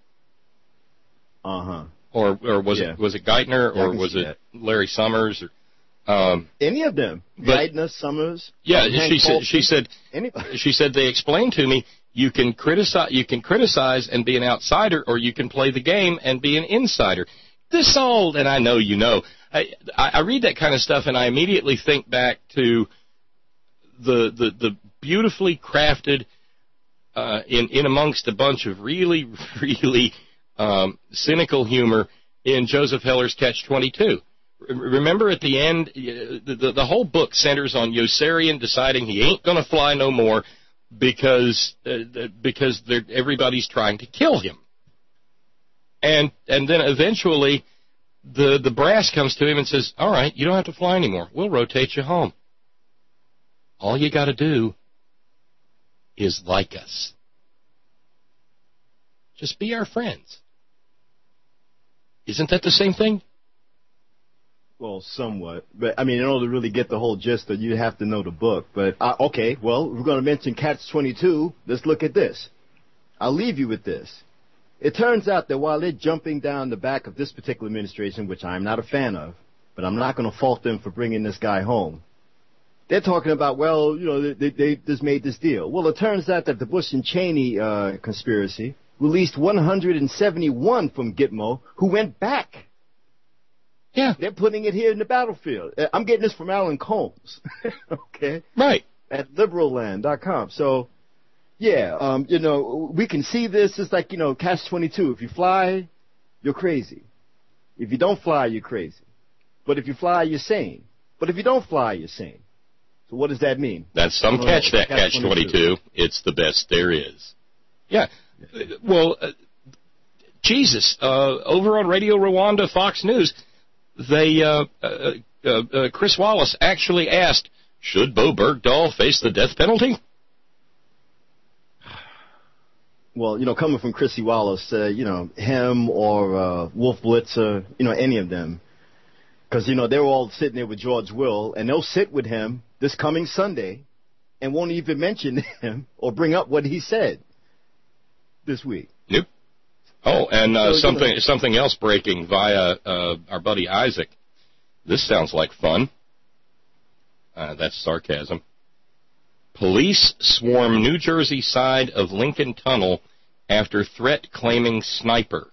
Uh huh. Or or was yeah. it was it Geithner or yeah, was it that. Larry Summers or um, any of them? Geithner, Summers. Yeah, um, she said she said anybody. she said they explained to me. You can criticize, you can criticize and be an outsider, or you can play the game and be an insider. This all, and I know you know, I, I read that kind of stuff, and I immediately think back to the the, the beautifully crafted, uh, in in amongst a bunch of really really um, cynical humor in Joseph Heller's Catch twenty-two. Remember at the end, the, the, the whole book centers on Yossarian deciding he ain't going to fly no more. Because uh, because everybody's trying to kill him, and and then eventually the the brass comes to him and says, "All right, you don't have to fly anymore. We'll rotate you home. All you got to do is like us. Just be our friends." Isn't that the same thing? Well, somewhat. But, I mean, in order to really get the whole gist, of, you have to know the book. But, uh, okay, well, we're going to mention Catch twenty-two. Let's look at this. I'll leave you with this. It turns out that while they're jumping down the back of this particular administration, which I'm not a fan of, but I'm not going to fault them for bringing this guy home, they're talking about, well, you know, they, they just made this deal. Well, it turns out that the Bush and Cheney uh, conspiracy released one hundred seventy-one from Gitmo who went back. Yeah. They're putting it here in the battlefield. I'm getting this from Alan Combs. Okay? Right. At liberal land dot com. So, yeah, um, you know, we can see this. It's like, you know, Catch twenty-two. If you fly, you're crazy. If you don't fly, you're crazy. But if you fly, you're sane. But if you don't fly, you're sane. So what does that mean? That's some catch, that Catch twenty-two. It's the best there is. Yeah. Well, uh, Jesus, uh, over on Radio Rwanda, Fox News, They, uh, uh, uh, uh, Chris Wallace actually asked, should Bo Bergdahl face the death penalty? Well, you know, coming from Chrissy Wallace, uh, you know, him or uh, Wolf Blitzer, you know, any of them, because, you know, they're all sitting there with George Will, and they'll sit with him this coming Sunday and won't even mention him or bring up what he said this week. Nope. Oh, and uh, so, something you know, something else breaking via uh, our buddy Isaac. This sounds like fun. Uh, that's sarcasm. Police swarm New Jersey side of Lincoln Tunnel after threat claiming sniper.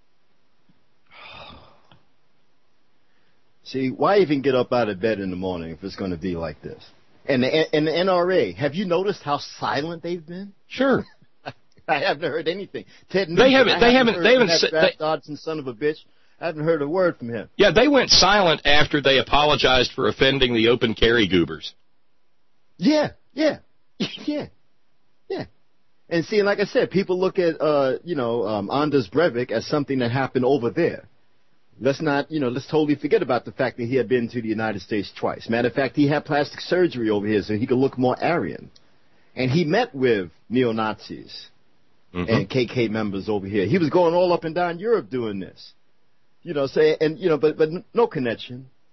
See, why even get up out of bed in the morning if it's going to be like this? And the, and the N R A, have you noticed how silent they've been? Sure. I haven't heard anything. Ted Nugent, they haven't. They haven't. Heard they haven't. That They, Dodson son of a bitch. I haven't heard a word from him. Yeah, they went silent after they apologized for offending the open carry goobers. Yeah, yeah, yeah, yeah. And see, like I said, people look at uh, you know um, Anders Breivik as something that happened over there. Let's not, you know, let's totally forget about the fact that he had been to the United States twice. Matter of fact, he had plastic surgery over here so he could look more Aryan, and he met with neo-Nazis. Mm-hmm. And K K members over here. He was going all up and down Europe doing this. You know, say, and, you know, but, but no connection.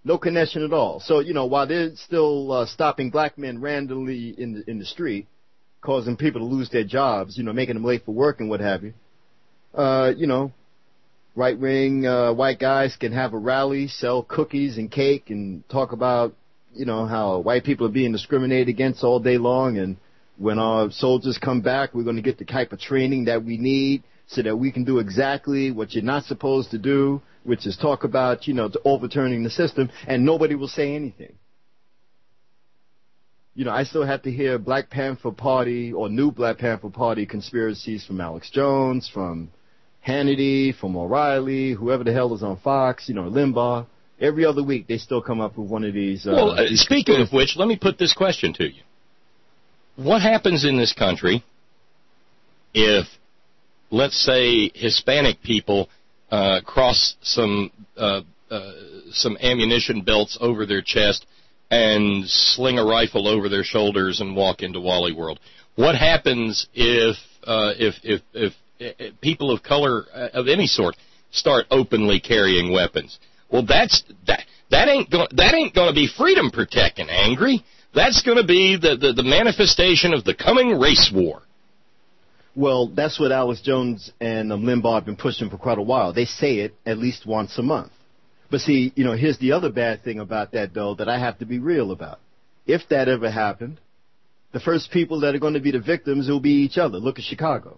No connection at all. So, you know, while they're still uh, stopping black men randomly in the, in the street, causing people to lose their jobs, you know, making them late for work and what have you, uh, you know, right-wing uh, white guys can have a rally, sell cookies and cake, and talk about, you know, how white people are being discriminated against all day long, and when our soldiers come back, we're going to get the type of training that we need so that we can do exactly what you're not supposed to do, which is talk about, you know, overturning the system, and nobody will say anything. You know, I still have to hear Black Panther Party or new Black Panther Party conspiracies from Alex Jones, from Hannity, from O'Reilly, whoever the hell is on Fox, you know, Limbaugh. Every other week they still come up with one of these. Uh, well, uh, these speaking of which, let me put this question to you. What happens in this country if, let's say, Hispanic people uh, cross some uh, uh, some ammunition belts over their chest and sling a rifle over their shoulders and walk into Wally World? What happens if uh, if if if people of color of any sort start openly carrying weapons? Well, that's that. That ain't going. That ain't going to be freedom protecting angry. That's going to be the, the the manifestation of the coming race war. Well, that's what Alex Jones and um, Limbaugh have been pushing for quite a while. They say it at least once a month. But see, you know, here's the other bad thing about that, though, that I have to be real about. If that ever happened, the first people that are going to be the victims will be each other. Look at Chicago.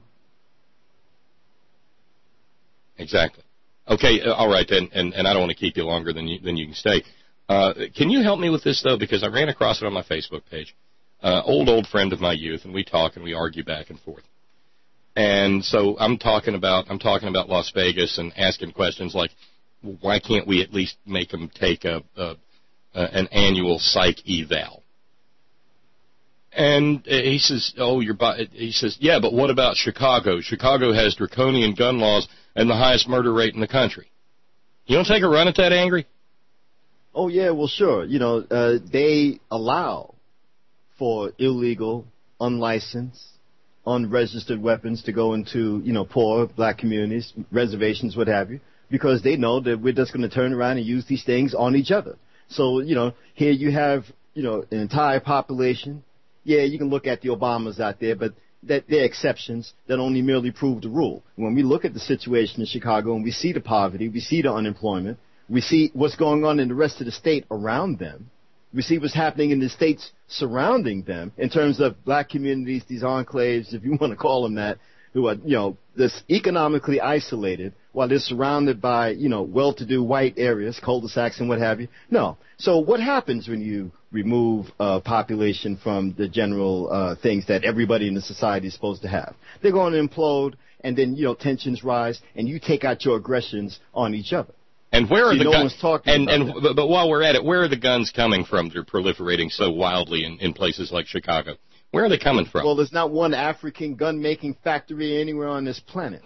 Exactly. Okay, uh, all right, then, and, and I don't want to keep you longer than you, than you can stay. Uh, can you help me with this, though, because I ran across it on my Facebook page. Uh, old, old friend of my youth, and we talk and we argue back and forth. And so I'm talking about I'm talking about Las Vegas and asking questions like, why can't we at least make them take a, a, a an annual psych eval? And he says, oh, you're. He says, yeah, but what about Chicago? Chicago has draconian gun laws and the highest murder rate in the country. You don't take a run at that, Angry? Oh yeah, well sure. You know, uh, they allow for illegal, unlicensed, unregistered weapons to go into, you know, poor black communities, reservations, what have you, because they know that we're just going to turn around and use these things on each other. So, you know, here you have, you know, an entire population. Yeah, you can look at the Obamas out there, but that they're exceptions that only merely prove the rule. When we look at the situation in Chicago and we see the poverty, we see the unemployment, we see what's going on in the rest of the state around them, we see what's happening in the states surrounding them in terms of black communities, these enclaves, if you want to call them that, who are, you know, this economically isolated while they're surrounded by, you know, well-to-do white areas, cul-de-sacs and what have you. No. So what happens when you remove uh, population from the general uh, things that everybody in the society is supposed to have? They're going to implode, and then, you know, tensions rise, and you take out your aggressions on each other. And where are See, the no guns? one's talking and about and that. but, but while we're at it, where are the guns coming from? They're proliferating so wildly in, in places like Chicago. Where are they coming from? Well, there's not one African gun-making factory anywhere on this planet.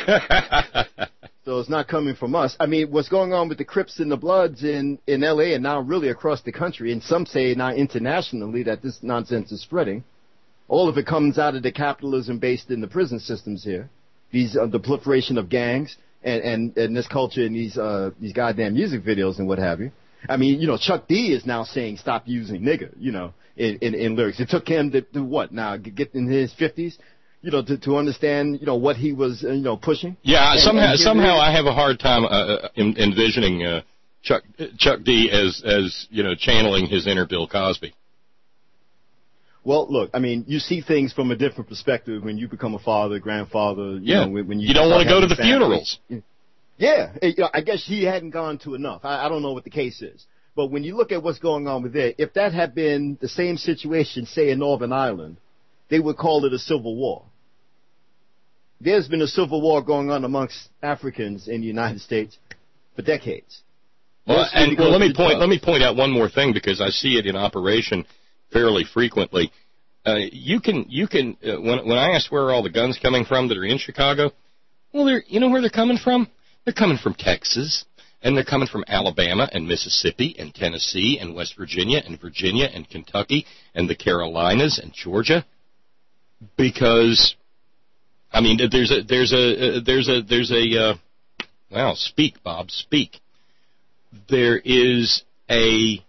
So it's not coming from us. I mean, what's going on with the Crips and the Bloods in, in L A and now really across the country, and some say now internationally that this nonsense is spreading, all of it comes out of the capitalism based in the prison systems here, these uh, the proliferation of gangs and, and, and this culture in these, uh, these goddamn music videos and what have you. I mean, you know, Chuck D is now saying stop using nigger, you know, in, in, in lyrics. It took him to, to what now, get in his fifties, you know, to, to understand, you know, what he was, uh, you know, pushing. Yeah, and, somehow and somehow I have a hard time uh, in, envisioning uh, Chuck Chuck D as, as, you know, channeling his inner Bill Cosby. Well, look, I mean, you see things from a different perspective when you become a father, grandfather. You Yeah, know, when, when you, you don't want to go to the families. funerals. Yeah, it, you know, I guess he hadn't gone to enough. I, I don't know what the case is. But when you look at what's going on with it, if that had been the same situation, say, in Northern Ireland, they would call it a civil war. There's been a civil war going on amongst Africans in the United States for decades. Well, and well, let me point drugs. let me point out one more thing because I see it in operation fairly frequently. Uh, you can you can uh, when when I ask where are all the guns coming from that are in Chicago, well, they're you know where they're coming from? They're coming from Texas, and they're coming from Alabama and Mississippi and Tennessee and West Virginia and Virginia and Kentucky and the Carolinas and Georgia, because I mean there's a there's a uh, there's a there's a uh, well speak Bob speak. There is a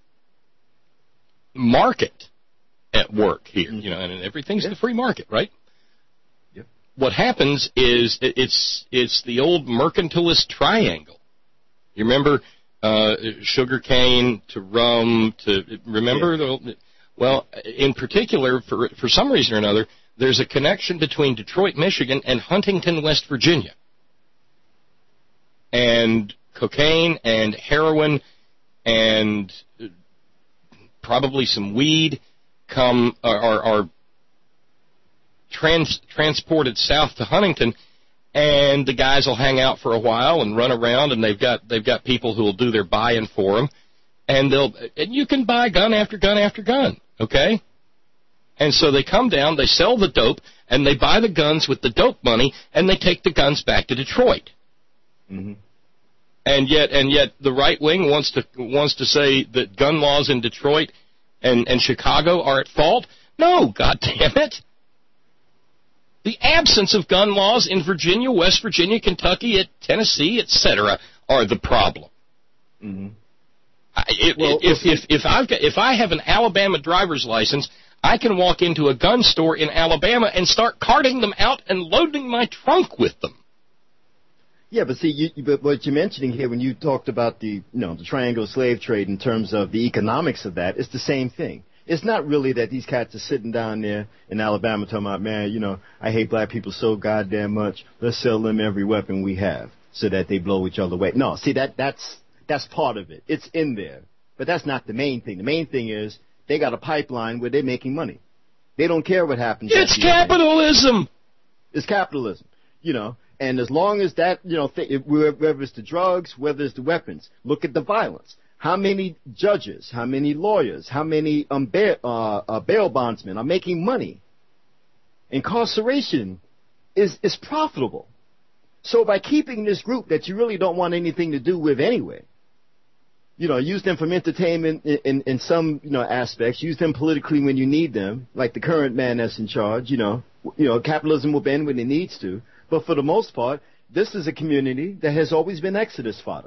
market at work here, you know, and everything's yeah. the free market, right? Yep. What happens is it's it's the old mercantilist triangle. You remember uh, sugar cane to rum to remember yeah. the well, in particular, for for some reason or another, there's a connection between Detroit, Michigan, and Huntington, West Virginia, and cocaine and heroin and probably some weed come are, are, are trans, transported south to Huntington, and the guys will hang out for a while and run around, and they've got they've got people who will do their buy-in for them, and they'll and you can buy gun after gun after gun, okay? And so they come down, they sell the dope, and they buy the guns with the dope money, and they take the guns back to Detroit. Mm-hmm. And yet, and yet, the right wing wants to wants to say that gun laws in Detroit and, and Chicago are at fault. No, God damn it! The absence of gun laws in Virginia, West Virginia, Kentucky, at Tennessee, et cetera, are the problem. Mm-hmm. I, it, well, if if if I've got, if I have an Alabama driver's license, I can walk into a gun store in Alabama and start carting them out and loading my trunk with them. Yeah, but see, you, but what you're mentioning here when you talked about the, you know, the triangle slave trade in terms of the economics of that, it's the same thing. It's not really that these cats are sitting down there in Alabama talking about, man, you know, I hate black people so goddamn much. Let's sell them every weapon we have so that they blow each other away. No, see, that that's that's part of it. It's in there, but that's not the main thing. The main thing is they got a pipeline where they're making money. They don't care what happens. It's capitalism. It's capitalism, you know. And as long as that, you know, th- whether it's the drugs, whether it's the weapons, look at the violence. How many judges, how many lawyers, how many um, bail, uh, uh, bail bondsmen are making money? Incarceration is, is profitable. So by keeping this group that you really don't want anything to do with anyway, you know, use them from entertainment in, in, in some, you know, aspects, use them politically when you need them, like the current man that's in charge, you know, you know, capitalism will bend when it needs to. But for the most part, this is a community that has always been exodus fodder.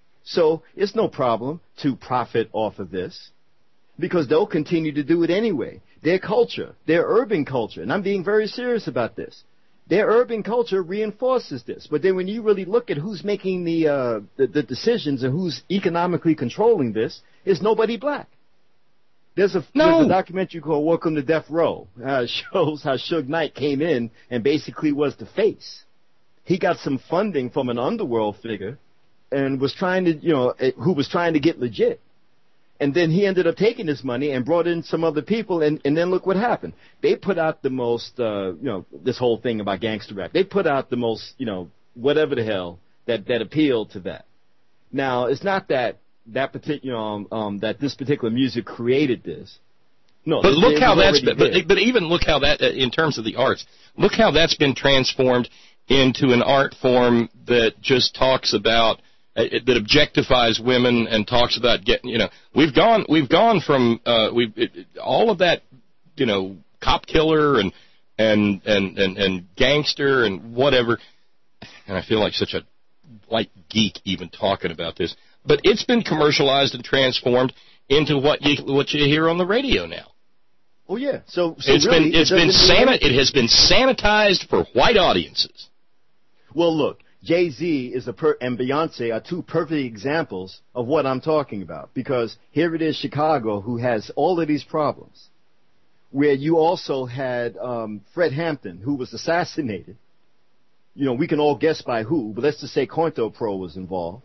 So it's no problem to profit off of this because they'll continue to do it anyway. Their culture, their urban culture, and I'm being very serious about this, their urban culture reinforces this. But then when you really look at who's making the, uh, the, the decisions and who's economically controlling this, it's nobody black. There's a, no. there's a documentary called Welcome to Death Row. Uh, it shows how Suge Knight came in and basically was the face. He got some funding from an underworld figure and was trying to, you know, who was trying to get legit. And then he ended up taking this money and brought in some other people, and, and then look what happened. They put out the most, uh, you know, this whole thing about gangster rap. They put out the most, you know, whatever the hell that, that appealed to that. Now, it's not that that particular um, um, that this particular music created this. No, but they, look they how that's been, but, did. but even look how that uh, in terms of the arts, look how that's been transformed into an art form that just talks about uh, that objectifies women and talks about getting, you know, we've gone we've gone from uh, we've it, all of that, you know, cop killer and and and and and gangster and whatever, and I feel like such a white geek even talking about this. But it's been commercialized and transformed into what you what you hear on the radio now. Oh yeah, so, so it's really, been it's it been sana- it has been sanitized for white audiences. Well, look, Jay-Z is a per- and Beyonce are two perfect examples of what I'm talking about, because here it is, Chicago, who has all of these problems, where you also had um, Fred Hampton, who was assassinated. You know, we can all guess by who, but let's just say COINTELPRO was involved.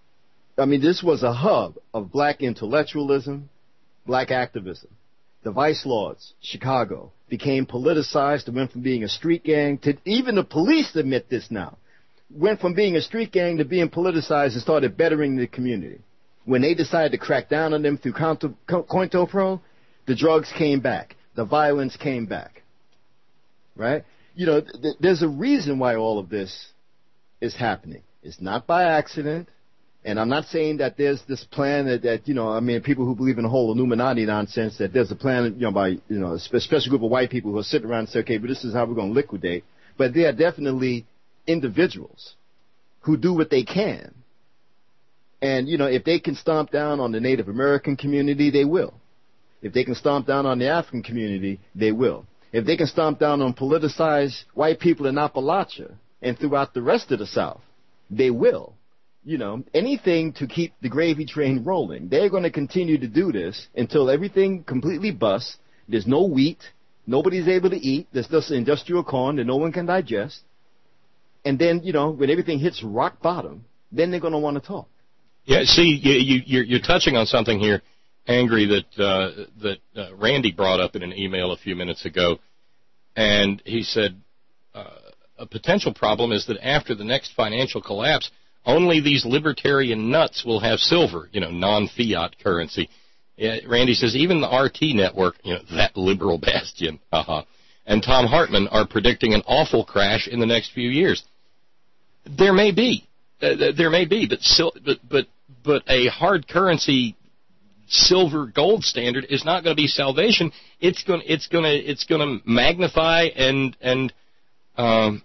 I mean, this was a hub of black intellectualism, black activism. The Vice Lords, Chicago, became politicized and went from being a street gang to, even the police admit this now, went from being a street gang to being politicized and started bettering the community. When they decided to crack down on them through COINTELPRO, the drugs came back. The violence came back. Right? You know, th- there's a reason why all of this is happening. It's not by accident. And I'm not saying that there's this plan that, that, you know, I mean, people who believe in the whole Illuminati nonsense, that there's a plan, you know, by, you know, a special group of white people who are sitting around and say, okay, but this is how we're going to liquidate. But there are definitely individuals who do what they can And, you know, if they can stomp down on the Native American community, they will. If they can stomp down on the African community, they will. If they can stomp down on politicized white people in Appalachia and throughout the rest of the South, they will. You know, anything to keep the gravy train rolling. They're going to continue to do this until everything completely busts. There's no wheat. Nobody's able to eat. There's just industrial corn that no one can digest. And then, you know, when everything hits rock bottom, then they're going to want to talk. Yeah, see, you, you, you're, you're touching on something here, Angry, that uh, that uh, Randy brought up in an email a few minutes ago. And he said uh, a potential problem is that after the next financial collapse, only these libertarian nuts will have silver, you know, non-fiat currency. Yeah, Randy says even the R T network, you know, that liberal bastion, uh-huh, and Tom Hartman are predicting an awful crash in the next few years. There may be. Uh, there may be, but, sil- but but but a hard currency silver gold standard is not going to be salvation. It's going it's going to it's going to magnify and and um,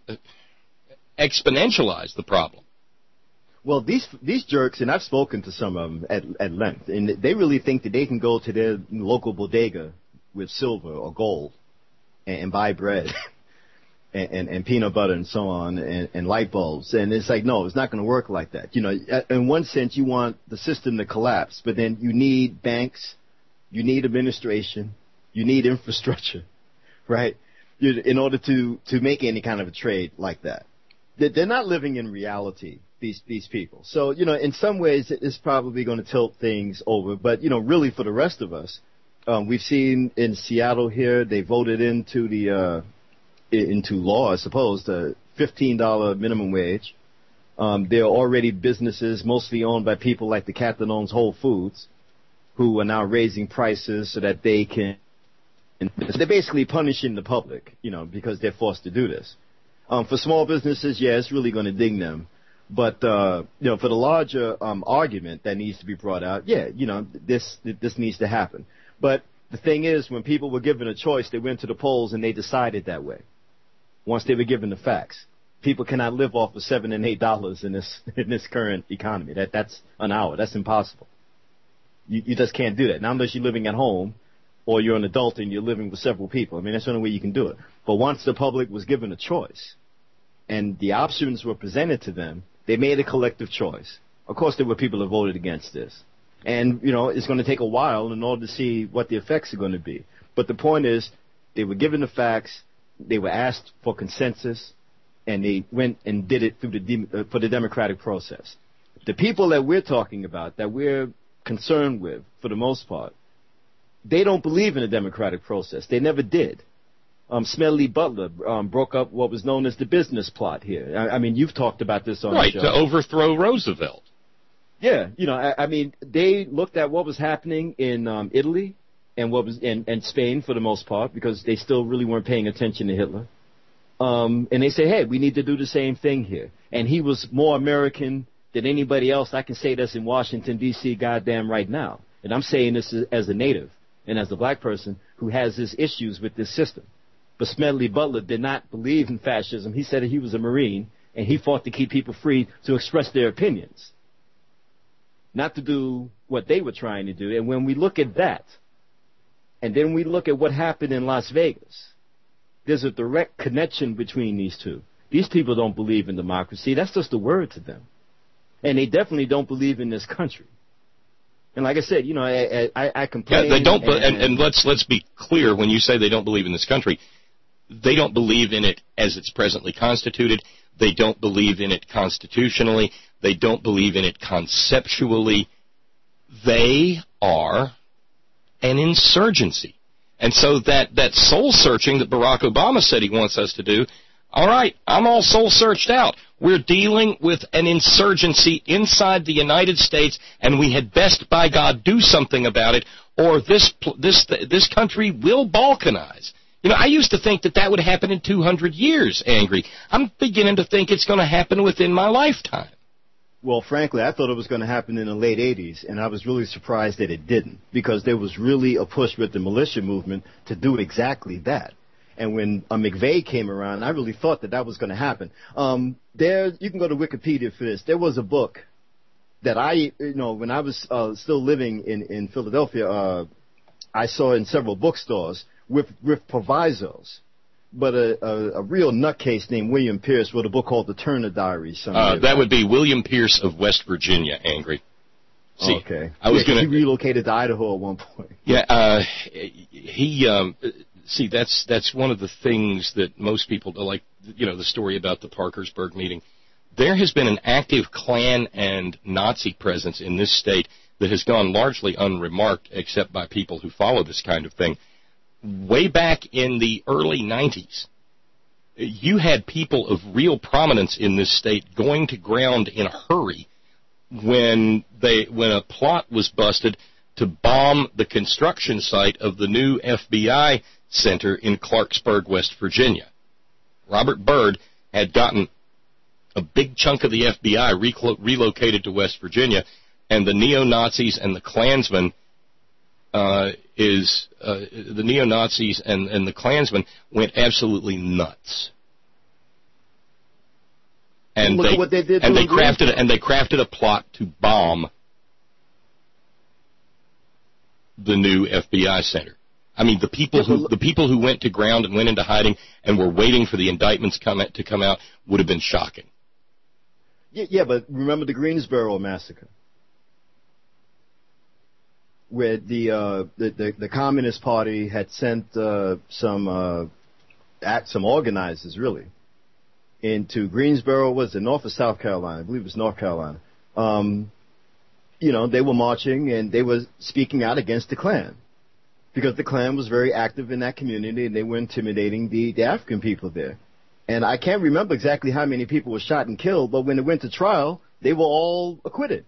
exponentialize the problem. Well, these these jerks, and I've spoken to some of them at at length, and they really think that they can go to their local bodega with silver or gold and, and buy bread and, and, and peanut butter and so on and, and light bulbs. And it's like, no, it's not going to work like that. You know, in one sense, you want the system to collapse, but then you need banks, you need administration, you need infrastructure, right, in order to, to make any kind of a trade like that. They're not living in reality, these these people. So, you know, in some ways, it's probably going to tilt things over. But, you know, really for the rest of us, um, we've seen in Seattle here, they voted into the uh, into law, I suppose, the fifteen dollars minimum wage. Um, there are already businesses mostly owned by people like the cat that owns Whole Foods who are now raising prices so that they can – they're basically punishing the public, you know, because they're forced to do this. Um, for small businesses, yeah, it's really going to ding them. But, uh, you know, for the larger um, argument that needs to be brought out, yeah, you know, this this needs to happen. But the thing is, when people were given a choice, they went to the polls and they decided that way. Once they were given the facts, people cannot live off of seven and eight dollars in this in this current economy. That that's an hour. That's impossible. You you just can't do that. Not unless you're living at home, or you're an adult and you're living with several people. I mean, that's the only way you can do it. But once the public was given a choice, and the options were presented to them, they made a collective choice. Of course, there were people that voted against this. And, you know, it's going to take a while in order to see what the effects are going to be. But the point is, they were given the facts, they were asked for consensus, and they went and did it through the de- uh, for the democratic process. The people that we're talking about, that we're concerned with, for the most part, they don't believe in the democratic process. They never did. Um, Smedley Butler um, broke up what was known as the business plot here. I, I mean, you've talked about this on right, the show. Right, to overthrow Roosevelt. Yeah, you know, I, I mean, they looked at what was happening in um, Italy and what was in and Spain for the most part, because they still really weren't paying attention to Hitler. Um, and they say, hey, we need to do the same thing here. And he was more American than anybody else I can say that's in Washington, D C goddamn right now. And I'm saying this as a native and as a black person who has his issues with this system. But Smedley Butler did not believe in fascism. He said he was a Marine, and he fought to keep people free to express their opinions, not to do what they were trying to do. And when we look at that, and then we look at what happened in Las Vegas, there's a direct connection between these two. These people don't believe in democracy. That's just a word to them. And they definitely don't believe in this country. And like I said, you know, I, I, I complain. Yeah, they don't. And, and, and let's let's be clear. When you say they don't believe in this country, they don't believe in it as it's presently constituted. They don't believe in it constitutionally. They don't believe in it conceptually. They are an insurgency. And so that, that soul-searching that Barack Obama said he wants us to do, all right, I'm all soul-searched out. We're dealing with an insurgency inside the United States, and we had best, by God, do something about it, or this this this country will balkanize. You know, I used to think that that would happen in two hundred years, Angry. I'm beginning to think it's going to happen within my lifetime. Well, frankly, I thought it was going to happen in the late eighties, and I was really surprised that it didn't, because there was really a push with the militia movement to do exactly that. And when uh, McVeigh came around, I really thought that that was going to happen. Um, there, you can go to Wikipedia for this. There was a book that I, you know, when I was uh, still living in, in Philadelphia, uh, I saw in several bookstores with, with provisos. But a, a, a real nutcase named William Pierce wrote a book called The Turner Diaries. Uh, that would be William Pierce of West Virginia, Angry. See, okay. I was yeah, going to... He relocated to Idaho at one point. Yeah, uh, he, um, see, that's that's one of the things that most people, like, you know, the story about the Parkersburg meeting. There has been an active Klan and Nazi presence in this state that has gone largely unremarked except by people who follow this kind of thing. Way back in the early nineties, you had people of real prominence in this state going to ground in a hurry when they when a plot was busted to bomb the construction site of the new F B I center in Clarksburg, West Virginia. Robert Byrd had gotten a big chunk of the F B I reclo- relocated to West Virginia, and the neo-Nazis and the Klansmen uh, is uh, the neo-Nazis and, and the Klansmen went absolutely nuts. And Look they, at what they did and to they crafted and they crafted a plot to bomb the new F B I center. I mean, the people who the people who went to ground and went into hiding and were waiting for the indictments come to come out would have been shocking. Yeah, yeah, but remember the Greensboro massacre, where the uh, the, the the Communist Party had sent uh, some uh, at some organizers really into Greensboro. Was it North or South Carolina? I believe it was North Carolina. Um, you know, they were marching and they were speaking out against the Klan because the Klan was very active in that community and they were intimidating the, the African people there. And I can't remember exactly how many people were shot and killed, but when it went to trial, they were all acquitted.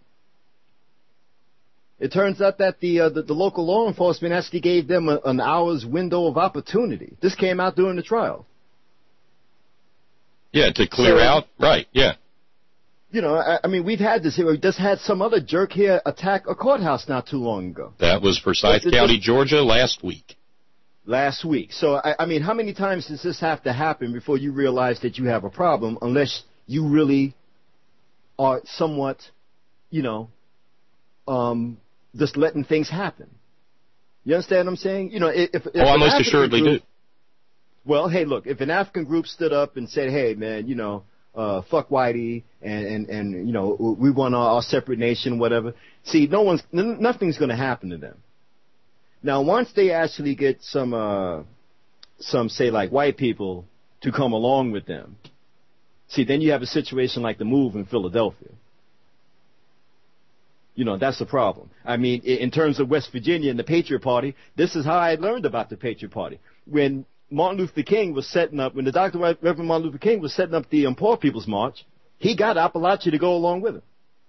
It turns out that the uh, the, the local law enforcement actually gave them a, an hour's window of opportunity. This came out during the trial. Yeah, to clear so, out, right, yeah. You know, I, I mean, we've had this here. We just had some other jerk here attack a courthouse not too long ago. That was Forsyth County, Georgia, last week. Last week. So, I, I mean, how many times does this have to happen before you realize that you have a problem, unless you really are somewhat, you know, um, just letting things happen? You understand what I'm saying? You know, if, if oh, I most assuredly group, do. Well, hey, look, if an African group stood up and said, hey, man, you know, uh, fuck Whitey, and, and, and, you know, we want our, our separate nation, whatever. See, no one's, n- nothing's going to happen to them. Now, once they actually get some, uh, some, say, like white people to come along with them, see, then you have a situation like the move in Philadelphia. You know, that's the problem. I mean, in terms of West Virginia and the Patriot Party, this is how I learned about the Patriot Party. When Martin Luther King was setting up, when the Doctor Reverend Martin Luther King was setting up the um, Poor People's March, he got Appalachia to go along with him.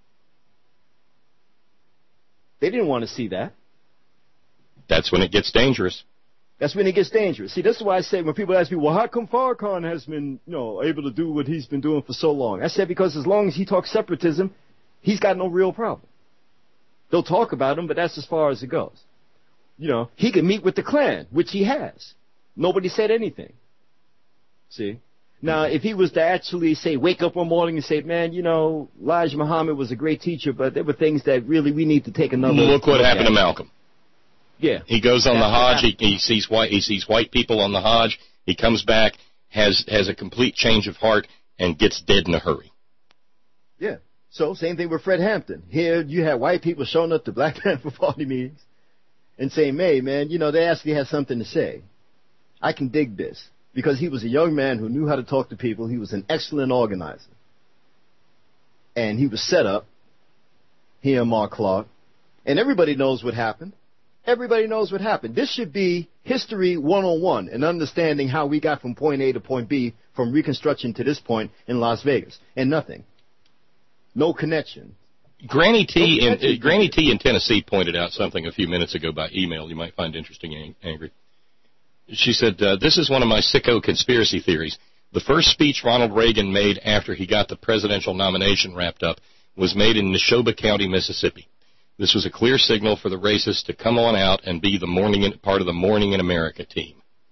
They didn't want to see that. That's when it gets dangerous. That's when it gets dangerous. See, this is why I say when people ask me, well, how come Farrakhan has been, you know, able to do what he's been doing for so long? I said because as long as he talks separatism, he's got no real problem. They'll talk about him, but that's as far as it goes. You know, he can meet with the Klan, which he has. Nobody said anything. See? Now, if he was to actually say, wake up one morning and say, man, you know, Elijah Muhammad was a great teacher, but there were things that really we need to take another look. What happened at. to Malcolm? Yeah. He goes on the Hajj. He, he sees white. He sees white people on the Hajj. He comes back, has has a complete change of heart, and gets dead in a hurry. Yeah. So same thing with Fred Hampton. Here you have white people showing up to Black Panther Party meetings and saying, "Hey, man, you know they actually had something to say. I can dig this." Because he was a young man who knew how to talk to people. He was an excellent organizer. And he was set up, he and Mark Clark. And everybody knows what happened. Everybody knows what happened. This should be history one oh one and understanding how we got from point A to point B from Reconstruction to this point in Las Vegas. And nothing. No connection. Granny T, no in, uh, Granny T in Tennessee pointed out something a few minutes ago by email you might find interesting, Angry. She said, uh, this is one of my sicko conspiracy theories. The first speech Ronald Reagan made after he got the presidential nomination wrapped up was made in Neshoba County, Mississippi. This was a clear signal for the racists to come on out and be the morning in, part of the Morning in America team.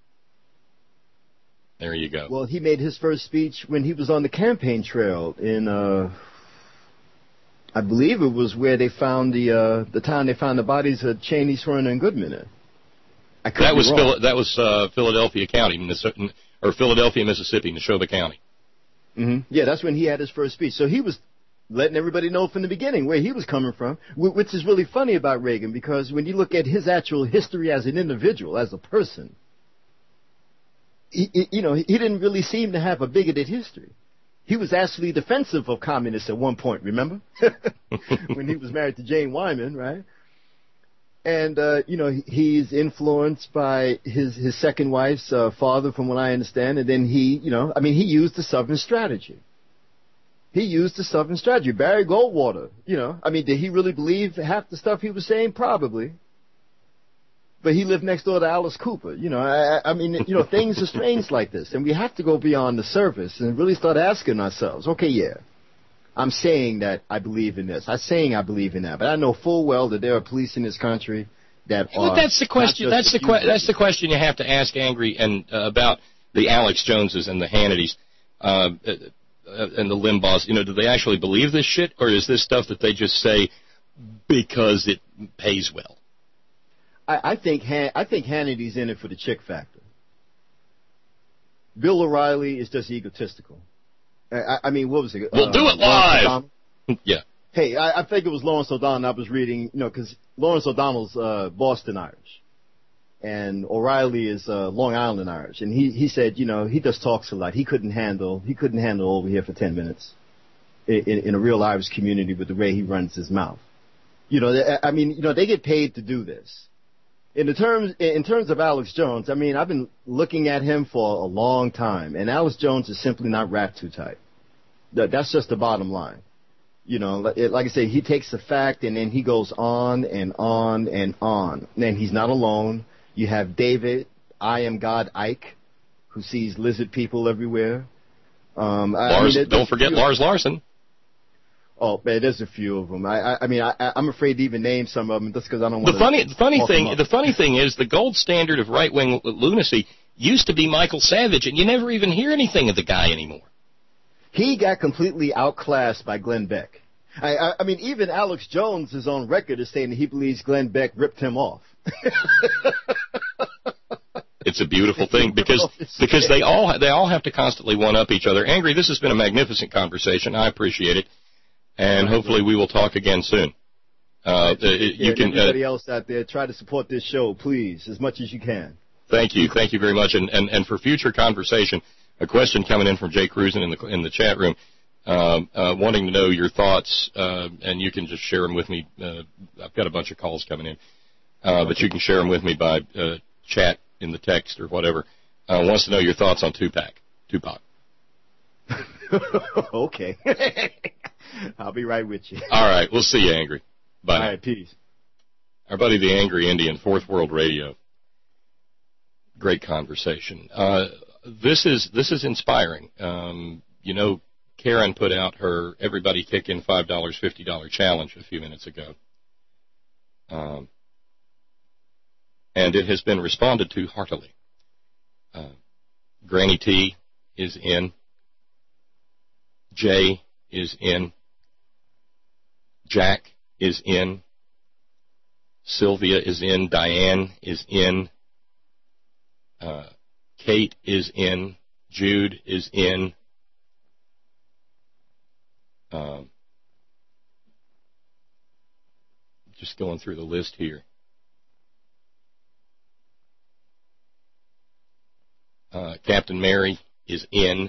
There you go. Well, he made his first speech when he was on the campaign trail in, uh, I believe it was where they found the uh, the time they found the bodies of Cheney, Swerner, and Goodman in. I could that be was wrong. Phil- that was uh, Philadelphia County, Minnesota, or Philadelphia, Mississippi, Neshoba County. Mm-hmm. Yeah, that's when he had his first speech. So he was letting everybody know from the beginning where he was coming from, which is really funny about Reagan, because when you look at his actual history as an individual, as a person, he, he, you know, he didn't really seem to have a bigoted history. He was actually defensive of communists at one point, remember? When he was married to Jane Wyman, right? And, uh, you know, he's influenced by his, his second wife's uh, father, from what I understand, and then he, you know, I mean, he used the Southern strategy. He used the Southern strategy. Barry Goldwater, you know, I mean, did he really believe half the stuff he was saying? Probably. But he lived next door to Alice Cooper. You know, I, I mean, you know, things are strange like this. And we have to go beyond the surface and really start asking ourselves, okay, yeah, I'm saying that I believe in this. I'm saying I believe in that. But I know full well that there are police in this country that well, are... that's the question. That's the que- That's the question you have to ask, Angry, and uh, about the Alex Joneses and the Hannitys uh, uh, and the Limbaughs. You know, do they actually believe this shit, or is this stuff that they just say because it pays well? I, I think Han- I think Hannity's in it for the chick factor. Bill O'Reilly is just egotistical. I, I mean, what was it? We'll uh, do it live. Yeah. Hey, I, I think it was Lawrence O'Donnell I was reading, you know, because Lawrence O'Donnell's uh, Boston Irish, and O'Reilly is uh, Long Island Irish, and he he said, you know, he just talks a lot. He couldn't handle he couldn't handle over here for ten minutes in, in, in a real Irish community with the way he runs his mouth. You know, I mean, you know, they get paid to do this. In the terms in terms of Alex Jones, I mean, I've been looking at him for a long time, and Alex Jones is simply not wrapped too tight. That's just the bottom line. You know, like I say, he takes a fact and then he goes on and on and on. And he's not alone. You have David, I am God Ike, who sees lizard people everywhere. Um, Lars, I mean, don't forget Lars Larson. Oh man, there's a few of them. I, I, I mean, I, I'm afraid to even name some of them just because I don't want the to. Funny, the funny thing, the funny thing is, the gold standard of right-wing lunacy used to be Michael Savage, and you never even hear anything of the guy anymore. He got completely outclassed by Glenn Beck. I, I, I mean, even Alex Jones is on record as saying that he believes Glenn Beck ripped him off. It's a beautiful thing because because they all they all have to constantly one up each other. Angry, this has been a magnificent conversation. I appreciate it, and hopefully we will talk again soon. Uh, yeah, you can. Everybody uh, else out there, try to support this show, please, as much as you can. Thank you, thank you very much, and and, and for future conversation. A question coming in from Jay Cruzen in the in the chat room, uh, uh, wanting to know your thoughts, uh, and you can just share them with me. Uh, I've got a bunch of calls coming in, uh, but you can share them with me by uh, chat in the text or whatever. Uh, wants to know your thoughts on Tupac. Tupac. Okay, I'll be right with you. All right, we'll see you, Angry. Bye. All right, peace. Our buddy the Angry Indian, Fourth World Radio. Great conversation. Uh, This is this is inspiring. Um, you know, Karen put out her Everybody Kick In five dollars, fifty dollars challenge a few minutes ago. Um, and it has been responded to heartily. Uh, Granny T is in. Jay is in. Jack is in. Sylvia is in. Diane is in. Uh, Kate is in. Jude is in. Um, just going through the list here. Uh, Captain Mary is in.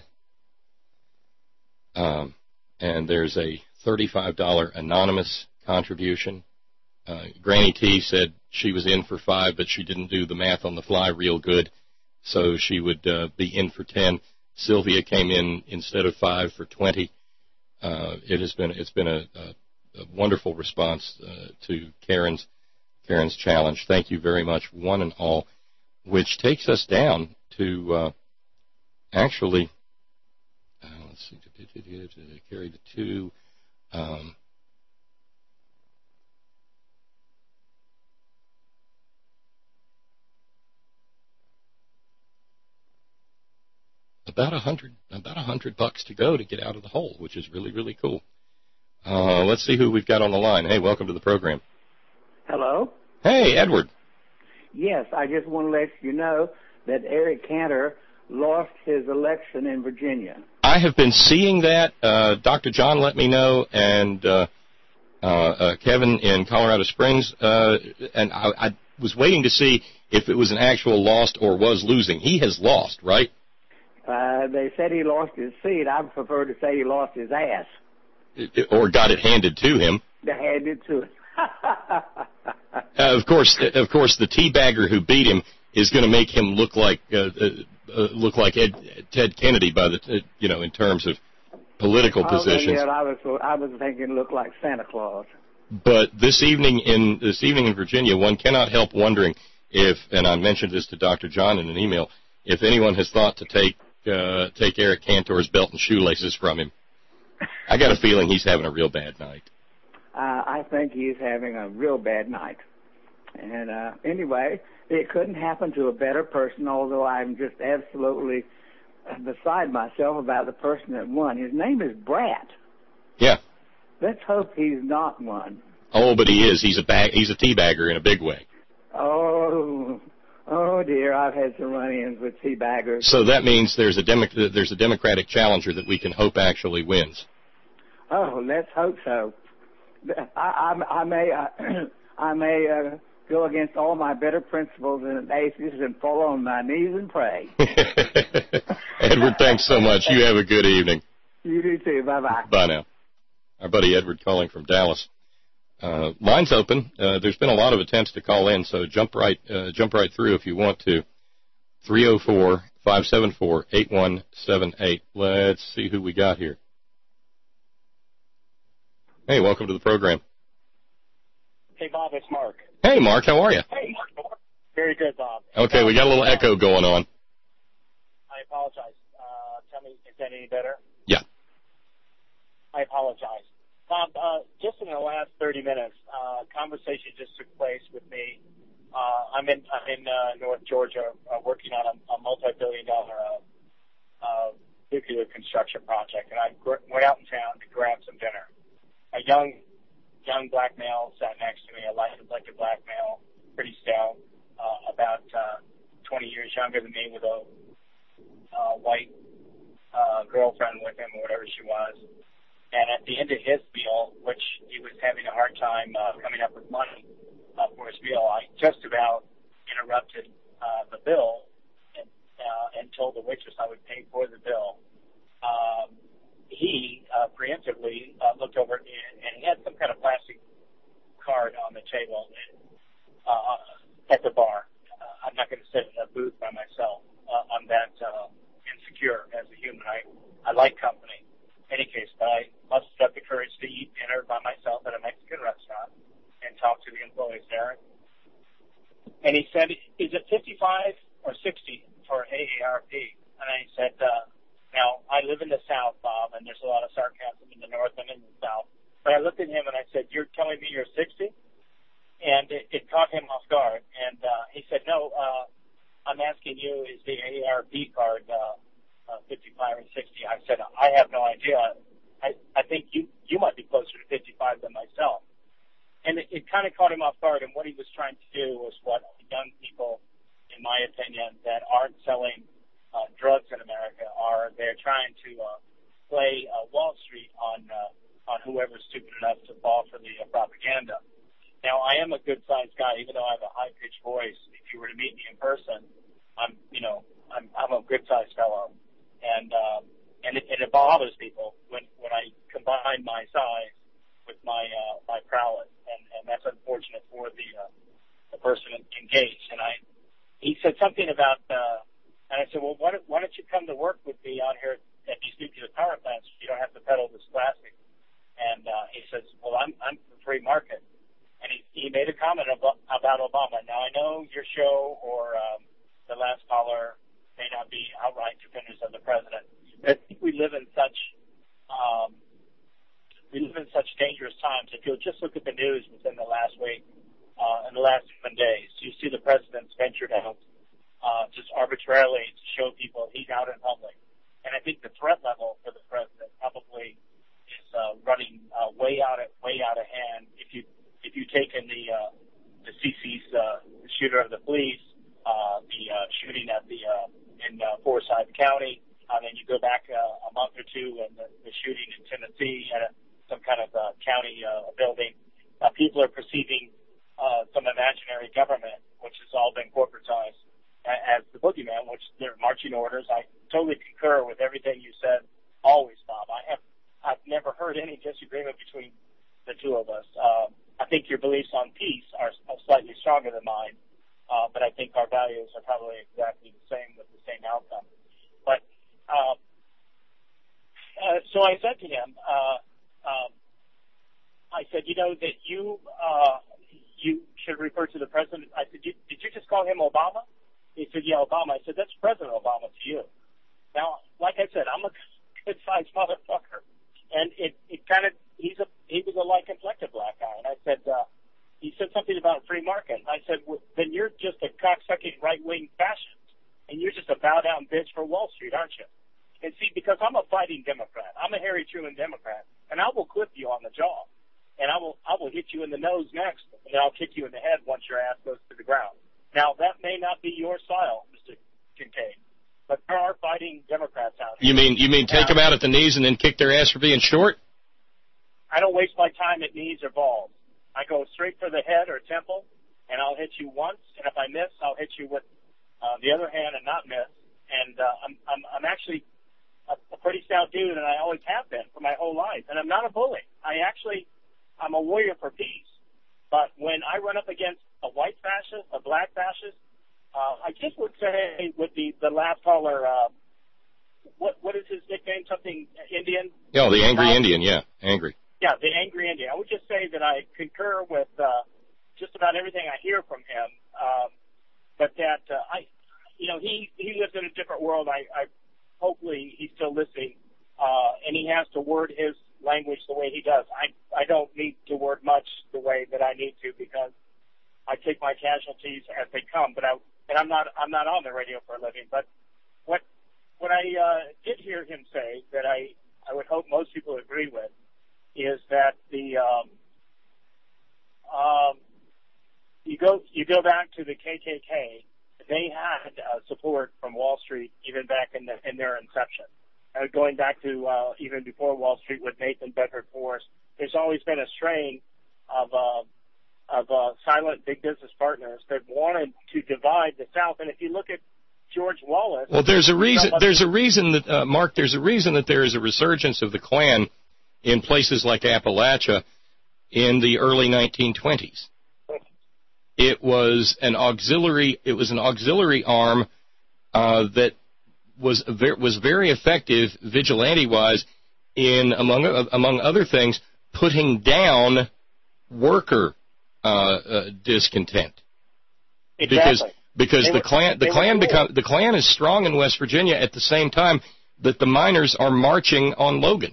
Um, and there's a thirty-five dollars anonymous contribution. Uh, Granny T said she was in for five, but she didn't do the math on the fly real good. So she would uh, be in for ten. Sylvia came in instead of five for twenty. Uh, it has been it's been a, a, a wonderful response uh, to Karen's Karen's challenge. Thank you very much, one and all. Which takes us down to uh, actually uh, let's see, to carry the two. Um, About a hundred, about a hundred bucks to go to get out of the hole, which is really, really cool. Uh, let's see who we've got on the line. Hey, welcome to the program. Hello? Hey, Edward. Yes, I just want to let you know that Eric Cantor lost his election in Virginia. I have been seeing that. Uh, Doctor John let me know, and uh, uh, uh, Kevin in Colorado Springs, uh, and I, I was waiting to see if it was an actual lost or was losing. He has lost, right? Uh, they said he lost his seat. I prefer to say he lost his ass. It, or got it handed to him. They handed to him. uh, of course, of course, the teabagger who beat him is going to make him look like uh, uh, uh, look like Ed, Ted Kennedy by the uh, you know in terms of political oh, positions. Yeah, I was I was thinking look like Santa Claus. But this evening in this evening in Virginia, one cannot help wondering if, and I mentioned this to Doctor John in an email, if anyone has thought to take uh, take Eric Cantor's belt and shoelaces from him. I got a feeling he's having a real bad night. Uh, I think he's having a real bad night. And uh, anyway, it couldn't happen to a better person, although I'm just absolutely beside myself about the person that won. His name is Brat. Yeah. Let's hope he's not one. Oh, but he is. He's a bag. He's a teabagger in a big way. Oh, oh dear! I've had some run-ins with teabaggers. So that means there's a Demo- there's a Democratic challenger that we can hope actually wins. Oh, let's hope so. I, I, I may uh, I may uh, go against all my better principles as an atheist and fall on my knees and pray. Edward, thanks so much. You have a good evening. You do too. Bye bye. Bye now. Our buddy Edward calling from Dallas. Uh, line's open. Uh, there's been a lot of attempts to call in, so jump right uh, jump right through if you want to. three oh four, five seven four, eight one seven eight. Let's see who we got here. Hey, welcome to the program. Hey, Bob, it's Mark. Hey, Mark, how are you? Hey, very good, Bob. Okay, we got a little echo going on. I apologize. Uh, tell me, is that any better? Yeah. I apologize. Bob, uh, just in the last thirty minutes, uh, conversation just took place with me. Uh, I'm in I'm in uh, North Georgia uh, working on a, a multi-billion dollar uh, uh, nuclear construction project, and I gr- went out in town to grab some dinner. A young young black male sat next to me, a light elected black male, pretty stout, uh, about uh, twenty years younger than me, with a uh, white uh, girlfriend with him, or whatever she was. And at the end of his meal, which he was having a hard time uh, coming up with money uh, for his meal, I just about interrupted uh, the bill and, uh, and told the waitress I would pay for the bill. Um, he uh, preemptively uh, looked over and, and he had some kind of plastic card on the table uh, at the bar. Uh, I'm not going to sit in a booth by myself. Uh, I'm that uh, insecure as a human. I, I like company. In any case, but I mustered up the courage to eat dinner by myself at a Mexican restaurant and talk to the employees there. And he said, is it fifty-five or sixty for A A R P? And I said, uh, now, I live in the South, Bob, and there's a lot of sarcasm in the North and in the South. But I looked at him and I said, you're telling me you're sixty? And it, it caught him off guard. And uh, he said, no, uh, I'm asking you, is the A A R P card uh, uh, fifty-five and sixty? I said, I have no idea. I, I think you, you might be closer to fifty-five than myself. And it, it kind of caught him off guard. And what he was trying to do was what young people, in my opinion, that aren't selling uh, drugs in America are. They're trying to uh, play uh, Wall Street on uh, on whoever's stupid enough to fall for the uh, propaganda. Now, I am a good-sized guy, even though I have a high-pitched voice. If you were to meet me in person, I'm, you know, I'm, I'm a good-sized fellow, and um, and, it, and it bothers people when when I combine my size with my uh, my prowess, and, and that's unfortunate for the uh, the person engaged. And I, he said something about, uh, and I said, well, why don't, why don't you come to work with me on here at these nuclear power plants? You don't have to peddle this plastic. And uh, he says, well, I'm I'm for free market. And he, he made a comment about, about Obama. Now, I know your show or um, the last caller may not be outright defenders of the president. But I think we live in such um, we live in such dangerous times. If you'll just look at the news within the last week, uh, in the last seven days, you see the president's ventured out uh, just arbitrarily to show people he's out in public. And I think the threat level for the president probably is uh, running uh, way way out of way out of hand. If you if you take in the uh, the C C's uh, shooter of the police, uh, the uh, shooting at the uh, in uh, Forsyth County, and then you go back uh, a month or two and the, the shooting in Tennessee at a, some kind of uh, county uh, building, uh, people are perceiving uh, some imaginary government, which has all been corporatized, as the boogeyman, which they're marching orders. I totally concur with everything you said. Always, Bob. I have I've never heard any disagreement between the two of us. Uh, I think your beliefs on peace are, are slightly stronger than mine, uh, but I think our values are probably exactly the same with the same outcome. But uh, uh, so I said to him, uh, uh, I said, you know that you uh, you should refer to the president. I said, you, did you just call him Obama? He said, yeah, Obama. I said, that's President Obama to you. Now, like I said, I'm a good-sized motherfucker. And it, it kind of, he's a, he was a light-complected black guy. And I said, uh, he said something about free market. I said, well, then you're just a cocksucking right-wing fascist. And you're just a bow-down bitch for Wall Street, aren't you? And see, because I'm a fighting Democrat. I'm a Harry Truman Democrat. And I will clip you on the jaw. And I will, I will hit you in the nose next. And I'll kick you in the head once your ass goes to the ground. Now, that may not be your style, Mister Kincaid, but there are fighting Democrats out here. You mean you mean take now, them out at the knees and then kick their ass for being short? I don't waste my time at knees or balls. I go straight for the head or temple, and I'll hit you once, and if I miss, I'll hit you with uh, the other hand and not miss. And uh, I'm, I'm, I'm actually a, a pretty stout dude, and I always have been for my whole life. And I'm not a bully. I actually, I'm a warrior for peace. But when I run up against a white fascist, a black fascist, uh, I just would say with the, the last caller, uh, what what is his nickname? Something Indian? Yeah, the Angry um, Indian, yeah, angry. Yeah, the Angry Indian. I would just say that I concur with uh, just about everything I hear from him, um, but that uh, I, you know, he, he lives in a different world. I, I hopefully he's still listening, uh, and he has to word his language the way he does. I I don't need to word much the way that I need to because I take my casualties as they come. But I and I'm not I'm not on the radio for a living. But what what I uh, did hear him say that I I would hope most people agree with is that the um, um, you go you go back to the K K K. They had uh, support from Wall Street even back in the, in their inception. Uh, going back to uh, even before Wall Street with Nathan Bedford Forrest, there's always been a strain of uh, of uh, silent big business partners that wanted to divide the South. And if you look at George Wallace, well, there's a reason. There's a reason that uh, Mark. There's a reason that there is a resurgence of the Klan in places like Appalachia in the early nineteen twenties. It was an auxiliary. It was an auxiliary arm uh, that. was was very effective vigilante-wise in, among among other things, putting down worker uh, uh, discontent. Exactly. Because because they the were, Klan the Klan cool. become the Klan is strong in West Virginia at the same time that the miners are marching on Logan.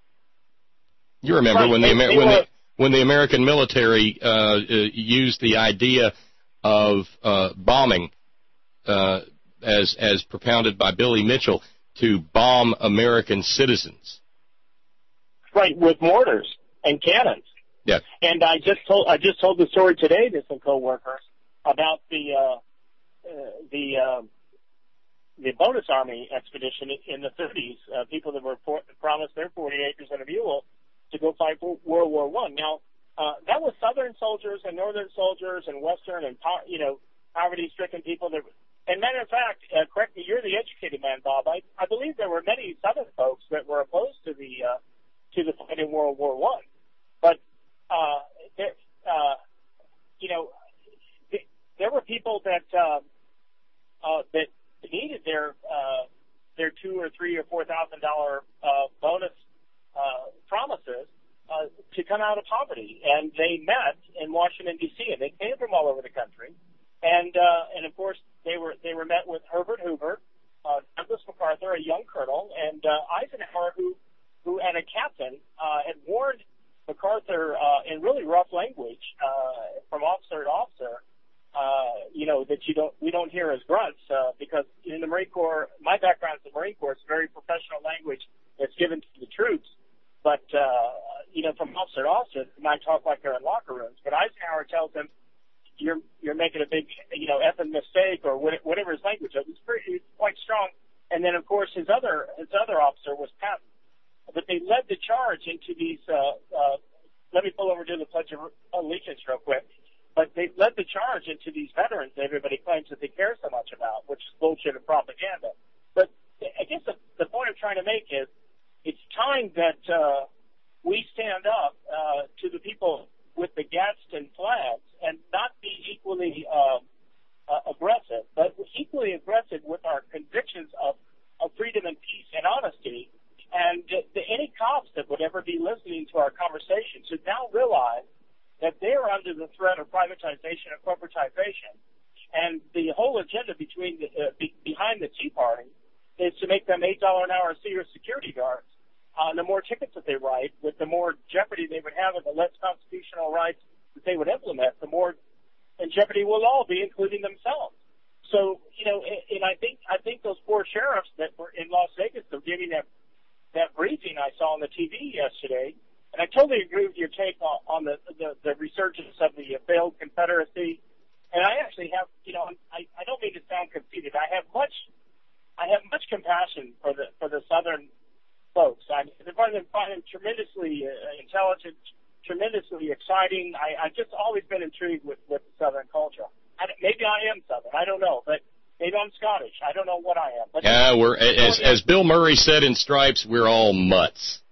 You remember right. when they, the they when were, the when the American military uh, uh, used the idea of uh, bombing. Uh, as as propounded by Billy Mitchell, to bomb American citizens. Right, with mortars and cannons. Yeah. And I just told I just told the story today to some coworkers about the uh, uh, the uh, the bonus army expedition in the thirties. Uh, people that were for, promised their forty acres and a mule to go fight for World War One. Now uh, that was Southern soldiers and Northern soldiers and Western and you know poverty-stricken people that. And matter of fact, uh, correct me, you're the educated man, Bob. I, I believe there were many Southern folks that were opposed to the uh, to the fight in World War One, but uh, there, uh, you know, th- there were people that uh, uh, that needed their uh, their two or three or four thousand dollar uh, bonus uh, promises uh, to come out of poverty, and they met in Washington D C and they came from all over the country. And uh, and of course they were they were met with Herbert Hoover, uh, Douglas MacArthur, a young colonel, and uh, Eisenhower, who who and a captain uh, had warned MacArthur uh, in really rough language uh, from officer to officer, uh, you know that you don't we don't hear as grunts uh, because in the Marine Corps, my background is the Marine Corps, it's very professional language that's given to the troops, but uh, you you know, from officer to officer, they might talk like they're in locker rooms. But Eisenhower tells them, you're you're making a big, you know, effing mistake or whatever his language is. It's pretty, it's quite strong. And then, of course, his other his other officer was Patton. But they led the charge into these. Uh, uh, let me pull over to the Pledge of Allegiance real quick. But they led the charge into these veterans that everybody claims that they care so much about, which is bullshit and propaganda. But I guess the, the point I'm trying to make is it's time that uh, we stand up uh, to the people with the Gadsden flags and not be equally uh, uh, aggressive, but equally aggressive with our convictions of, of freedom and peace and honesty. And uh, the, any cops that would ever be listening to our conversation should now realize that they're under the threat of privatization and corporatization. And the whole agenda between the, uh, be, behind the Tea Party is to make them eight dollars an hour senior security guards. Uh, the more tickets that they write, with the more jeopardy they would have and the less constitutional rights that they would implement, the more in jeopardy we'll all be, including themselves. So, you know, and, and I think I think those four sheriffs that were in Las Vegas, they're giving that that briefing I saw on the T V yesterday, and I totally agree with your take on, on the, the the resurgence of the failed Confederacy. And I actually have, you know, I, I don't mean to sound conceited. I have much I have much compassion for the for the Southern folks. I find them, find them tremendously uh, intelligent, tremendously exciting. I, I've just always been intrigued with, with the Southern culture. I, maybe I am Southern. I don't know. But maybe I'm Scottish. I don't know what I am. But yeah, we're as, as Bill Murray said in Stripes, we're all mutts.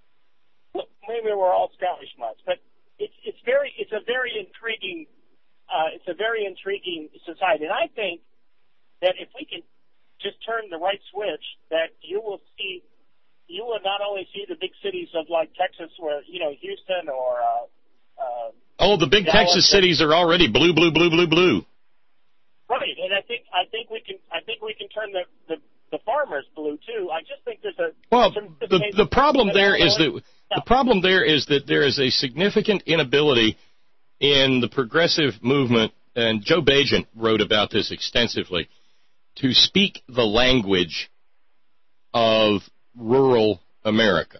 Maybe we're all Scottish mutts. But it's, it's, very, it's a very intriguing uh, it's a very intriguing society. And I think that if we can just turn the right switch, that you will see you will not only see the big cities of like Texas, where you know Houston or uh, uh, oh, the big Dallas, Texas cities are already blue, blue, blue, blue, blue. Right, and I think I think we can I think we can turn the the, the farmers blue too. I just think there's a well the the problem there is that the problem there is that there is a significant inability in the progressive movement, and Joe Bagent wrote about this extensively, to speak the language of rural America.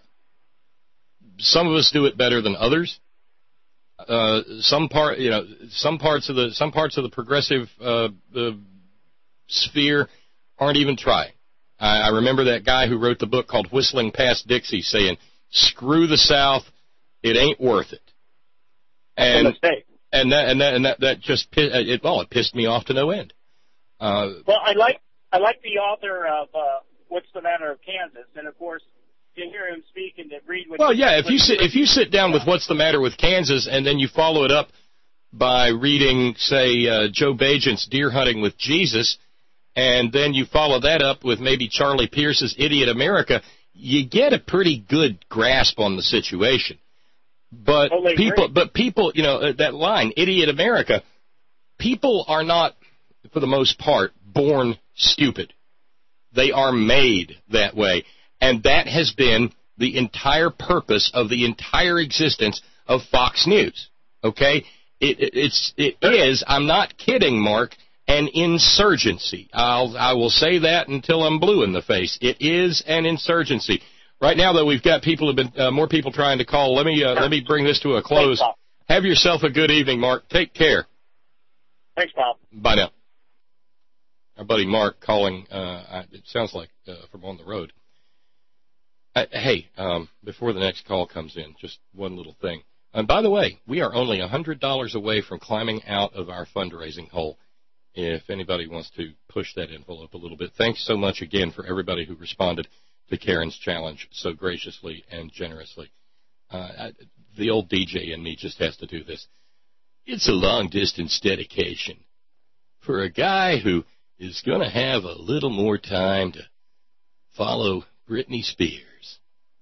Some of us do it better than others. Uh, some part, you know, some parts of the some parts of the progressive uh, the sphere aren't even trying. I, I remember that guy who wrote the book called Whistling Past Dixie saying, "Screw the South, it ain't worth it." And and that and that and that, that just it well it pissed me off to no end. Uh, well, I like I like the author of uh, What's the Matter of Kansas, and of course you hear him speak and read. What well, yeah, if you sit if you sit down with What's the Matter with Kansas, and then you follow it up by reading, say, uh, Joe Bagent's Deer Hunting with Jesus, and then you follow that up with maybe Charlie Pierce's Idiot America, you get a pretty good grasp on the situation. But totally people, agree. but people, you know, uh, that line, Idiot America, people are not, for the most part, born stupid. They are made that way. And that has been the entire purpose of the entire existence of Fox News. Okay? It, it, it's, it is, I'm not kidding, Mark, an insurgency. I'll, I will say that until I'm blue in the face. It is an insurgency. Right now, though, we've got people have been uh, more people trying to call. Let me uh, let me bring this to a close. Thanks, Have yourself a good evening, Mark. Take care. Thanks, Bob. Bye now. Our buddy Mark calling. Uh, it sounds like uh, from on the road. Uh, hey, um, before the next call comes in, just one little thing. And by the way, we are only one hundred dollars away from climbing out of our fundraising hole. If anybody wants to push that envelope a little bit, thanks so much again for everybody who responded to Karen's challenge so graciously and generously. Uh, I, the old D J in me just has to do this. It's a long-distance dedication for a guy who is going to have a little more time to follow Britney Spears.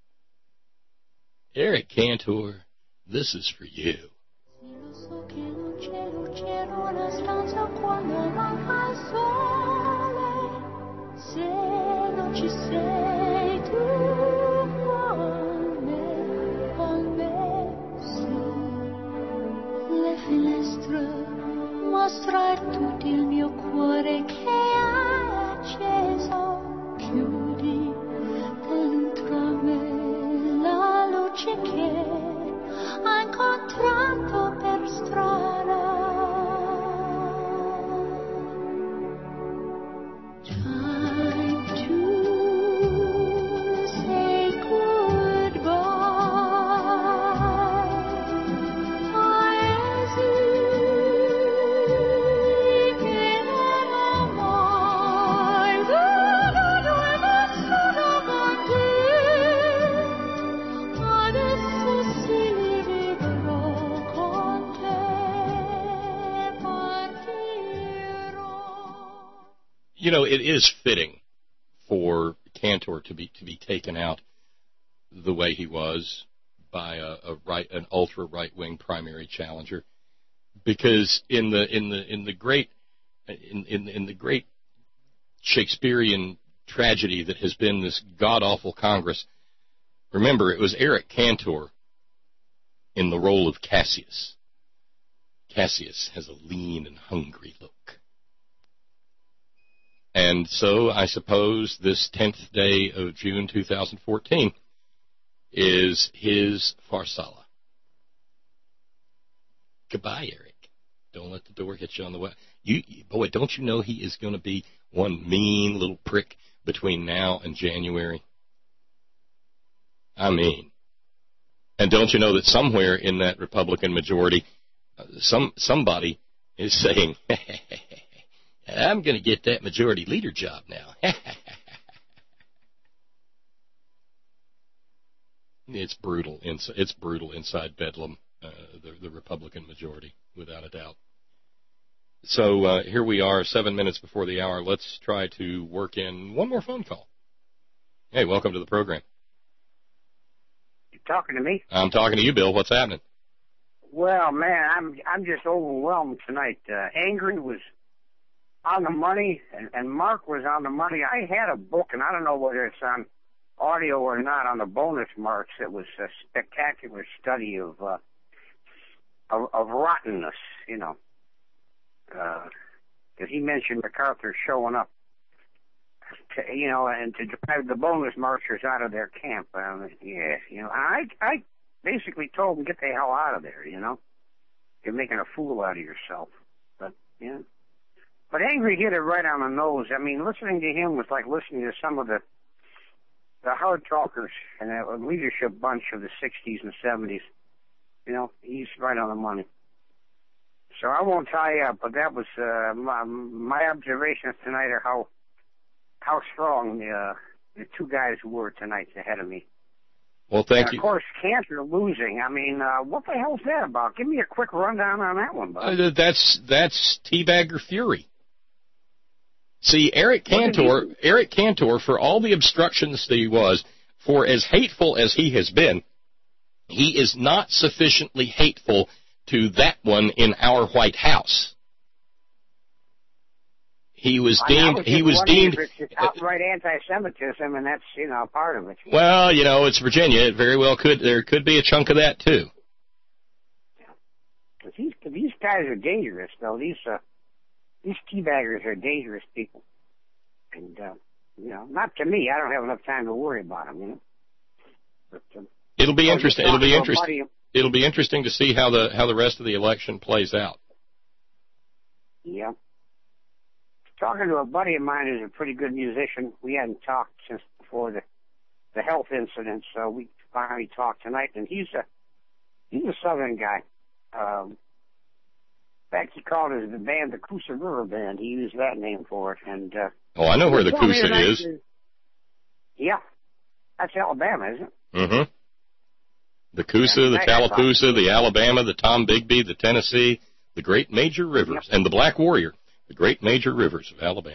Eric Cantor, this is for you. Mostra tutto il mio cuore che hai acceso, chiudi dentro me la luce che you know, it is fitting for Cantor to be to be taken out the way he was by a, a right an ultra right wing primary challenger, because in the in the in the great in in, in the great Shakespearean tragedy that has been this god awful Congress, remember, it was Eric Cantor in the role of Cassius. Cassius has a lean and hungry look. And so I suppose this tenth day of June two thousand fourteen is his Farsala. Goodbye, Eric. Don't let the door hit you on the way. You, boy, don't you know he is going to be one mean little prick between now and January? I mean, and don't you know that somewhere in that Republican majority, uh, some somebody is saying, I'm going to get that majority leader job now. It's brutal. It's brutal inside Bedlam, uh, the, the Republican majority, without a doubt. So uh, here we are, seven minutes before the hour. Let's try to work in one more phone call. Hey, welcome to the program. You talking to me? I'm talking to you, Bill. What's happening? Well, man, I'm I'm just overwhelmed tonight. Uh, Angry was on the money, and, and Mark was on the money. I had a book, and I don't know whether it's on audio or not, on the bonus marks. It was a spectacular study of uh, of, of rottenness, you know. Because uh, he mentioned MacArthur showing up, to, you know, and to drive the bonus marchers out of their camp. Um, yeah, you know, I I basically told him, get the hell out of there, you know. You're making a fool out of yourself. But, yeah. But Angry hit it right on the nose. I mean, listening to him was like listening to some of the the hard talkers and a leadership bunch of the sixties and seventies. You know, he's right on the money. So I won't tie you up, but that was uh, my, my observations tonight are how how strong the, uh, the two guys were tonight ahead of me. Well, thank and you. Of course, Cantor losing. I mean, uh, what the hell's that about? Give me a quick rundown on that one, bud. Uh, that's that's teabagger fury. See, Eric Cantor, Eric Cantor, for all the obstructions that he was, for as hateful as he has been, he is not sufficiently hateful to that one in our White House. He was deemed. I he was deemed. It's outright anti-Semitism, and that's, you know, part of it. Well, you know, it's Virginia. It very well could. There could be a chunk of that too. Yeah. These these guys are dangerous, though. These uh, these teabaggers are dangerous people, and uh, you know, not to me. I don't have enough time to worry about them, you know. But, um, It'll be interesting. It'll be interesting. Buddy, It'll be interesting to see how the how the rest of the election plays out. Yeah. Talking to a buddy of mine who's a pretty good musician. We hadn't talked since before the the health incident, so we finally talked tonight. And he's a he's a Southern guy. Um, in fact, he called his the band the Coosa River Band. He used that name for it. And uh, oh, I know where the Coosa is. is. Yeah, that's Alabama, isn't it? Mm-hmm. The Coosa, the Tallapoosa, the Alabama, the Tom Bigby, the Tennessee, the great major rivers, yep. And the Black Warrior, the great major rivers of Alabama.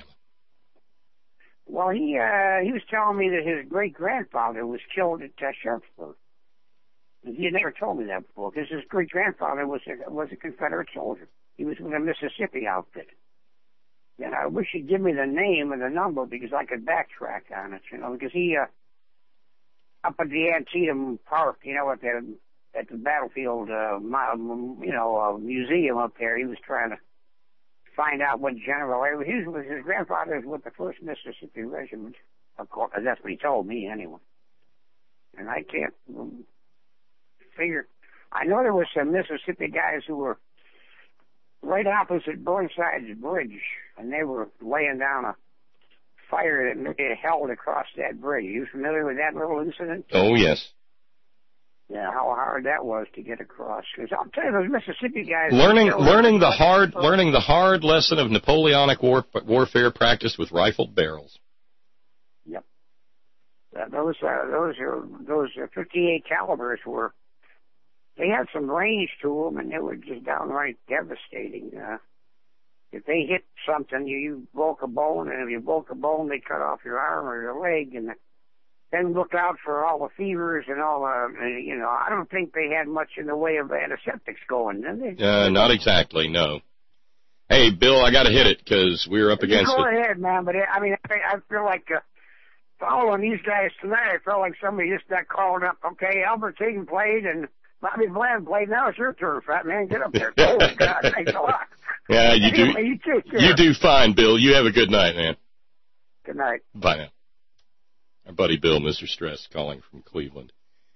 Well, he uh, he was telling me that his great-grandfather was killed at uh, Sharpsburg. He had never told me that before, because his great-grandfather was a, was a Confederate soldier. He was with a Mississippi outfit. And I wish he'd give me the name and the number, because I could backtrack on it, you know, because he... Uh, up at the Antietam Park, you know, at the at the battlefield, uh, you know, uh, museum up there, he was trying to find out what general. His was his grandfather was with the First Mississippi Regiment, of course. That's what he told me, anyway. And I can't um, figure. I know there were some Mississippi guys who were right opposite Burnside's bridge, and they were laying down a fire that they held across that bridge. Are you familiar with that little incident? Oh, yes. Yeah, how hard that was to get across. Because I'll tell you, those Mississippi guys... Learning learning the hard learning the hard lesson of Napoleonic war, warfare practiced with rifled barrels. Yep. Uh, those uh, those are those uh, fifty-eight calibers were... They had some range to them, and they were just downright devastating. Uh, if they hit something, you, you broke a bone, and if you broke a bone, they cut off your arm or your leg, and then look out for all the fevers and all the, you know, I don't think they had much in the way of antiseptics going, did they? Uh, not exactly, no. Hey, Bill, I got to hit it because we're up against Go it. Go ahead, man, but I mean, I, I feel like uh, following these guys tonight, I felt like somebody just got called up. Okay, Albert King played and Bobby Bland played. Now it's your turn, fat man. Get up there. Oh, God, thanks a lot. Yeah, you do. Anyway, you, take care. You do fine, Bill. You have a good night, man. Good night. Bye now. Our buddy Bill, Mister Stress, calling from Cleveland.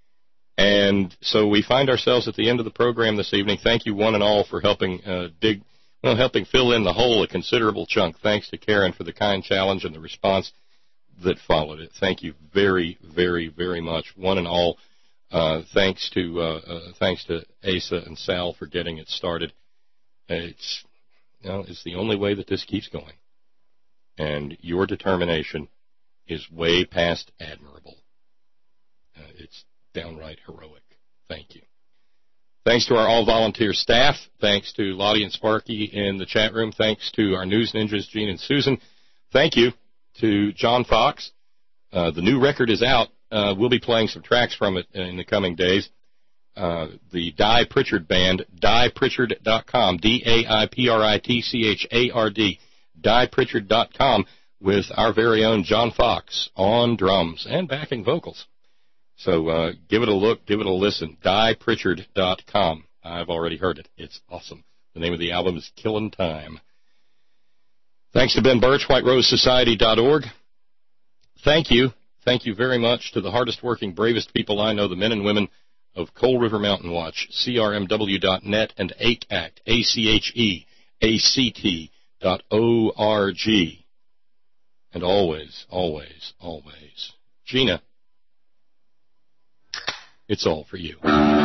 And so we find ourselves at the end of the program this evening. Thank you, one and all, for helping uh, dig, well, helping fill in the hole, a considerable chunk. Thanks to Karen for the kind challenge and the response that followed it. Thank you very, very, very much, one and all. Uh, thanks to uh, uh, thanks to Asa and Sal for getting it started. It's you know, it's the only way that this keeps going, and your determination is way past admirable. Uh, it's downright heroic. Thank you. Thanks to our all-volunteer staff. Thanks to Lottie and Sparky in the chat room. Thanks to our news ninjas, Gene and Susan. Thank you to John Fox. Uh, the new record is out. Uh, we'll be playing some tracks from it in the coming days. Uh, the Di Pritchard Band, di pritchard dot com, D A I P R I T C H A R D, di pritchard dot com, with our very own John Fox on drums and backing vocals. So uh, give it a look, give it a listen, di pritchard dot com. I've already heard it. It's awesome. The name of the album is Killin' Time. Thanks to Ben Birch, white rose society dot org. Thank you. Thank you very much to the hardest working, bravest people I know, the men and women of Coal River Mountain Watch, C R M W dot net, and A C A C T, A C H E A C T dot O R G. And always, always, always, Gina, it's all for you.